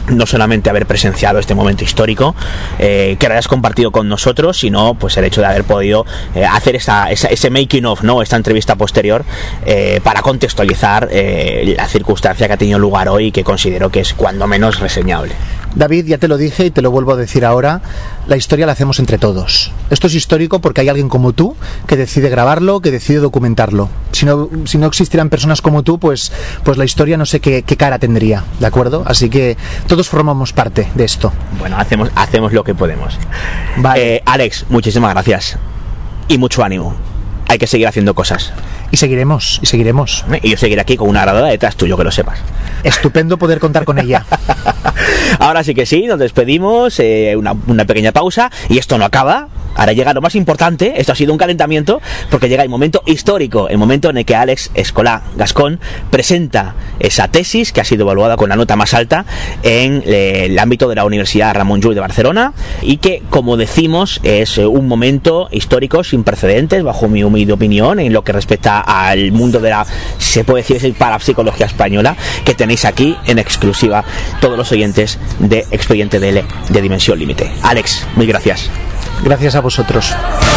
no solamente haber presenciado este momento histórico que lo hayas compartido con nosotros, sino pues el hecho de haber podido hacer ese making of, ¿no? Esta entrevista posterior para contextualizar la circunstancia que ha tenido lugar hoy y que considero que es cuando menos reseñable. David, ya te lo dije y te lo vuelvo a decir ahora, la historia la hacemos entre todos. Esto es histórico porque hay alguien como tú que decide grabarlo, que decide documentarlo. Si no existieran personas como tú, pues la historia no sé qué cara tendría, ¿de acuerdo? Así que todos formamos parte de esto. Bueno, hacemos lo que podemos. Vale. Alex, muchísimas gracias y mucho ánimo. Hay que seguir haciendo cosas. Y seguiremos. Y yo seguiré aquí con una grabadora detrás tuyo, que lo sepas. Estupendo poder contar con ella. Ahora sí que sí, nos despedimos, una pequeña pausa, y esto no acaba. Ahora llega lo más importante. Esto ha sido un calentamiento, porque llega el momento histórico, el momento en el que Alex Escolà Gascón presenta esa tesis que ha sido evaluada con la nota más alta en el ámbito de la Universidad Ramon Llull de Barcelona, y que, como decimos, es un momento histórico sin precedentes, bajo mi humilde opinión, en lo que respecta al mundo de la, se puede decir, parapsicología española, que tenéis aquí en exclusiva todos los oyentes de Expediente DL de Dimensión Límite. Alex, muy gracias. Gracias a vosotros.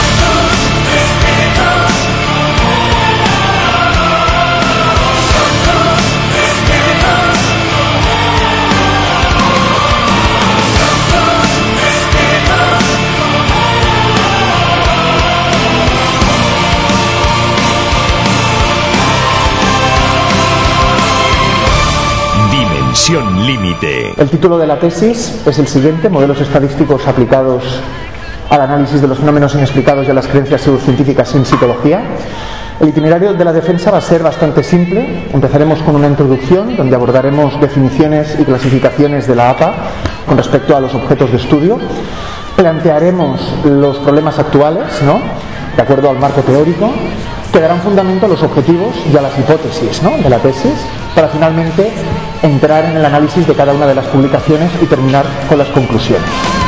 Dimensión Límite. El título de la tesis es el siguiente: modelos estadísticos aplicados al análisis de los fenómenos inexplicados y a las creencias pseudocientíficas en psicología. El itinerario de la defensa va a ser bastante simple. Empezaremos con una introducción donde abordaremos definiciones y clasificaciones de la APA con respecto a los objetos de estudio. Plantearemos los problemas actuales, ¿no?, de acuerdo al marco teórico, que darán fundamento a los objetivos y a las hipótesis, ¿no?, de la tesis, para finalmente entrar en el análisis de cada una de las publicaciones y terminar con las conclusiones.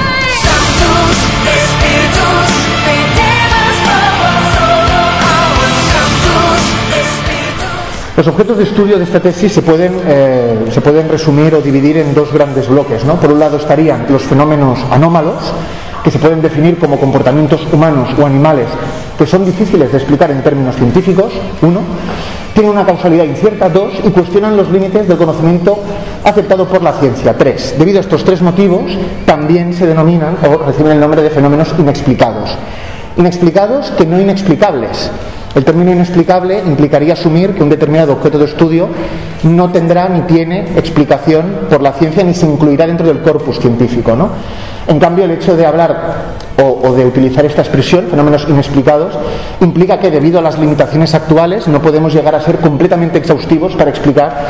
Los objetos de estudio de esta tesis se pueden resumir o dividir en dos grandes bloques, ¿no? Por un lado estarían los fenómenos anómalos, que se pueden definir como comportamientos humanos o animales que son difíciles de explicar en términos científicos, 1, tienen una causalidad incierta, 2, y cuestionan los límites del conocimiento aceptado por la ciencia, 3. Debido a estos tres motivos, también se denominan o reciben el nombre de fenómenos inexplicados. Inexplicados que no inexplicables. El término inexplicable implicaría asumir que un determinado objeto de estudio no tendrá ni tiene explicación por la ciencia ni se incluirá dentro del corpus científico, ¿no? En cambio, el hecho de hablar o de utilizar esta expresión, fenómenos inexplicados, implica que debido a las limitaciones actuales no podemos llegar a ser completamente exhaustivos para explicar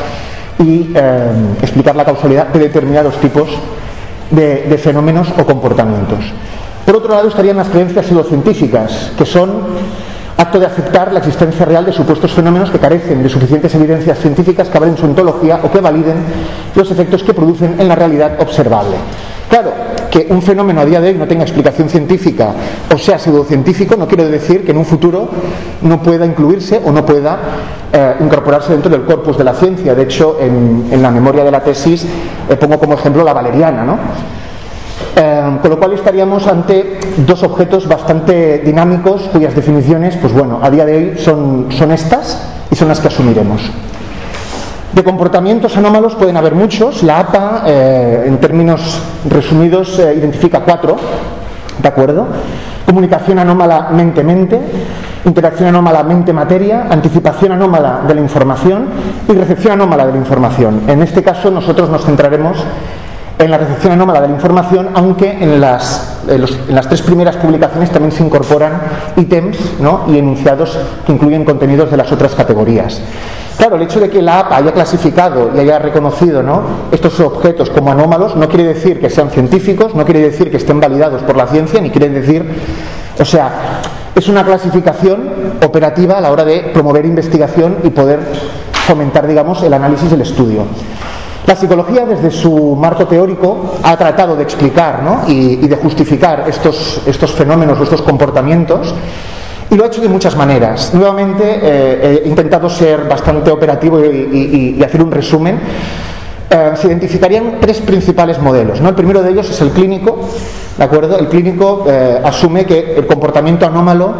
la causalidad de determinados tipos de fenómenos o comportamientos. Por otro lado estarían las creencias pseudocientíficas, que son acto de aceptar la existencia real de supuestos fenómenos que carecen de suficientes evidencias científicas que avalen su ontología o que validen los efectos que producen en la realidad observable. Claro, que un fenómeno a día de hoy no tenga explicación científica o sea pseudocientífico no quiere decir que en un futuro no pueda incluirse o no pueda incorporarse dentro del corpus de la ciencia. De hecho, en la memoria de la tesis pongo como ejemplo la valeriana, ¿no? Con lo cual estaríamos ante dos objetos bastante dinámicos cuyas definiciones, pues bueno, a día de hoy son estas y son las que asumiremos. De comportamientos anómalos pueden haber muchos. La APA, en términos resumidos, identifica 4, ¿de acuerdo? Comunicación anómala mente-mente, interacción anómala mente-materia, anticipación anómala de la información y recepción anómala de la información. En este caso nosotros nos centraremos en la recepción anómala de la información, aunque en las tres primeras publicaciones también se incorporan ítems, ¿no?, y enunciados que incluyen contenidos de las otras categorías. Claro, el hecho de que la APA haya clasificado y haya reconocido, ¿no?, estos objetos como anómalos no quiere decir que sean científicos, no quiere decir que estén validados por la ciencia, ni quiere decir, o sea, es una clasificación operativa a la hora de promover investigación y poder fomentar, digamos, el análisis del estudio. La psicología, desde su marco teórico, ha tratado de explicar, ¿no?, y de justificar estos fenómenos o estos comportamientos, y lo ha hecho de muchas maneras. Nuevamente he intentado ser bastante operativo y hacer un resumen. se identificarían tres principales modelos, ¿no? El primero de ellos es el clínico, ¿de acuerdo? El clínico asume que el comportamiento anómalo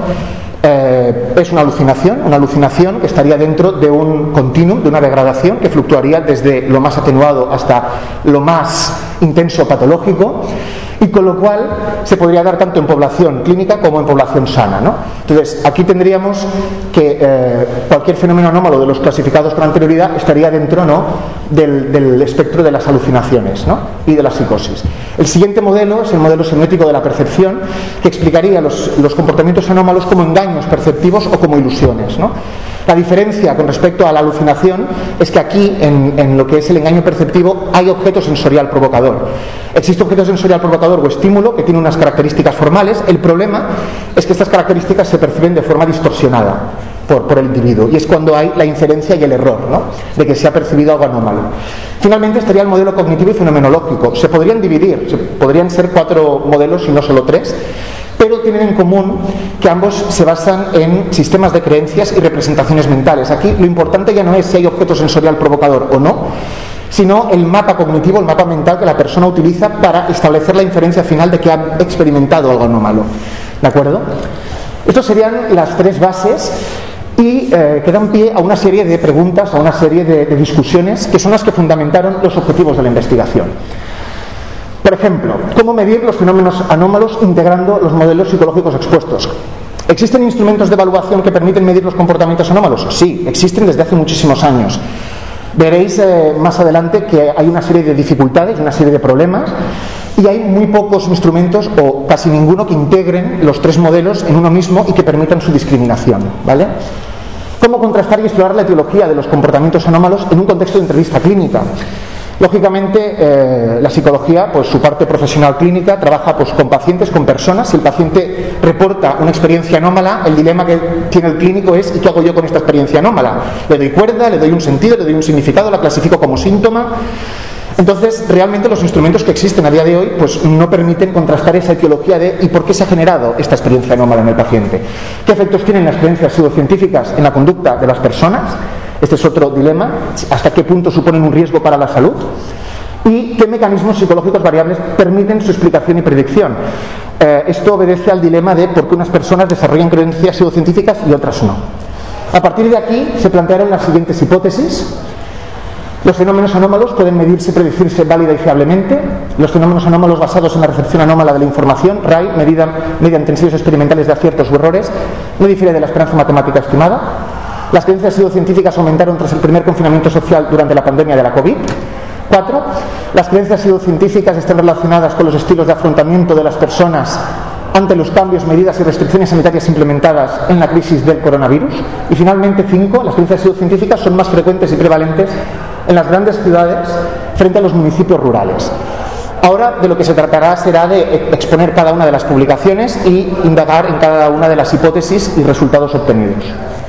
es una alucinación que estaría dentro de un continuum, de una degradación que fluctuaría desde lo más atenuado hasta lo más intenso patológico, y con lo cual se podría dar tanto en población clínica como en población sana, ¿no? Entonces, aquí tendríamos que cualquier fenómeno anómalo de los clasificados con anterioridad estaría dentro, ¿no?, del espectro de las alucinaciones, ¿no?, y de la psicosis. El siguiente modelo es el modelo semiótico de la percepción, que explicaría los comportamientos anómalos como engaños perceptivos o como ilusiones, ¿no? La diferencia con respecto a la alucinación es que aquí, en lo que es el engaño perceptivo, hay objeto sensorial provocador. Existe objeto sensorial provocador o estímulo que tiene unas características formales. El problema es que estas características se perciben de forma distorsionada por el individuo, y es cuando hay la inferencia y el error, ¿no?, de que se ha percibido algo anómalo. Finalmente estaría el modelo cognitivo y fenomenológico. Se podrían dividir, podrían ser 4 modelos y no solo 3, pero tienen en común que ambos se basan en sistemas de creencias y representaciones mentales. Aquí lo importante ya no es si hay objeto sensorial provocador o no, sino el mapa cognitivo, el mapa mental que la persona utiliza para establecer la inferencia final de que ha experimentado algo anómalo. ¿De acuerdo? Estas serían las 3 bases y que dan pie a una serie de preguntas, a una serie de discusiones que son las que fundamentaron los objetivos de la investigación. Por ejemplo, ¿cómo medir los fenómenos anómalos integrando los modelos psicológicos expuestos? ¿Existen instrumentos de evaluación que permiten medir los comportamientos anómalos? Sí, existen desde hace muchísimos años. Veréis más adelante que hay una serie de dificultades, una serie de problemas, y hay muy pocos instrumentos o casi ninguno que integren los 3 modelos en uno mismo y que permitan su discriminación, ¿vale? ¿Cómo contrastar y explorar la etiología de los comportamientos anómalos en un contexto de entrevista clínica? Lógicamente, la psicología, pues su parte profesional clínica, trabaja pues con pacientes, con personas. Si el paciente reporta una experiencia anómala, el dilema que tiene el clínico es: ¿y qué hago yo con esta experiencia anómala? ¿Le doy cuerda? ¿Le doy un sentido? ¿Le doy un significado? ¿La clasifico como síntoma? Entonces, realmente los instrumentos que existen a día de hoy pues no permiten contrastar esa etiología de ¿y por qué se ha generado esta experiencia anómala en el paciente? ¿Qué efectos tienen las creencias pseudocientíficas en la conducta de las personas? Este es otro dilema. ¿Hasta qué punto suponen un riesgo para la salud? ¿Y qué mecanismos psicológicos variables permiten su explicación y predicción? Esto obedece al dilema de por qué unas personas desarrollan creencias pseudocientíficas y otras no. A partir de aquí se plantearon las siguientes hipótesis. Los fenómenos anómalos pueden medirse y predecirse válida y fiablemente. Los fenómenos anómalos basados en la recepción anómala de la información, RAI, medida mediante ensayos experimentales de aciertos o errores, no difiere de la esperanza matemática estimada. Las creencias pseudocientíficas aumentaron tras el primer confinamiento social durante la pandemia de la COVID. 4. Las creencias pseudocientíficas están relacionadas con los estilos de afrontamiento de las personas ante los cambios, medidas y restricciones sanitarias implementadas en la crisis del coronavirus. Y finalmente, 5. Las creencias pseudocientíficas son más frecuentes y prevalentes en las grandes ciudades frente a los municipios rurales. Ahora de lo que se tratará será de exponer cada una de las publicaciones y indagar en cada una de las hipótesis y resultados obtenidos.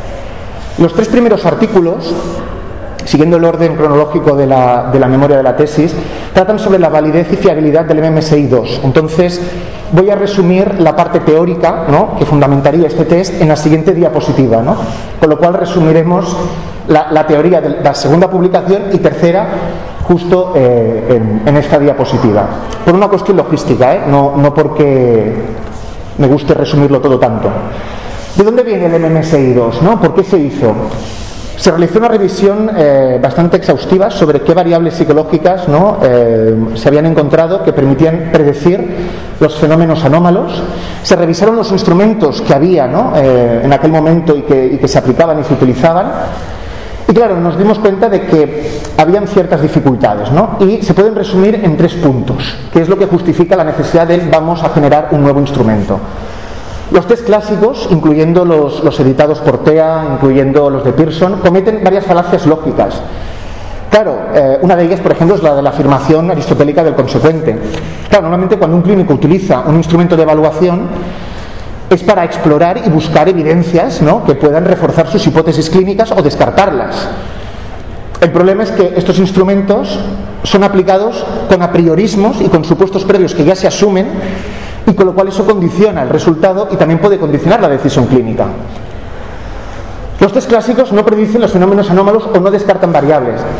Los 3 primeros artículos, siguiendo el orden cronológico de la memoria de la tesis, tratan sobre la validez y fiabilidad del MMSI-2. Entonces, voy a resumir la parte teórica, ¿no?, que fundamentaría este test en la siguiente diapositiva, ¿no? Con lo cual resumiremos la teoría de la segunda publicación y tercera justo en esta diapositiva. Por una cuestión logística, no porque me guste resumirlo todo tanto. ¿De dónde viene el MMSI-2, ¿no? ¿Por qué se hizo? Se realizó una revisión bastante exhaustiva sobre qué variables psicológicas, ¿no?, se habían encontrado que permitían predecir los fenómenos anómalos. Se revisaron los instrumentos que había, ¿no?, en aquel momento y que se aplicaban y se utilizaban. Y claro, nos dimos cuenta de que habían ciertas dificultades, ¿no? Y se pueden resumir en 3 puntos, que es lo que justifica la necesidad de vamos a generar un nuevo instrumento. Los test clásicos, incluyendo los editados por TEA, incluyendo los de Pearson, cometen varias falacias lógicas. Claro, una de ellas, por ejemplo, es la de la afirmación aristotélica del consecuente. Claro, normalmente cuando un clínico utiliza un instrumento de evaluación es para explorar y buscar evidencias, ¿no?, que puedan reforzar sus hipótesis clínicas o descartarlas. El problema es que estos instrumentos son aplicados con apriorismos y con supuestos previos que ya se asumen, y con lo cual eso condiciona el resultado y también puede condicionar la decisión clínica. Los test clásicos no predicen los fenómenos anómalos o no descartan variables.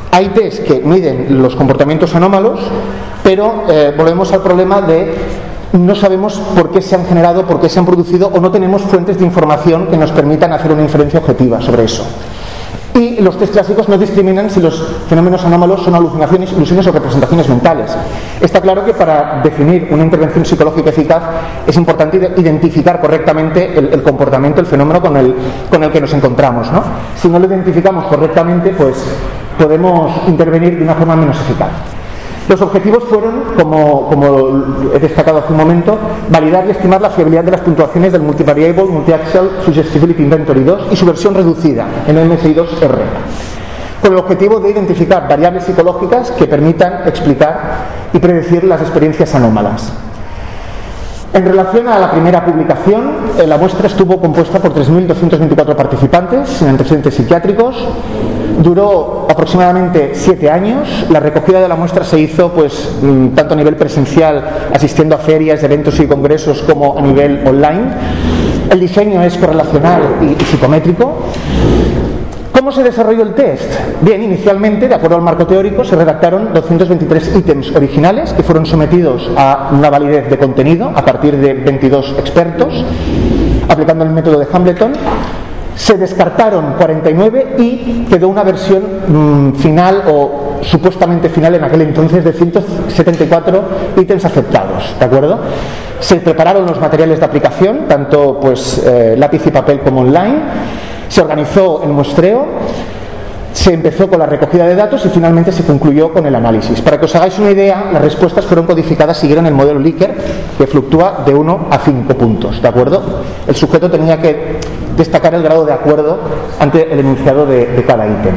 Hay test que miden los comportamientos anómalos, pero volvemos al problema de no sabemos por qué se han generado, por qué se han producido, o no tenemos fuentes de información que nos permitan hacer una inferencia objetiva sobre eso. Y los test clásicos no discriminan si los fenómenos anómalos son alucinaciones, ilusiones o representaciones mentales. Está claro que para definir una intervención psicológica eficaz es importante identificar correctamente el comportamiento, el fenómeno con el que nos encontramos, ¿no? Si no lo identificamos correctamente, pues podemos intervenir de una forma menos eficaz. Los objetivos fueron, como he destacado hace un momento, validar y estimar la fiabilidad de las puntuaciones del Multivariable Multi-Axial Suggestibility Inventory 2 y su versión reducida, NMSI2R, con el objetivo de identificar variables psicológicas que permitan explicar y predecir las experiencias anómalas. En relación a la primera publicación, la muestra estuvo compuesta por 3.224 participantes sin antecedentes psiquiátricos. Duró aproximadamente 7 años. La recogida de la muestra se hizo tanto a nivel presencial, asistiendo a ferias, eventos y congresos, como a nivel online. El diseño es correlacional y psicométrico. ¿Cómo se desarrolló el test? Bien, inicialmente, de acuerdo al marco teórico, se redactaron 223 ítems originales que fueron sometidos a una validez de contenido a partir de 22 expertos, aplicando el método de Hambleton. Se descartaron 49 y quedó una versión final o supuestamente final en aquel entonces de 174 ítems aceptados, ¿de acuerdo? Se prepararon los materiales de aplicación, tanto lápiz y papel como online. Se organizó el muestreo, se empezó con la recogida de datos y finalmente se concluyó con el análisis. Para que os hagáis una idea, las respuestas fueron codificadas, siguieron el modelo Likert, que fluctúa de 1 a 5 puntos, ¿de acuerdo? El sujeto tenía que destacar el grado de acuerdo ante el enunciado de cada ítem.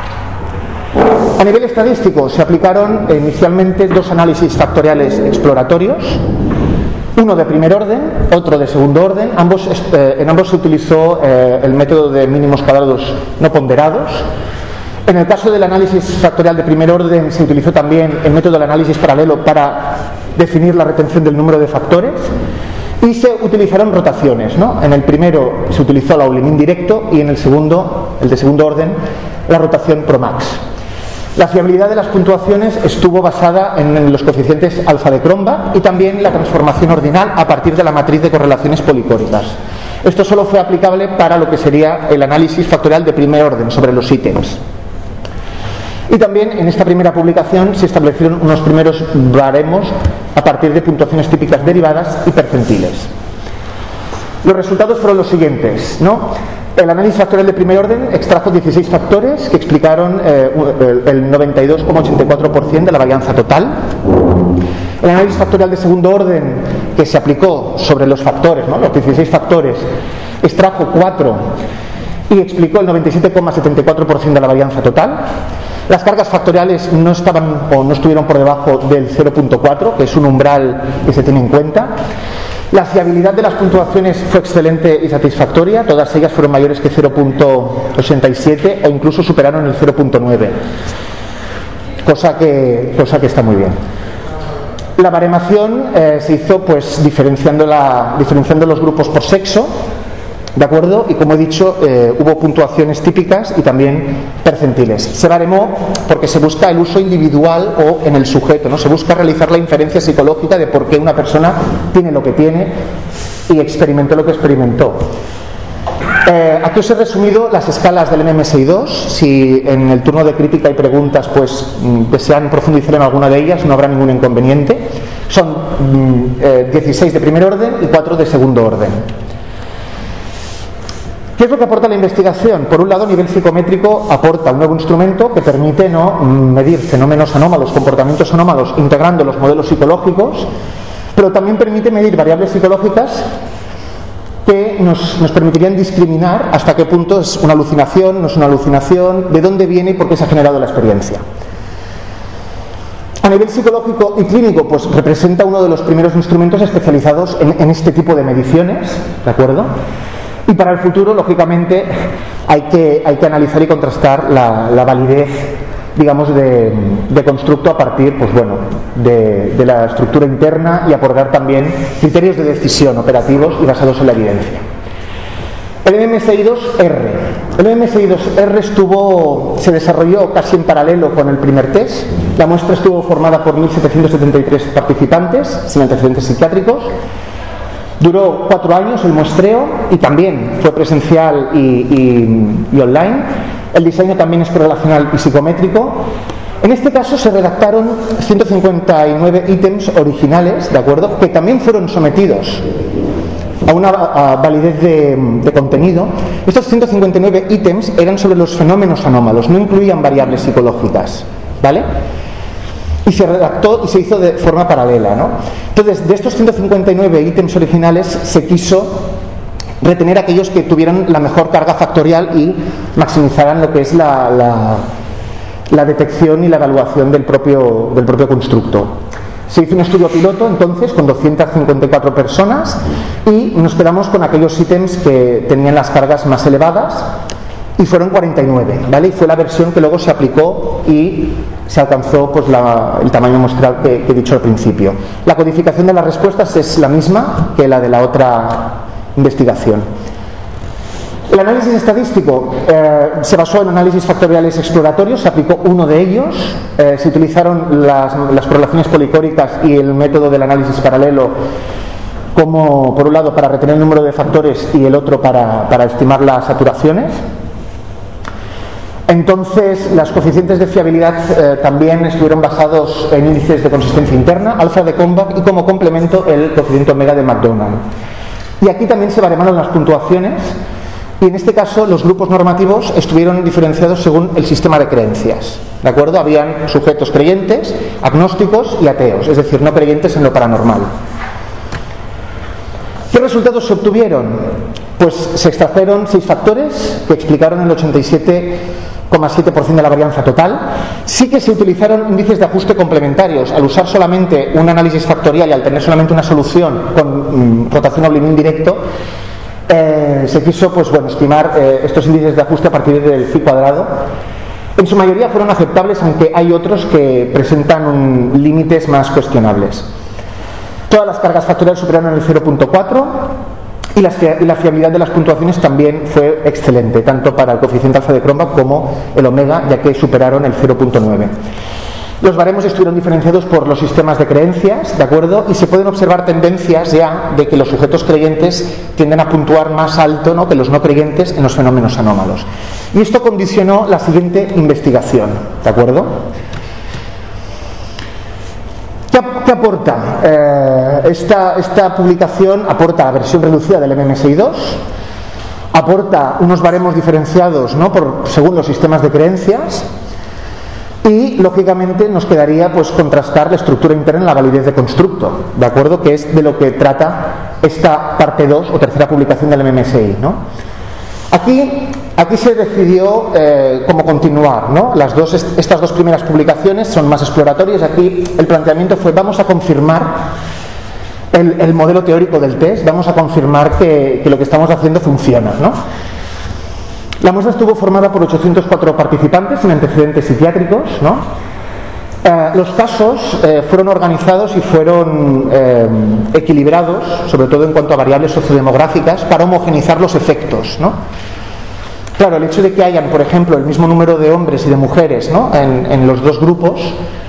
A nivel estadístico, se aplicaron inicialmente 2 análisis factoriales exploratorios, uno de primer orden, otro de segundo orden. En ambos se utilizó el método de mínimos cuadrados no ponderados. En el caso del análisis factorial de primer orden se utilizó también el método del análisis paralelo para definir la retención del número de factores, y se utilizaron rotaciones, ¿no? En el primero se utilizó el Aulin indirecto y en el segundo, el de segundo orden, la rotación Promax. La fiabilidad de las puntuaciones estuvo basada en los coeficientes alfa de Cronbach y también la transformación ordinal a partir de la matriz de correlaciones policóricas. Esto solo fue aplicable para lo que sería el análisis factorial de primer orden sobre los ítems. Y también en esta primera publicación se establecieron unos primeros baremos a partir de puntuaciones típicas derivadas y percentiles. Los resultados fueron los siguientes, ¿no? El análisis factorial de primer orden extrajo 16 factores que explicaron el 92,84% de la varianza total. El análisis factorial de segundo orden, que se aplicó sobre los factores, ¿no? Los 16 factores, extrajo 4 y explicó el 97,74% de la varianza total. Las cargas factoriales no estuvieron por debajo del 0,4, que es un umbral que se tiene en cuenta. La fiabilidad de las puntuaciones fue excelente y satisfactoria, todas ellas fueron mayores que 0,87 o incluso superaron el 0,9, cosa que está muy bien. La baremación se hizo diferenciando los grupos por sexo, ¿de acuerdo? Y como he dicho, hubo puntuaciones típicas y también percentiles. Se baremó porque se busca el uso individual o en el sujeto, ¿no? Se busca realizar la inferencia psicológica de por qué una persona tiene lo que tiene y experimentó lo que experimentó. Aquí os he resumido las escalas del MMSI2. Si en el turno de crítica y preguntas desean profundizar en alguna de ellas, no habrá ningún inconveniente. Son 16 de primer orden y 4 de segundo orden. ¿Qué es lo que aporta la investigación? Por un lado, a nivel psicométrico, aporta un nuevo instrumento que permite medir fenómenos anómalos, comportamientos anómalos, integrando los modelos psicológicos, pero también permite medir variables psicológicas que nos permitirían discriminar hasta qué punto es una alucinación, no es una alucinación, de dónde viene y por qué se ha generado la experiencia. A nivel psicológico y clínico, representa uno de los primeros instrumentos especializados en este tipo de mediciones, ¿de acuerdo? Y para el futuro, lógicamente, hay que analizar y contrastar la validez, digamos, de constructo a partir, de la estructura interna y aportar también criterios de decisión operativos y basados en la evidencia. El MMSI2R. El MMSI2R se desarrolló casi en paralelo con el primer test. La muestra estuvo formada por 1.773 participantes sin antecedentes psiquiátricos. Duró 4 años el muestreo y también fue presencial y online. El diseño también es correlacional y psicométrico. En este caso se redactaron 159 ítems originales, ¿de acuerdo?, que también fueron sometidos a una validez de contenido. Estos 159 ítems eran sobre los fenómenos anómalos, no incluían variables psicológicas, ¿vale? Y se redactó y se hizo de forma paralela, ¿no? Entonces, de estos 159 ítems originales se quiso retener aquellos que tuvieran la mejor carga factorial y maximizaran lo que es la detección y la evaluación del propio constructo. Se hizo un estudio piloto entonces con 254 personas y nos quedamos con aquellos ítems que tenían las cargas más elevadas y fueron 49, ¿vale? Y fue la versión que luego se aplicó y se alcanzó pues el tamaño muestral que he dicho al principio. La codificación de las respuestas es la misma que la de la otra investigación. El análisis estadístico se basó en análisis factoriales exploratorios, se aplicó uno de ellos, se utilizaron las correlaciones policóricas y el método del análisis paralelo como, por un lado, para retener el número de factores y el otro para estimar las saturaciones. Entonces, los coeficientes de fiabilidad también estuvieron basados en índices de consistencia interna, alfa de Combach y como complemento el coeficiente omega de McDonald. Y aquí también se baremaron las puntuaciones. Y en este caso los grupos normativos estuvieron diferenciados según el sistema de creencias, ¿de acuerdo? Habían sujetos creyentes, agnósticos y ateos, es decir, no creyentes en lo paranormal. ¿Qué resultados se obtuvieron? Pues se extrajeron 6 factores que explicaron el 87,7% de la varianza total. Sí que se utilizaron índices de ajuste complementarios. Al usar solamente un análisis factorial y al tener solamente una solución con rotación o blimín directo, se quiso estimar estos índices de ajuste a partir del phi cuadrado. En su mayoría fueron aceptables, aunque hay otros que presentan límites más cuestionables. Todas las cargas factoriales superaron el 0.4 y la fiabilidad de las puntuaciones también fue excelente, tanto para el coeficiente alfa de Cronbach como el omega, ya que superaron el 0.9. Los baremos estuvieron diferenciados por los sistemas de creencias, ¿de acuerdo? Y se pueden observar tendencias ya de que los sujetos creyentes tienden a puntuar más alto, ¿no?, que los no creyentes en los fenómenos anómalos. Y esto condicionó la siguiente investigación, ¿de acuerdo? ¿Qué aporta? Esta publicación aporta la versión reducida del MMSI2, aporta unos baremos diferenciados, ¿no?, según los sistemas de creencias. Y, lógicamente, nos quedaría contrastar la estructura interna en la validez de constructo, ¿de acuerdo?, que es de lo que trata esta parte 2 o tercera publicación del MMSI, ¿no? Aquí se decidió cómo continuar, ¿no? Estas dos primeras publicaciones son más exploratorias. Aquí el planteamiento fue: vamos a confirmar el modelo teórico del test, vamos a confirmar que lo que estamos haciendo funciona, ¿no? La muestra estuvo formada por 804 participantes sin antecedentes psiquiátricos, ¿no? Los casos fueron organizados y fueron equilibrados, sobre todo en cuanto a variables sociodemográficas, para homogeneizar los efectos, ¿no? Claro, el hecho de que hayan, por ejemplo, el mismo número de hombres y de mujeres, ¿no?, en los dos grupos,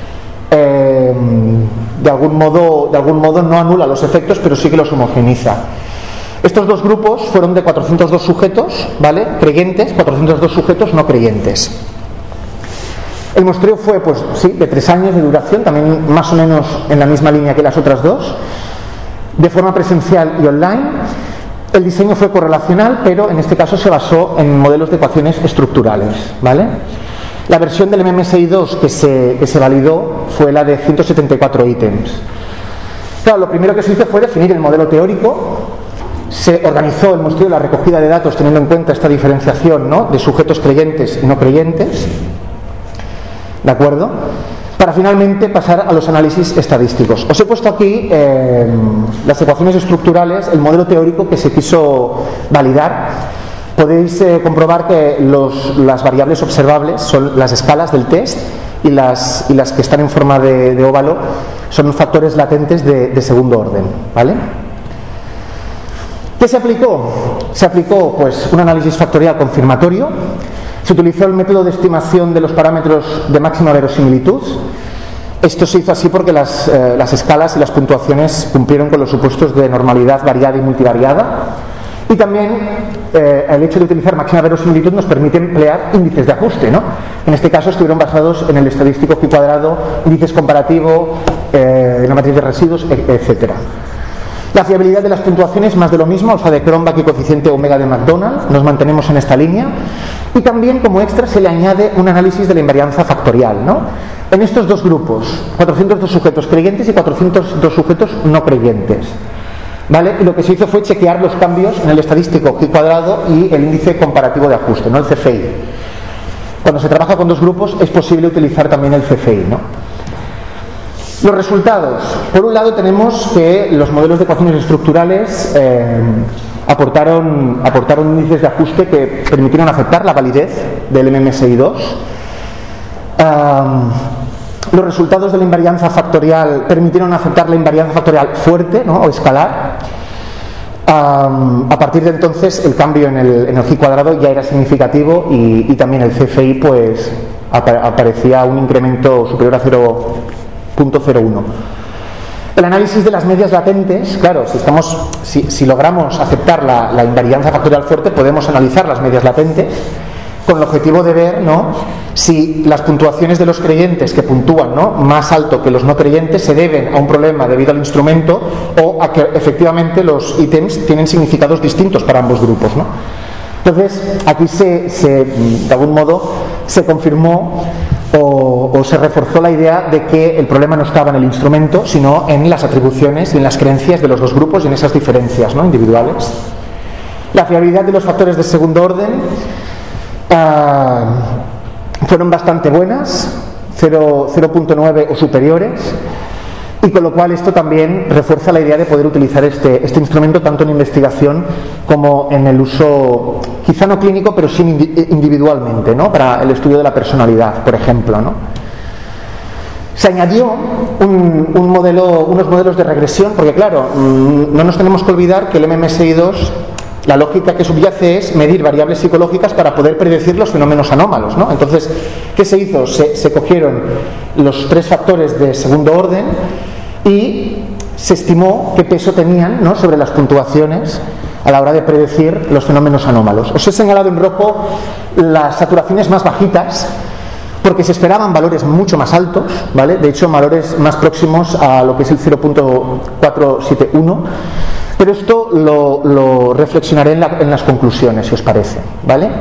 de algún modo no anula los efectos, pero sí que los homogeneiza. Estos dos grupos fueron de 402 sujetos, ¿vale?, creyentes, 402 sujetos no creyentes. El muestreo fue, de 3 años de duración, también más o menos en la misma línea que las otras dos, de forma presencial y online. El diseño fue correlacional, pero en este caso se basó en modelos de ecuaciones estructurales, ¿vale? La versión del MMSI2 que se validó fue la de 174 ítems. Claro, lo primero que se hizo fue definir el modelo teórico. Se organizó el muestreo y la recogida de datos teniendo en cuenta esta diferenciación, ¿no?, de sujetos creyentes y no creyentes, ¿de acuerdo?, para finalmente pasar a los análisis estadísticos. Os he puesto aquí las ecuaciones estructurales, el modelo teórico que se quiso validar. Podéis comprobar que las variables observables son las escalas del test y las que están en forma de óvalo son factores latentes de segundo orden, ¿vale? ¿Qué se aplicó? Se aplicó pues un análisis factorial confirmatorio, se utilizó el método de estimación de los parámetros de máxima verosimilitud. Esto se hizo así porque las escalas y las puntuaciones cumplieron con los supuestos de normalidad variada y multivariada. Y también el hecho de utilizar máxima verosimilitud nos permite emplear índices de ajuste, ¿no? En este caso estuvieron basados en el estadístico phi cuadrado, índices comparativo, la matriz de residuos, etc. La fiabilidad de las puntuaciones, más de lo mismo, alfa de Cronbach y coeficiente omega de McDonald, nos mantenemos en esta línea. Y también, como extra, se le añade un análisis de la invarianza factorial, ¿no? En estos dos grupos, 402 sujetos creyentes y 402 sujetos no creyentes, ¿vale? Y lo que se hizo fue chequear los cambios en el estadístico phi cuadrado y el índice comparativo de ajuste, ¿no? El CFI. Cuando se trabaja con dos grupos es posible utilizar también el CFI, ¿no? Los resultados. Por un lado tenemos que los modelos de ecuaciones estructurales aportaron índices de ajuste que permitieron aceptar la validez del MMSI2. Los resultados de la invarianza factorial permitieron aceptar la invarianza factorial fuerte, ¿no? O escalar. A partir de entonces el cambio en el phi cuadrado ya era significativo y también el CFI pues aparecía un incremento superior a 0.01. El análisis de las medias latentes, claro, si logramos aceptar la invarianza factorial fuerte, podemos analizar las medias latentes con el objetivo de ver, ¿no?, si las puntuaciones de los creyentes que puntúan, ¿no?, más alto que los no creyentes se deben a un problema debido al instrumento o a que efectivamente los ítems tienen significados distintos para ambos grupos, ¿no? Entonces aquí de algún modo se confirmó o se reforzó la idea de que el problema no estaba en el instrumento, sino en las atribuciones y en las creencias de los dos grupos y en esas diferencias, ¿no?, individuales. La fiabilidad de los factores de segundo orden fueron bastante buenas, 0.9 o superiores, y con lo cual esto también refuerza la idea de poder utilizar este instrumento tanto en investigación como en el uso, quizá no clínico, pero sí individualmente, ¿no?, para el estudio de la personalidad, por ejemplo, ¿no? Se añadió unos modelos de regresión, porque claro, no nos tenemos que olvidar que el MMSI2, la lógica que subyace es medir variables psicológicas para poder predecir los fenómenos anómalos, ¿no? Entonces, ¿qué se hizo? Se cogieron los tres factores de segundo orden y se estimó qué peso tenían, ¿no?, sobre las puntuaciones a la hora de predecir los fenómenos anómalos. Os he señalado en rojo las saturaciones más bajitas porque se esperaban valores mucho más altos, ¿vale? De hecho, valores más próximos a lo que es el 0.471. Pero esto lo reflexionaré en las conclusiones, si os parece, ¿vale?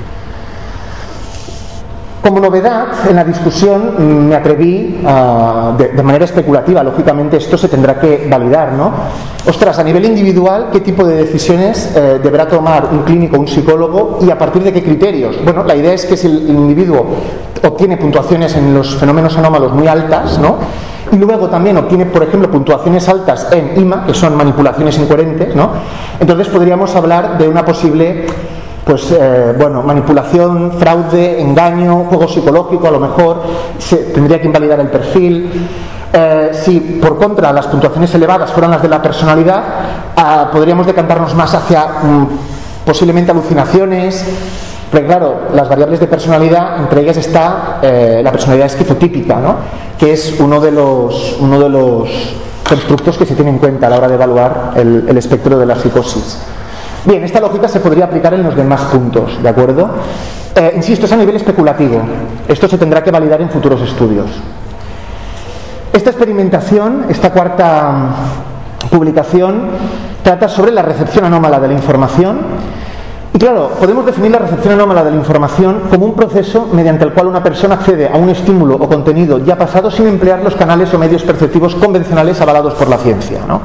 Como novedad, en la discusión me atreví de manera especulativa, lógicamente esto se tendrá que validar, ¿no? Ostras, a nivel individual, ¿qué tipo de decisiones deberá tomar un clínico o un psicólogo y a partir de qué criterios? Bueno, la idea es que si el individuo obtiene puntuaciones en los fenómenos anómalos muy altas, ¿no?, y luego también obtiene, por ejemplo, puntuaciones altas en IMA, que son manipulaciones incoherentes, ¿no?, entonces podríamos hablar de una posible, manipulación, fraude, engaño, juego psicológico. A lo mejor se tendría que invalidar el perfil. Si por contra las puntuaciones elevadas fueran las de la personalidad, podríamos decantarnos más hacia posiblemente alucinaciones. Porque claro, las variables de personalidad, entre ellas está la personalidad esquizotípica, ¿no?, que es uno de los constructos que se tiene en cuenta a la hora de evaluar el espectro de la psicosis. Bien, esta lógica se podría aplicar en los demás puntos, ¿de acuerdo? Insisto, es a nivel especulativo. Esto se tendrá que validar en futuros estudios. Esta experimentación, esta cuarta publicación, trata sobre la recepción anómala de la información. Y claro, podemos definir la recepción anómala de la información como un proceso mediante el cual una persona accede a un estímulo o contenido ya pasado sin emplear los canales o medios perceptivos convencionales avalados por la ciencia, ¿no?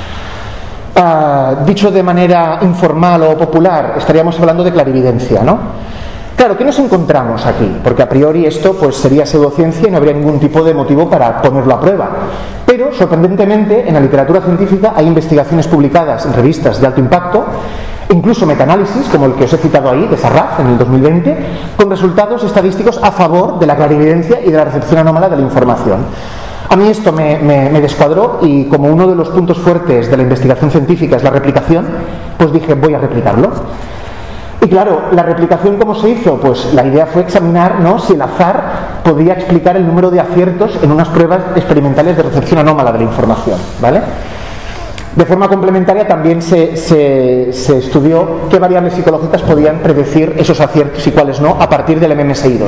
Dicho de manera informal o popular, estaríamos hablando de clarividencia, ¿no? Claro, ¿qué nos encontramos aquí? Porque a priori esto pues sería pseudociencia y no habría ningún tipo de motivo para ponerlo a prueba. Pero, sorprendentemente, en la literatura científica hay investigaciones publicadas en revistas de alto impacto, incluso metaanálisis, como el que os he citado ahí, de Sarraf, en el 2020, con resultados estadísticos a favor de la clarividencia y de la recepción anómala de la información. A mí esto me descuadró y como uno de los puntos fuertes de la investigación científica es la replicación, pues dije, voy a replicarlo. Y claro, la replicación, ¿cómo se hizo? Pues la idea fue examinar, ¿no?, si el azar podía explicar el número de aciertos en unas pruebas experimentales de recepción anómala de la información, ¿vale? De forma complementaria también se estudió qué variables psicológicas podían predecir esos aciertos y cuáles no a partir del MMSI2.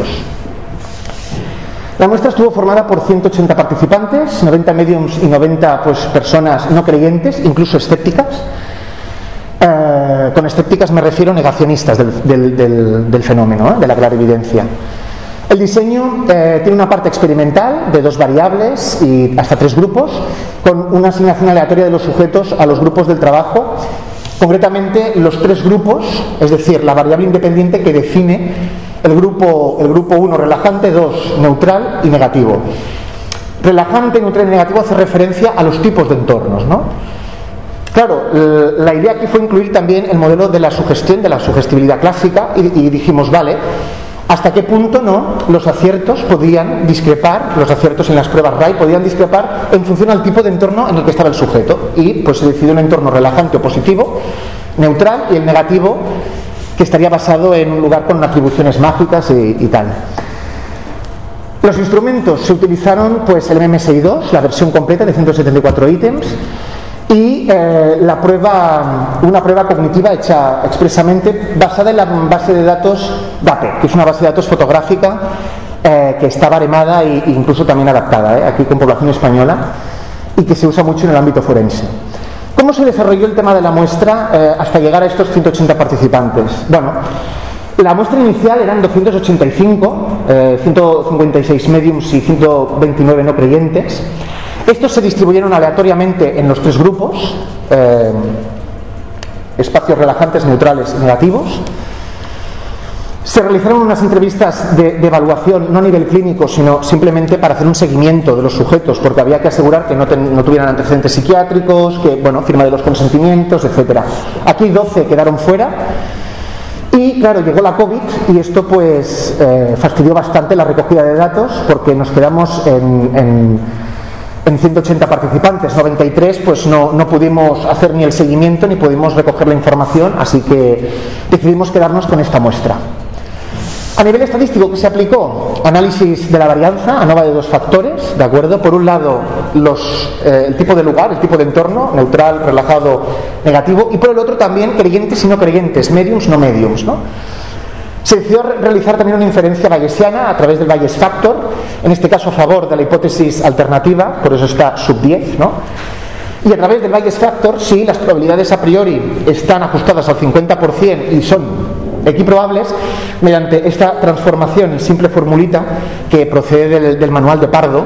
La muestra estuvo formada por 180 participantes, 90 mediums y 90 personas no creyentes, incluso escépticas. Con escépticas me refiero a negacionistas del fenómeno, de la clarividencia. El diseño tiene una parte experimental de 2 variables y hasta 3 grupos, con una asignación aleatoria de los sujetos a los grupos del trabajo, concretamente los 3 grupos, es decir, la variable independiente que define el grupo 1 relajante, 2 neutral y negativo. Relajante, neutral y negativo hace referencia a los tipos de entornos, ¿no? Claro, la idea aquí fue incluir también el modelo de la sugestión, de la sugestibilidad clásica, y dijimos, vale, ¿hasta qué punto no los aciertos podían discrepar, los aciertos en las pruebas RAI podían discrepar en función al tipo de entorno en el que estaba el sujeto? Y pues se decidió un entorno relajante o positivo, neutral, y el negativo, que estaría basado en un lugar con atribuciones mágicas y tal. Los instrumentos se utilizaron, pues, el MMSI2, la versión completa de 174 ítems, y una prueba cognitiva hecha expresamente basada en la base de datos DAPE, que es una base de datos fotográfica que está baremada e incluso también adaptada, aquí con población española, y que se usa mucho en el ámbito forense. ¿Cómo se desarrolló el tema de la muestra hasta llegar a estos 180 participantes? Bueno, la muestra inicial eran 285, 156 mediums y 129 no creyentes. Estos se distribuyeron aleatoriamente en los 3 grupos, espacios relajantes, neutrales y negativos. Se realizaron unas entrevistas de evaluación, no a nivel clínico, sino simplemente para hacer un seguimiento de los sujetos, porque había que asegurar que no tuvieran antecedentes psiquiátricos, que, firma de los consentimientos, etc. Aquí 12 quedaron fuera. Y claro, llegó la COVID y esto pues fastidió bastante la recogida de datos, porque nos quedamos en 180 participantes, 93 pues no pudimos hacer ni el seguimiento ni pudimos recoger la información, así que decidimos quedarnos con esta muestra. A nivel estadístico, ¿qué se aplicó? Análisis de la varianza, ANOVA de 2 factores, ¿de acuerdo? Por un lado, el tipo de lugar, el tipo de entorno, neutral, relajado, negativo, y por el otro también creyentes y no creyentes, mediums, no mediums, ¿no? Se decidió realizar también una inferencia bayesiana a través del Bayes Factor, en este caso a favor de la hipótesis alternativa, por eso está sub 10, ¿no? Y a través del Bayes Factor, sí, las probabilidades a priori están ajustadas al 50% y son equiprobables, mediante esta transformación en simple formulita que procede del manual de Pardo,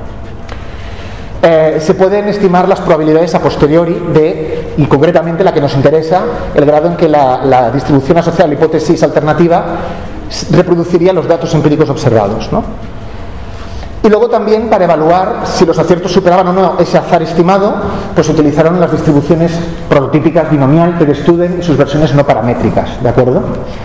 se pueden estimar las probabilidades a posteriori y concretamente la que nos interesa, el grado en que la distribución asociada a la hipótesis alternativa reproduciría los datos empíricos observados, ¿no? Y luego también, para evaluar si los aciertos superaban o no ese azar estimado, pues utilizaron las distribuciones prototípicas binomial, T-Student y sus versiones no paramétricas, ¿de acuerdo?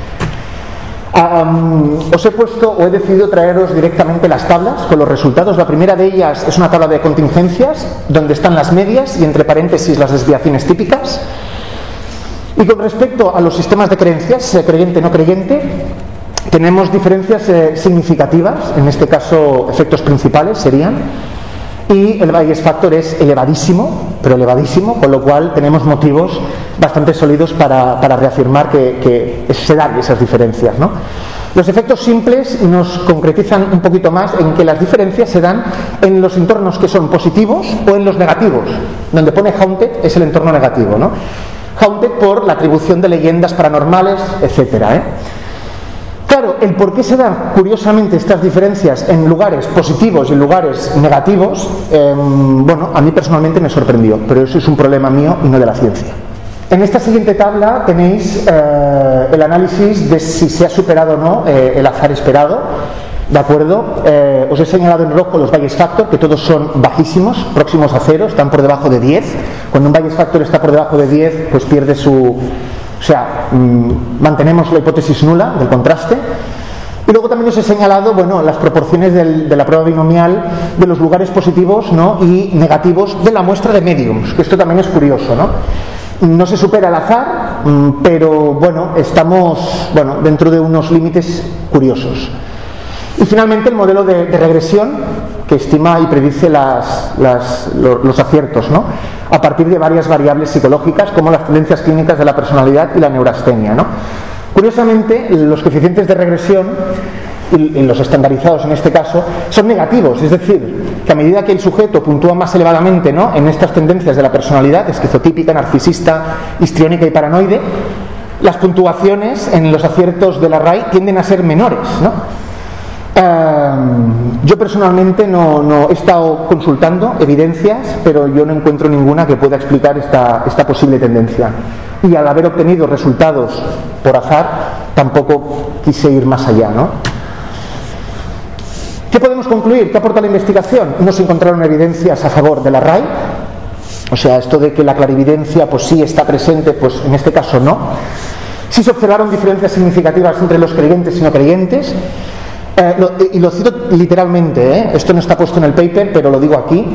Os he decidido traeros directamente las tablas con los resultados. La primera de ellas es una tabla de contingencias donde están las medias y entre paréntesis las desviaciones típicas. Y con respecto a los sistemas de creencias, creyente, no creyente, tenemos diferencias significativas, en este caso efectos principales serían, y el Bayes Factor es elevadísimo, pero elevadísimo, con lo cual tenemos motivos bastante sólidos para reafirmar que se dan esas diferencias, ¿no? Los efectos simples nos concretizan un poquito más en que las diferencias se dan en los entornos que son positivos o en los negativos. Donde pone Haunted es el entorno negativo, ¿no? Haunted por la atribución de leyendas paranormales, etcétera, Claro, el por qué se dan curiosamente estas diferencias en lugares positivos y en lugares negativos, a mí personalmente me sorprendió, pero eso es un problema mío y no de la ciencia. En esta siguiente tabla tenéis el análisis de si se ha superado o no el azar esperado, ¿de acuerdo? Os he señalado en rojo los Bayes Factor, que todos son bajísimos, próximos a 0, están por debajo de 10. Cuando un Bayes Factor está por debajo de 10, pues pierde su... O sea, mantenemos la hipótesis nula del contraste. Y luego también os he señalado, las proporciones de la prueba binomial de los lugares positivos, ¿no?, y negativos de la muestra de mediums, que esto también es curioso, ¿no? No se supera el azar, pero bueno, estamos dentro de unos límites curiosos. Y finalmente el modelo de regresión, que estima y predice los aciertos, ¿no?, a partir de varias variables psicológicas, como las tendencias clínicas de la personalidad y la neurastenia, ¿no? Curiosamente, los coeficientes de regresión y los estandarizados en este caso son negativos, es decir, que a medida que el sujeto puntúa más elevadamente, ¿no?, en estas tendencias de la personalidad esquizotípica, narcisista, histriónica y paranoide, las puntuaciones en los aciertos de la RAI tienden a ser menores, ¿no? Yo personalmente no he estado consultando evidencias, pero yo no encuentro ninguna que pueda explicar esta posible tendencia. Y al haber obtenido resultados por azar, tampoco quise ir más allá, ¿no? ¿Qué podemos concluir? ¿Qué aporta la investigación? No se encontraron evidencias a favor de la RAI. O sea, esto de que la clarividencia pues sí está presente, pues en este caso no. Sí se observaron diferencias significativas entre los creyentes y no creyentes. Y lo cito literalmente, esto no está puesto en el paper, pero lo digo aquí.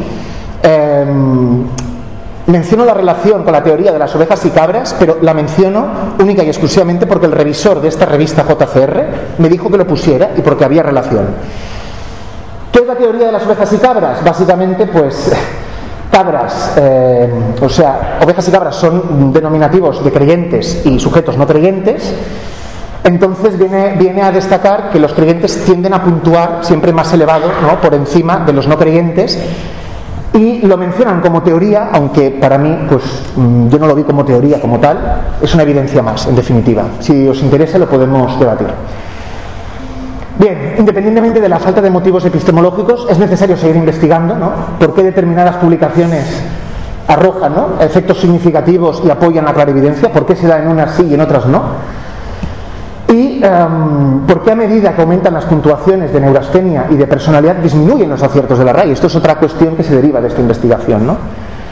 Menciono la relación con la teoría de las ovejas y cabras, pero la menciono única y exclusivamente porque el revisor de esta revista JCR me dijo que lo pusiera y porque había relación. ¿Qué es la teoría de las ovejas y cabras? Básicamente, pues, cabras, ovejas y cabras son denominativos de creyentes y sujetos no creyentes. Entonces viene a destacar que los creyentes tienden a puntuar siempre más elevado, ¿no?, por encima de los no creyentes, y lo mencionan como teoría, aunque para mí pues yo no lo vi como teoría como tal, es una evidencia más, en definitiva. Si os interesa lo podemos debatir. Bien, independientemente de la falta de motivos epistemológicos, es necesario seguir investigando, ¿no?, por qué determinadas publicaciones arrojan, ¿no?, efectos significativos y apoyan la clarividencia, por qué se da en unas sí y en otras no. Y por qué a medida que aumentan las puntuaciones de neurastenia y de personalidad disminuyen los aciertos de la RAI. Esto es otra cuestión que se deriva de esta investigación, ¿no?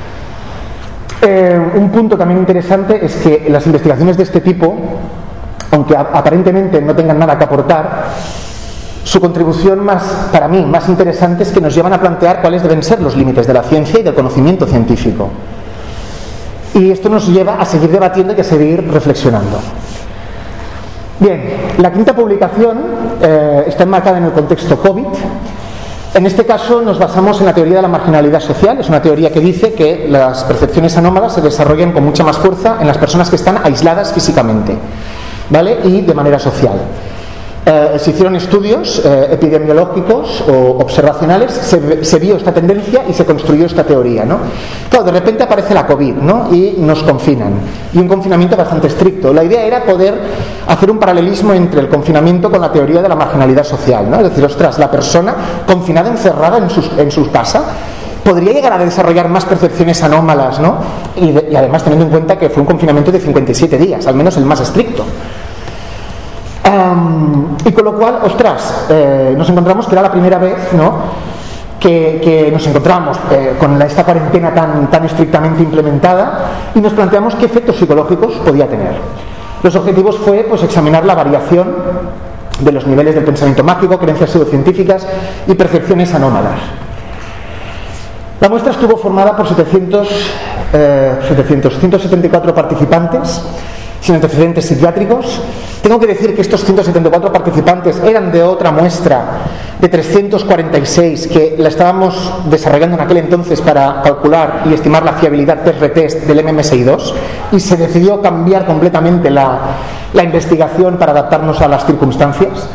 Un punto también interesante es que las investigaciones de este tipo, aunque aparentemente no tengan nada que aportar, su contribución para mí más interesante es que nos llevan a plantear cuáles deben ser los límites de la ciencia y del conocimiento científico. Y esto nos lleva a seguir debatiendo y a seguir reflexionando. Bien, la quinta publicación está enmarcada en el contexto COVID. En este caso nos basamos en la teoría de la marginalidad social. Es una teoría que dice que las percepciones anómalas se desarrollan con mucha más fuerza en las personas que están aisladas físicamente, ¿vale?, y de manera social. Se hicieron estudios epidemiológicos o observacionales, se vio esta tendencia y se construyó esta teoría, ¿no? Claro, de repente aparece la COVID, ¿no?, y nos confinan, y un confinamiento bastante estricto. La idea era poder hacer un paralelismo entre el confinamiento con la teoría de la marginalidad social, ¿no? Es decir, ostras, la persona confinada, encerrada en su casa, podría llegar a desarrollar más percepciones anómalas, ¿no? Y además teniendo en cuenta que fue un confinamiento de 57 días, al menos el más estricto. Y con lo cual, nos encontramos que era la primera vez, ¿no?, que nos encontramos con esta cuarentena tan estrictamente implementada, y nos planteamos qué efectos psicológicos podía tener. Los objetivos fue pues examinar la variación de los niveles del pensamiento mágico, creencias pseudocientíficas y percepciones anómalas. La muestra estuvo formada por 174 participantes sin antecedentes psiquiátricos. Tengo que decir que estos 174 participantes eran de otra muestra de 346 que la estábamos desarrollando en aquel entonces para calcular y estimar la fiabilidad test-retest del MMSI2, y se decidió cambiar completamente la investigación para adaptarnos a las circunstancias.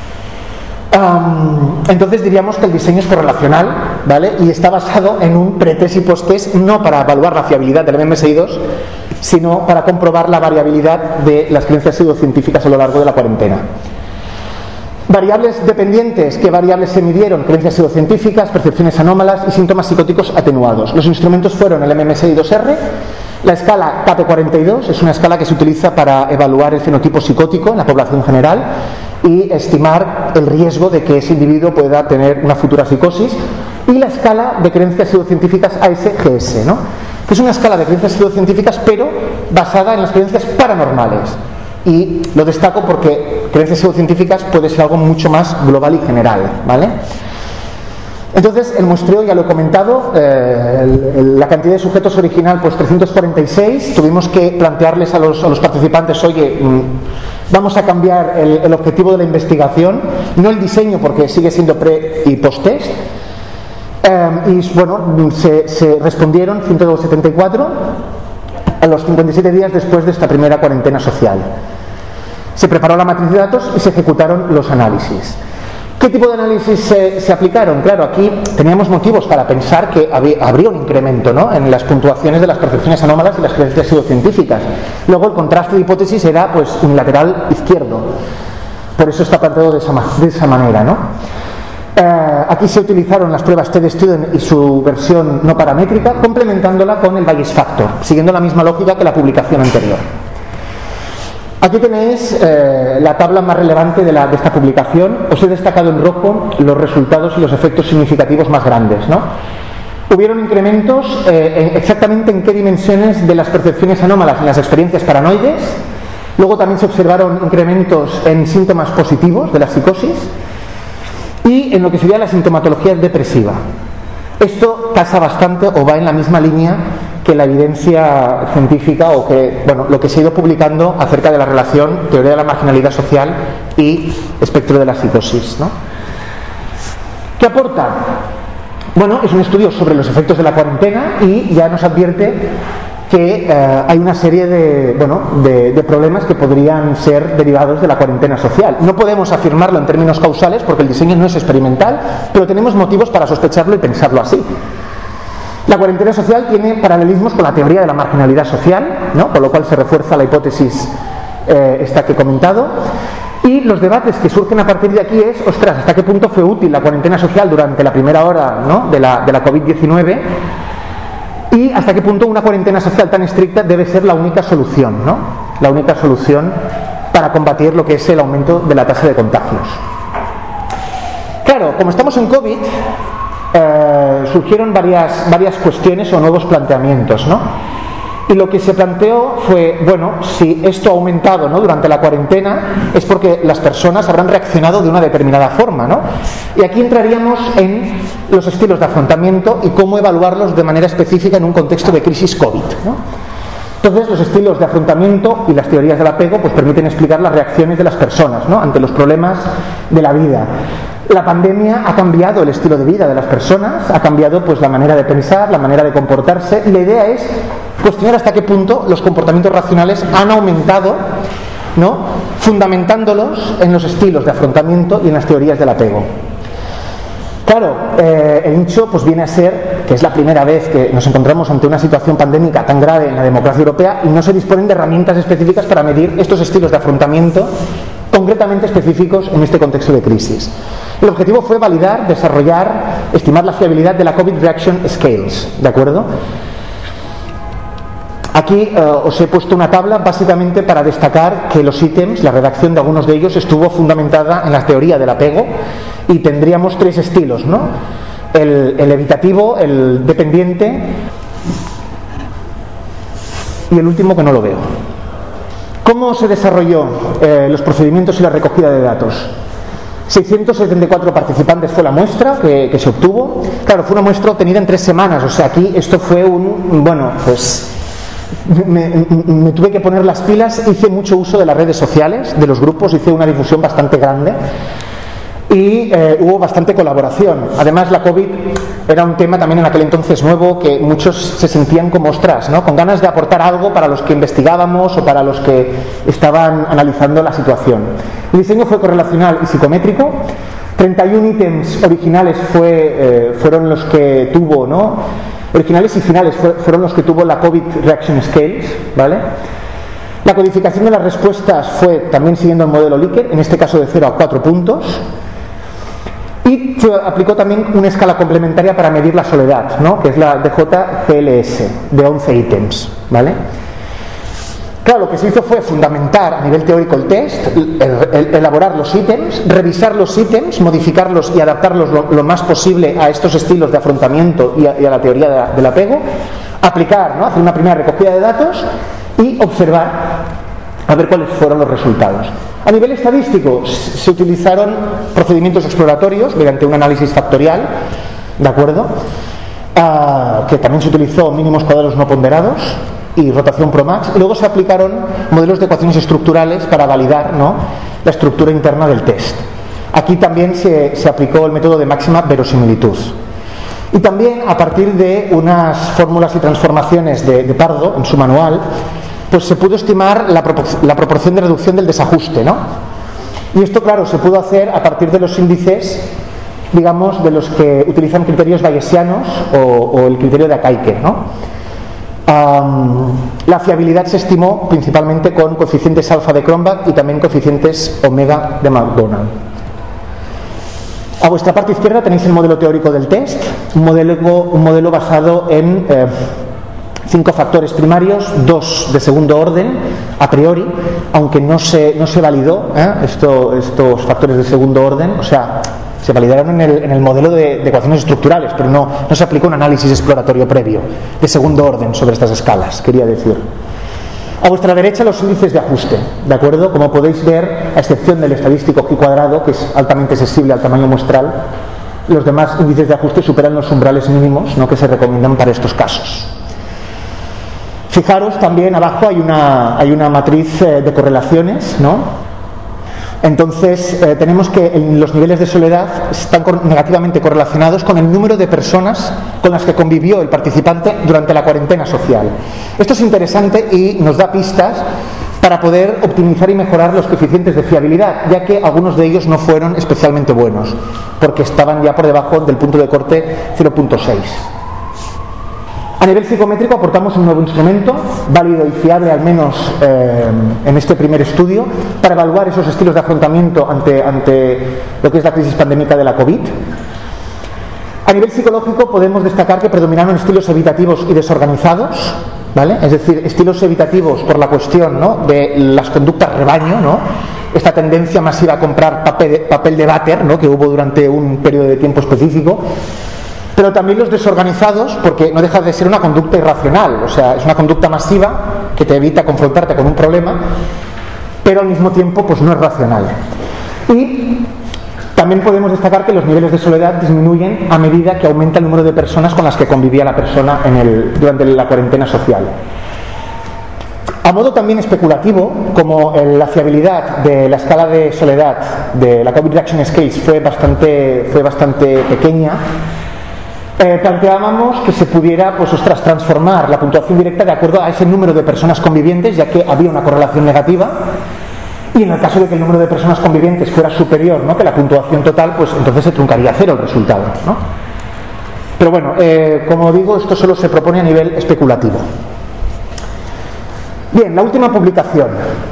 Entonces diríamos que el diseño es correlacional, ¿vale?, y está basado en un pretest y posttest, no para evaluar la fiabilidad del MMSI2, sino para comprobar la variabilidad de las creencias pseudocientíficas a lo largo de la cuarentena. Variables dependientes, ¿qué variables se midieron? Creencias pseudocientíficas, percepciones anómalas y síntomas psicóticos atenuados. Los instrumentos fueron el MMSI2R, la escala CAPE42, es una escala que se utiliza para evaluar el fenotipo psicótico en la población general y estimar el riesgo de que ese individuo pueda tener una futura psicosis, y la escala de creencias pseudocientíficas ASGS, ¿no?, que es una escala de creencias pseudocientíficas pero basada en las creencias paranormales. Y lo destaco porque creencias pseudocientíficas puede ser algo mucho más global y general, ¿vale? Entonces, el muestreo, ya lo he comentado, la cantidad de sujetos original, pues 346. Tuvimos que plantearles a los participantes, oye, vamos a cambiar el objetivo de la investigación, no el diseño, porque sigue siendo pre y post-test. Y bueno, se respondieron 174 a los 57 días después de esta primera cuarentena social. Se preparó la matriz de datos y se ejecutaron los análisis. ¿Qué tipo de análisis se aplicaron? Claro, aquí teníamos motivos para pensar que habría un incremento, ¿no?, en las puntuaciones de las percepciones anómalas y las creencias pseudocientíficas. Luego el contraste de hipótesis era pues unilateral izquierdo. Por eso está planteado de esa manera, ¿no? Aquí se utilizaron las pruebas TD-Student y su versión no paramétrica, complementándola con el Bayes Factor, siguiendo la misma lógica que la publicación anterior. Aquí tenéis la tabla más relevante de esta publicación. Os he destacado en rojo los resultados y los efectos significativos más grandes, ¿no? Hubieron incrementos exactamente en qué dimensiones de las percepciones anómalas en las experiencias paranoides. Luego también se observaron incrementos en síntomas positivos de la psicosis y en lo que sería la sintomatología depresiva. Esto casa bastante o va en la misma línea que la evidencia científica o que, bueno, lo que se ha ido publicando acerca de la relación teoría de la marginalidad social y espectro de la psicosis, ¿no? ¿Qué aporta? Bueno, es un estudio sobre los efectos de la cuarentena y ya nos advierte que hay una serie de problemas que podrían ser derivados de la cuarentena social. No podemos afirmarlo en términos causales porque el diseño no es experimental, pero tenemos motivos para sospecharlo y pensarlo así. La cuarentena social tiene paralelismos con la teoría de la marginalidad social, ¿no?, con lo cual se refuerza la hipótesis esta que he comentado. Y los debates que surgen a partir de aquí es, ostras, ¿hasta qué punto fue útil la cuarentena social durante la primera hora, ¿no?, de la COVID-19? Y hasta qué punto una cuarentena social tan estricta debe ser la única solución, ¿no?, la única solución para combatir lo que es el aumento de la tasa de contagios. Claro, como estamos en COVID, surgieron varias cuestiones o nuevos planteamientos, ¿no? Y lo que se planteó fue, bueno, si esto ha aumentado, ¿no?, durante la cuarentena, es porque las personas habrán reaccionado de una determinada forma, ¿no? Y aquí entraríamos en los estilos de afrontamiento y cómo evaluarlos de manera específica en un contexto de crisis COVID, ¿no? Entonces, los estilos de afrontamiento y las teorías del apego pues permiten explicar las reacciones de las personas, ¿no?, ante los problemas de la vida. La pandemia ha cambiado el estilo de vida de las personas, ha cambiado pues la manera de pensar, la manera de comportarse, y la idea es cuestionar hasta qué punto los comportamientos racionales han aumentado, ¿no?, fundamentándolos en los estilos de afrontamiento y en las teorías del apego. Claro, el nicho pues viene a ser que es la primera vez que nos encontramos ante una situación pandémica tan grave en la democracia europea y no se disponen de herramientas específicas para medir estos estilos de afrontamiento concretamente específicos en este contexto de crisis. El objetivo fue validar, desarrollar, estimar la fiabilidad de la COVID Reaction Scales, ¿de acuerdo? Aquí os he puesto una tabla básicamente para destacar que los ítems, la redacción de algunos de ellos estuvo fundamentada en la teoría del apego y tendríamos tres estilos, ¿no? El evitativo, el dependiente y el último que no lo veo. ¿Cómo se desarrolló los procedimientos y la recogida de datos? 674 participantes fue la muestra que se obtuvo. Claro, fue una muestra obtenida en 3 semanas, o sea, aquí esto fue me tuve que poner las pilas, hice mucho uso de las redes sociales, de los grupos, hice una difusión bastante grande y hubo bastante colaboración. Además, la COVID era un tema también en aquel entonces nuevo que muchos se sentían como ostras, ¿no?, con ganas de aportar algo para los que investigábamos o para los que estaban analizando la situación. El diseño fue correlacional y psicométrico. 31 ítems originales fueron los que tuvo, ¿no?, originales y finales fueron los que tuvo la COVID Reaction Scales, ¿vale? La codificación de las respuestas fue también siguiendo el modelo Likert, en este caso de 0 a 4 puntos. Y se aplicó también una escala complementaria para medir la soledad, ¿no?, que es la DJ-CLS, de 11 ítems, ¿vale? Claro, lo que se hizo fue fundamentar a nivel teórico el test, elaborar los ítems, revisar los ítems, modificarlos y adaptarlos lo más posible a estos estilos de afrontamiento y a la teoría del apego, aplicar, ¿no?, hacer una primera recogida de datos y observar a ver cuáles fueron los resultados. A nivel estadístico se utilizaron procedimientos exploratorios mediante un análisis factorial ¿de acuerdo? Que también se utilizó mínimos cuadrados no ponderados y rotación Promax, y luego se aplicaron modelos de ecuaciones estructurales para validar, ¿no?, la estructura interna del test. Aquí también se aplicó el método de máxima verosimilitud. Y también, a partir de unas fórmulas y transformaciones de Pardo en su manual, pues se pudo estimar la proporción de reducción del desajuste, ¿no? Y esto, claro, se pudo hacer a partir de los índices, digamos, de los que utilizan criterios bayesianos o el criterio de Akaike, ¿no? La fiabilidad se estimó principalmente con coeficientes alfa de Cronbach y también coeficientes omega de McDonald. A vuestra parte izquierda tenéis el modelo teórico del test, un modelo basado en 5 factores primarios, 2 de segundo orden a priori, aunque no se validó estos factores de segundo orden, o sea, se validaron en el modelo de ecuaciones estructurales, pero no se aplicó un análisis exploratorio previo de segundo orden sobre estas escalas, quería decir. A vuestra derecha los índices de ajuste, ¿de acuerdo? Como podéis ver, a excepción del estadístico chi cuadrado, que es altamente sensible al tamaño muestral, los demás índices de ajuste superan los umbrales mínimos, ¿no?, que se recomiendan para estos casos. Fijaros, también abajo hay una matriz de correlaciones, ¿no? Entonces tenemos que los niveles de soledad están negativamente correlacionados con el número de personas con las que convivió el participante durante la cuarentena social. Esto es interesante y nos da pistas para poder optimizar y mejorar los coeficientes de fiabilidad, ya que algunos de ellos no fueron especialmente buenos, porque estaban ya por debajo del punto de corte 0.6. A nivel psicométrico aportamos un nuevo instrumento, válido y fiable al menos en este primer estudio, para evaluar esos estilos de afrontamiento ante lo que es la crisis pandémica de la COVID. A nivel psicológico podemos destacar que predominaron estilos evitativos y desorganizados, ¿vale? Es decir, estilos evitativos por la cuestión, ¿no?, de las conductas rebaño, ¿no?, esta tendencia masiva a comprar papel de váter, ¿no?, que hubo durante un periodo de tiempo específico. Pero también los desorganizados, porque no deja de ser una conducta irracional, o sea, es una conducta masiva que te evita confrontarte con un problema, pero al mismo tiempo pues no es racional. Y también podemos destacar que los niveles de soledad disminuyen a medida que aumenta el número de personas con las que convivía la persona durante la cuarentena social. A modo también especulativo, como la fiabilidad de la escala de soledad de la COVID Reaction Scales fue bastante pequeña, planteábamos que se pudiera transformar la puntuación directa de acuerdo a ese número de personas convivientes, ya que había una correlación negativa, y en el caso de que el número de personas convivientes fuera superior, ¿no?, que la puntuación total, pues entonces se truncaría a cero el resultado, ¿no? Pero bueno, como digo, esto solo se propone a nivel especulativo. Bien, la última publicación.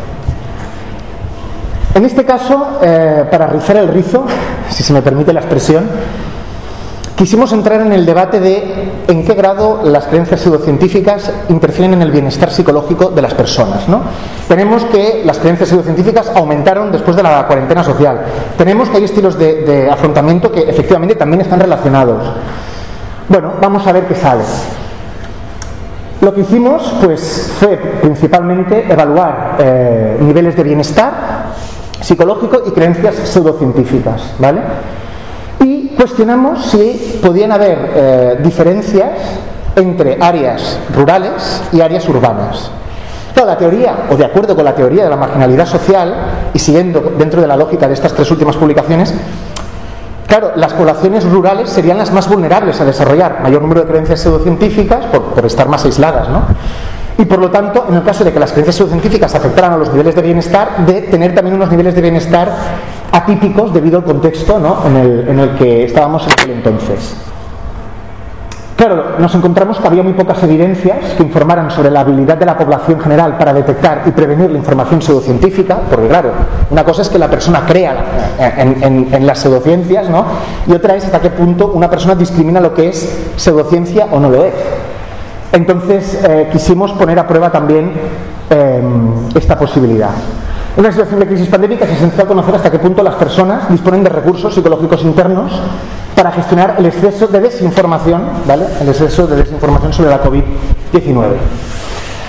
En este caso, para rizar el rizo, si se me permite la expresión, quisimos entrar en el debate de en qué grado las creencias pseudocientíficas interfieren en el bienestar psicológico de las personas, ¿no? Tenemos que las creencias pseudocientíficas aumentaron después de la cuarentena social. Tenemos que hay estilos de afrontamiento que efectivamente también están relacionados. Bueno, vamos a ver qué sale. Lo que hicimos pues fue principalmente evaluar niveles de bienestar psicológico y creencias pseudocientíficas, ¿vale? Y cuestionamos si podían haber diferencias entre áreas rurales y áreas urbanas. Claro, la teoría, o de acuerdo con la teoría de la marginalidad social, y siguiendo dentro de la lógica de estas 3 últimas publicaciones, claro, las poblaciones rurales serían las más vulnerables a desarrollar mayor número de creencias pseudocientíficas por estar más aisladas, ¿no? Y por lo tanto, en el caso de que las creencias pseudocientíficas afectaran a los niveles de bienestar, de tener también unos niveles de bienestar atípicos debido al contexto, ¿no?, en el que estábamos en aquel entonces. Claro, nos encontramos que había muy pocas evidencias que informaran sobre la habilidad de la población general para detectar y prevenir la información pseudocientífica, porque claro, una cosa es que la persona crea en las pseudociencias, ¿no?, y otra es hasta qué punto una persona discrimina lo que es pseudociencia o no lo es. Entonces quisimos poner a prueba también esta posibilidad. En una situación de crisis pandémica es esencial conocer hasta qué punto las personas disponen de recursos psicológicos internos para gestionar el exceso de desinformación, ¿vale?, el exceso de desinformación sobre la COVID-19.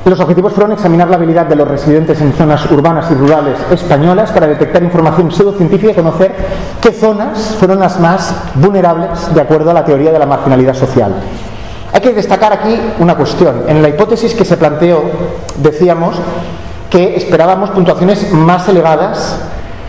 Los objetivos fueron examinar la habilidad de los residentes en zonas urbanas y rurales españolas para detectar información pseudocientífica y conocer qué zonas fueron las más vulnerables de acuerdo a la teoría de la marginalidad social. Hay que destacar aquí una cuestión. En la hipótesis que se planteó, decíamos que esperábamos puntuaciones más elevadas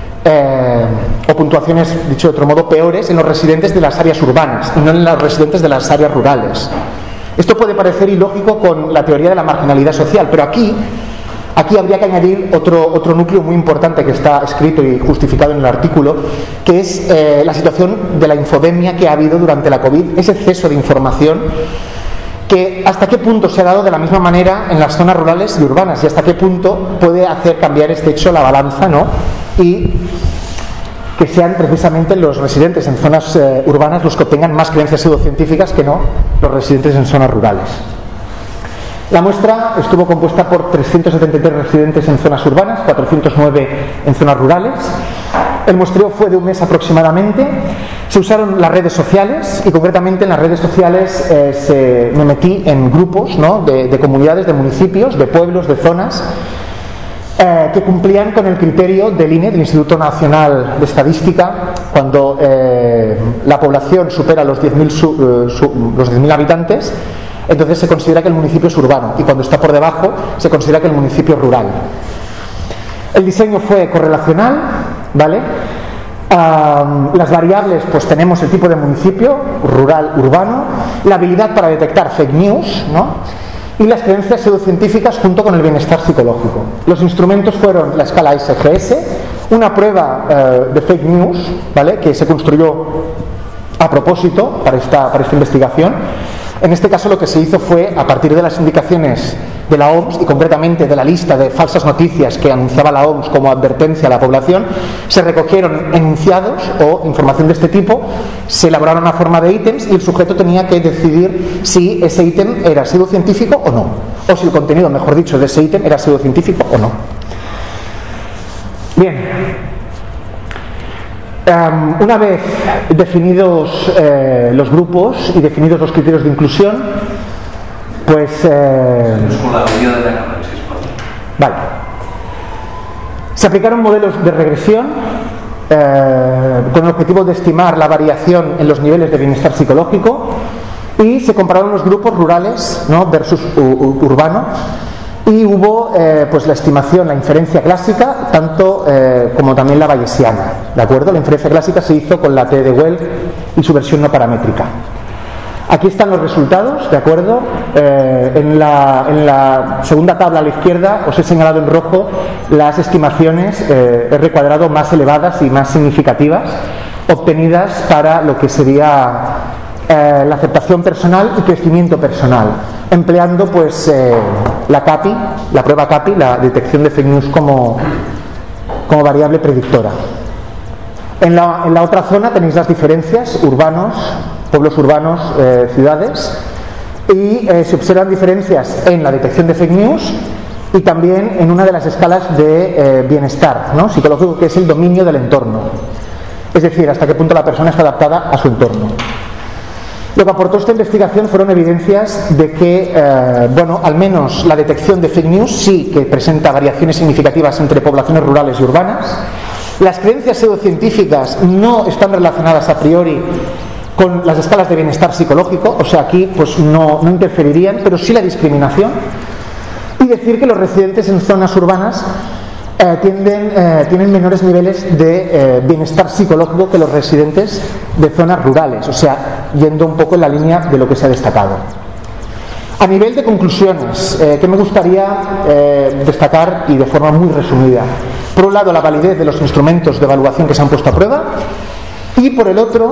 o puntuaciones, dicho de otro modo, peores en los residentes de las áreas urbanas y no en los residentes de las áreas rurales. Esto puede parecer ilógico con la teoría de la marginalidad social, pero aquí habría que añadir otro núcleo muy importante que está escrito y justificado en el artículo, que es la situación de la infodemia que ha habido durante la COVID, ese exceso de información, que hasta qué punto se ha dado de la misma manera en las zonas rurales y urbanas, y hasta qué punto puede hacer cambiar este hecho la balanza, ¿no? Y que sean precisamente los residentes en zonas urbanas los que obtengan más creencias pseudocientíficas que no los residentes en zonas rurales. La muestra estuvo compuesta por 373 residentes en zonas urbanas, 409 en zonas rurales. El muestreo fue de un mes aproximadamente. Se usaron las redes sociales y concretamente en las redes sociales me metí en grupos, ¿no?, de comunidades, de municipios, de pueblos, de zonas que cumplían con el criterio del INE, del Instituto Nacional de Estadística, cuando la población supera los 10.000 habitantes, entonces se considera que el municipio es urbano, y cuando está por debajo se considera que el municipio es rural. El diseño fue correlacional, ¿vale? Las variables, pues tenemos el tipo de municipio, rural, urbano, la habilidad para detectar fake news, ¿no?, y las creencias pseudocientíficas junto con el bienestar psicológico. Los instrumentos fueron la escala SGS, una prueba de fake news, ¿vale?, que se construyó a propósito para esta investigación. En este caso lo que se hizo fue, a partir de las indicaciones de la OMS y concretamente de la lista de falsas noticias que anunciaba la OMS como advertencia a la población, se recogieron enunciados o información de este tipo, se elaboraron una forma de ítems y el sujeto tenía que decidir si ese ítem era pseudocientífico o no, o si el contenido, mejor dicho, de ese ítem era pseudocientífico o no. Bien. Una vez definidos los grupos y definidos los criterios de inclusión, pues vale, se aplicaron modelos de regresión con el objetivo de estimar la variación en los niveles de bienestar psicológico y se compararon los grupos rurales, ¿no?, versus urbanos. Y hubo pues la estimación, la inferencia clásica, tanto como también la bayesiana, ¿de acuerdo? La inferencia clásica se hizo con la T de Wells y su versión no paramétrica. Aquí están los resultados, ¿de acuerdo? En la segunda tabla a la izquierda os he señalado en rojo las estimaciones R cuadrado más elevadas y más significativas obtenidas para lo que sería la aceptación personal y crecimiento personal, empleando pues la CAPI, la prueba CAPI, la detección de fake news como variable predictora. En la otra zona tenéis las diferencias, urbanos, pueblos urbanos, ciudades, y se observan diferencias en la detección de fake news y también en una de las escalas de bienestar, ¿no?, psicológico, que es el dominio del entorno, es decir, hasta qué punto la persona está adaptada a su entorno. Lo que aportó esta investigación fueron evidencias de que, al menos la detección de fake news sí que presenta variaciones significativas entre poblaciones rurales y urbanas. Las creencias pseudocientíficas no están relacionadas a priori con las escalas de bienestar psicológico, o sea, aquí pues no interferirían, pero sí la discriminación. Y decir que los residentes en zonas urbanas tienen menores niveles de bienestar psicológico que los residentes de zonas rurales, o sea, yendo un poco en la línea de lo que se ha destacado. A nivel de conclusiones, ¿qué me gustaría destacar y de forma muy resumida? Por un lado, la validez de los instrumentos de evaluación que se han puesto a prueba, y por el otro,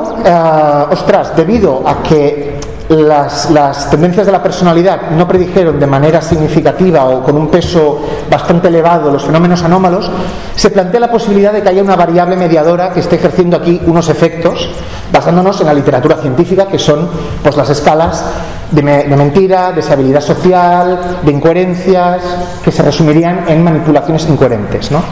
debido a que las tendencias de la personalidad no predijeron de manera significativa o con un peso bastante elevado los fenómenos anómalos, se plantea la posibilidad de que haya una variable mediadora que esté ejerciendo aquí unos efectos, basándonos en la literatura científica, que son pues las escalas de mentira, de deshabilidad social, de incoherencias, que se resumirían en manipulaciones incoherentes, ¿no?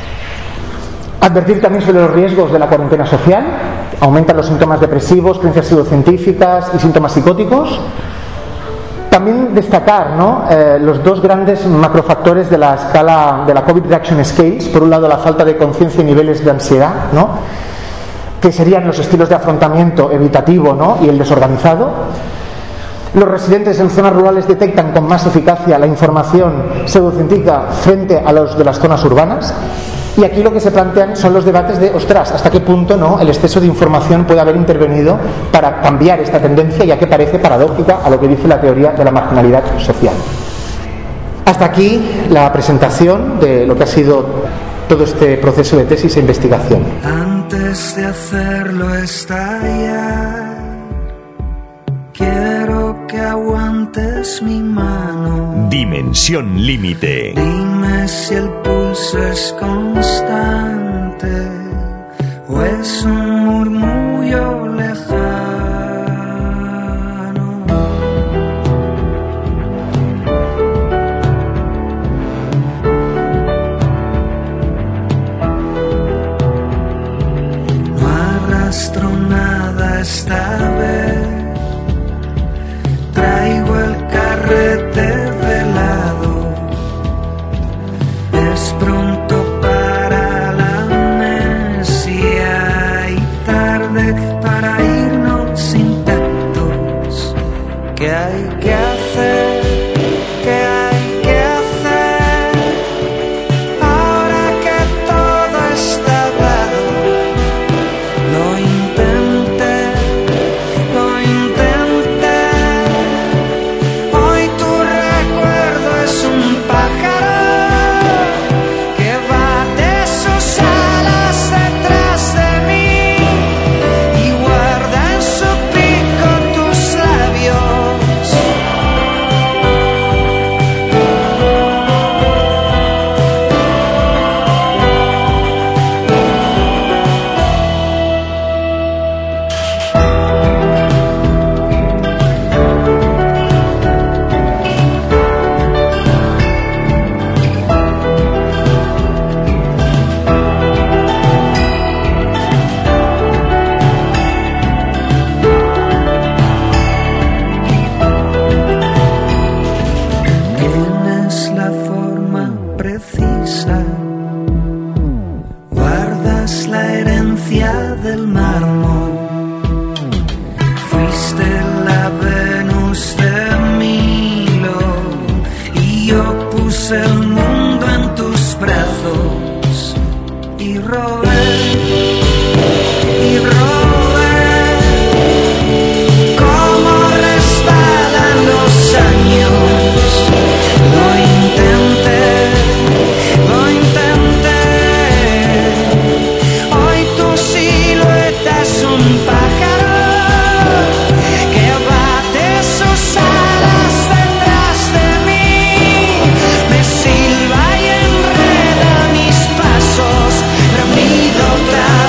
Advertir también sobre los riesgos de la cuarentena social. Aumentan los síntomas depresivos, creencias pseudocientíficas y síntomas psicóticos. También destacar, ¿no?, los dos grandes macrofactores de la escala de la COVID Reaction Scales. Por un lado, la falta de conciencia y niveles de ansiedad, ¿no?, que serían los estilos de afrontamiento evitativo, ¿no?, y el desorganizado. Los residentes en zonas rurales detectan con más eficacia la información pseudocientífica frente a los de las zonas urbanas. Y aquí lo que se plantean son los debates de, ostras, hasta qué punto, ¿no?, el exceso de información puede haber intervenido para cambiar esta tendencia, ya que parece paradójica a lo que dice la teoría de la marginalidad social. Hasta aquí la presentación de lo que ha sido todo este proceso de tesis e investigación. Antes de hacerlo estallar, quiero que aguantes mi mano. Dimensión Límite. Dime si el pulso es constante o es un murmullo lejano. No arrastro nada esta vez. Traigo el carrete velado. Es pronto para la amnesia y tarde para irnos intactos. ¿Qué hay que hacer? ¿Qué hay que hacer? Ahora que todo está dado. Lo intenté. Hoy tu recuerdo es un pájaro que bate sus alas detrás de mí y guarda en su pico tus labios. Tienes la forma precisa, guardas la herencia del mármol. Fuiste la Venus de Milo y yo puse el mundo en tus brazos y robé, como resbalan los años. Lo intenté. Hoy tu silueta es un pájaro que bate sus alas detrás de mí. Me silba y enreda mis pasos, reunido otra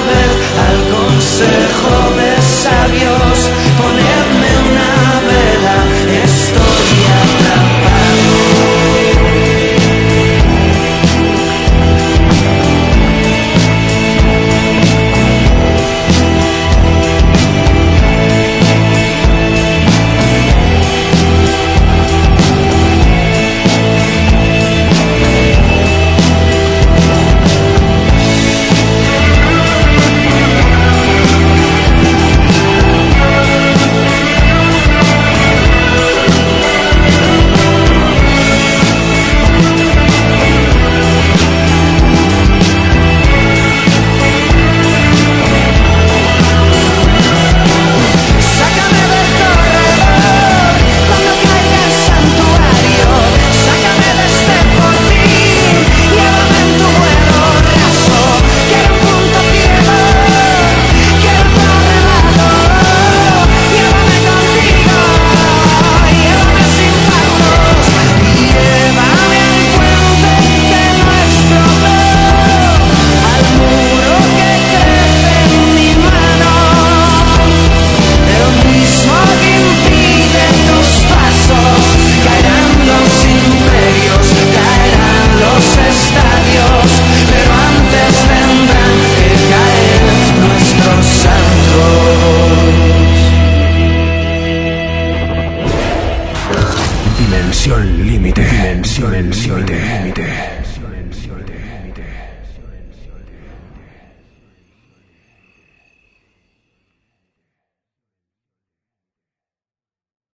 límite.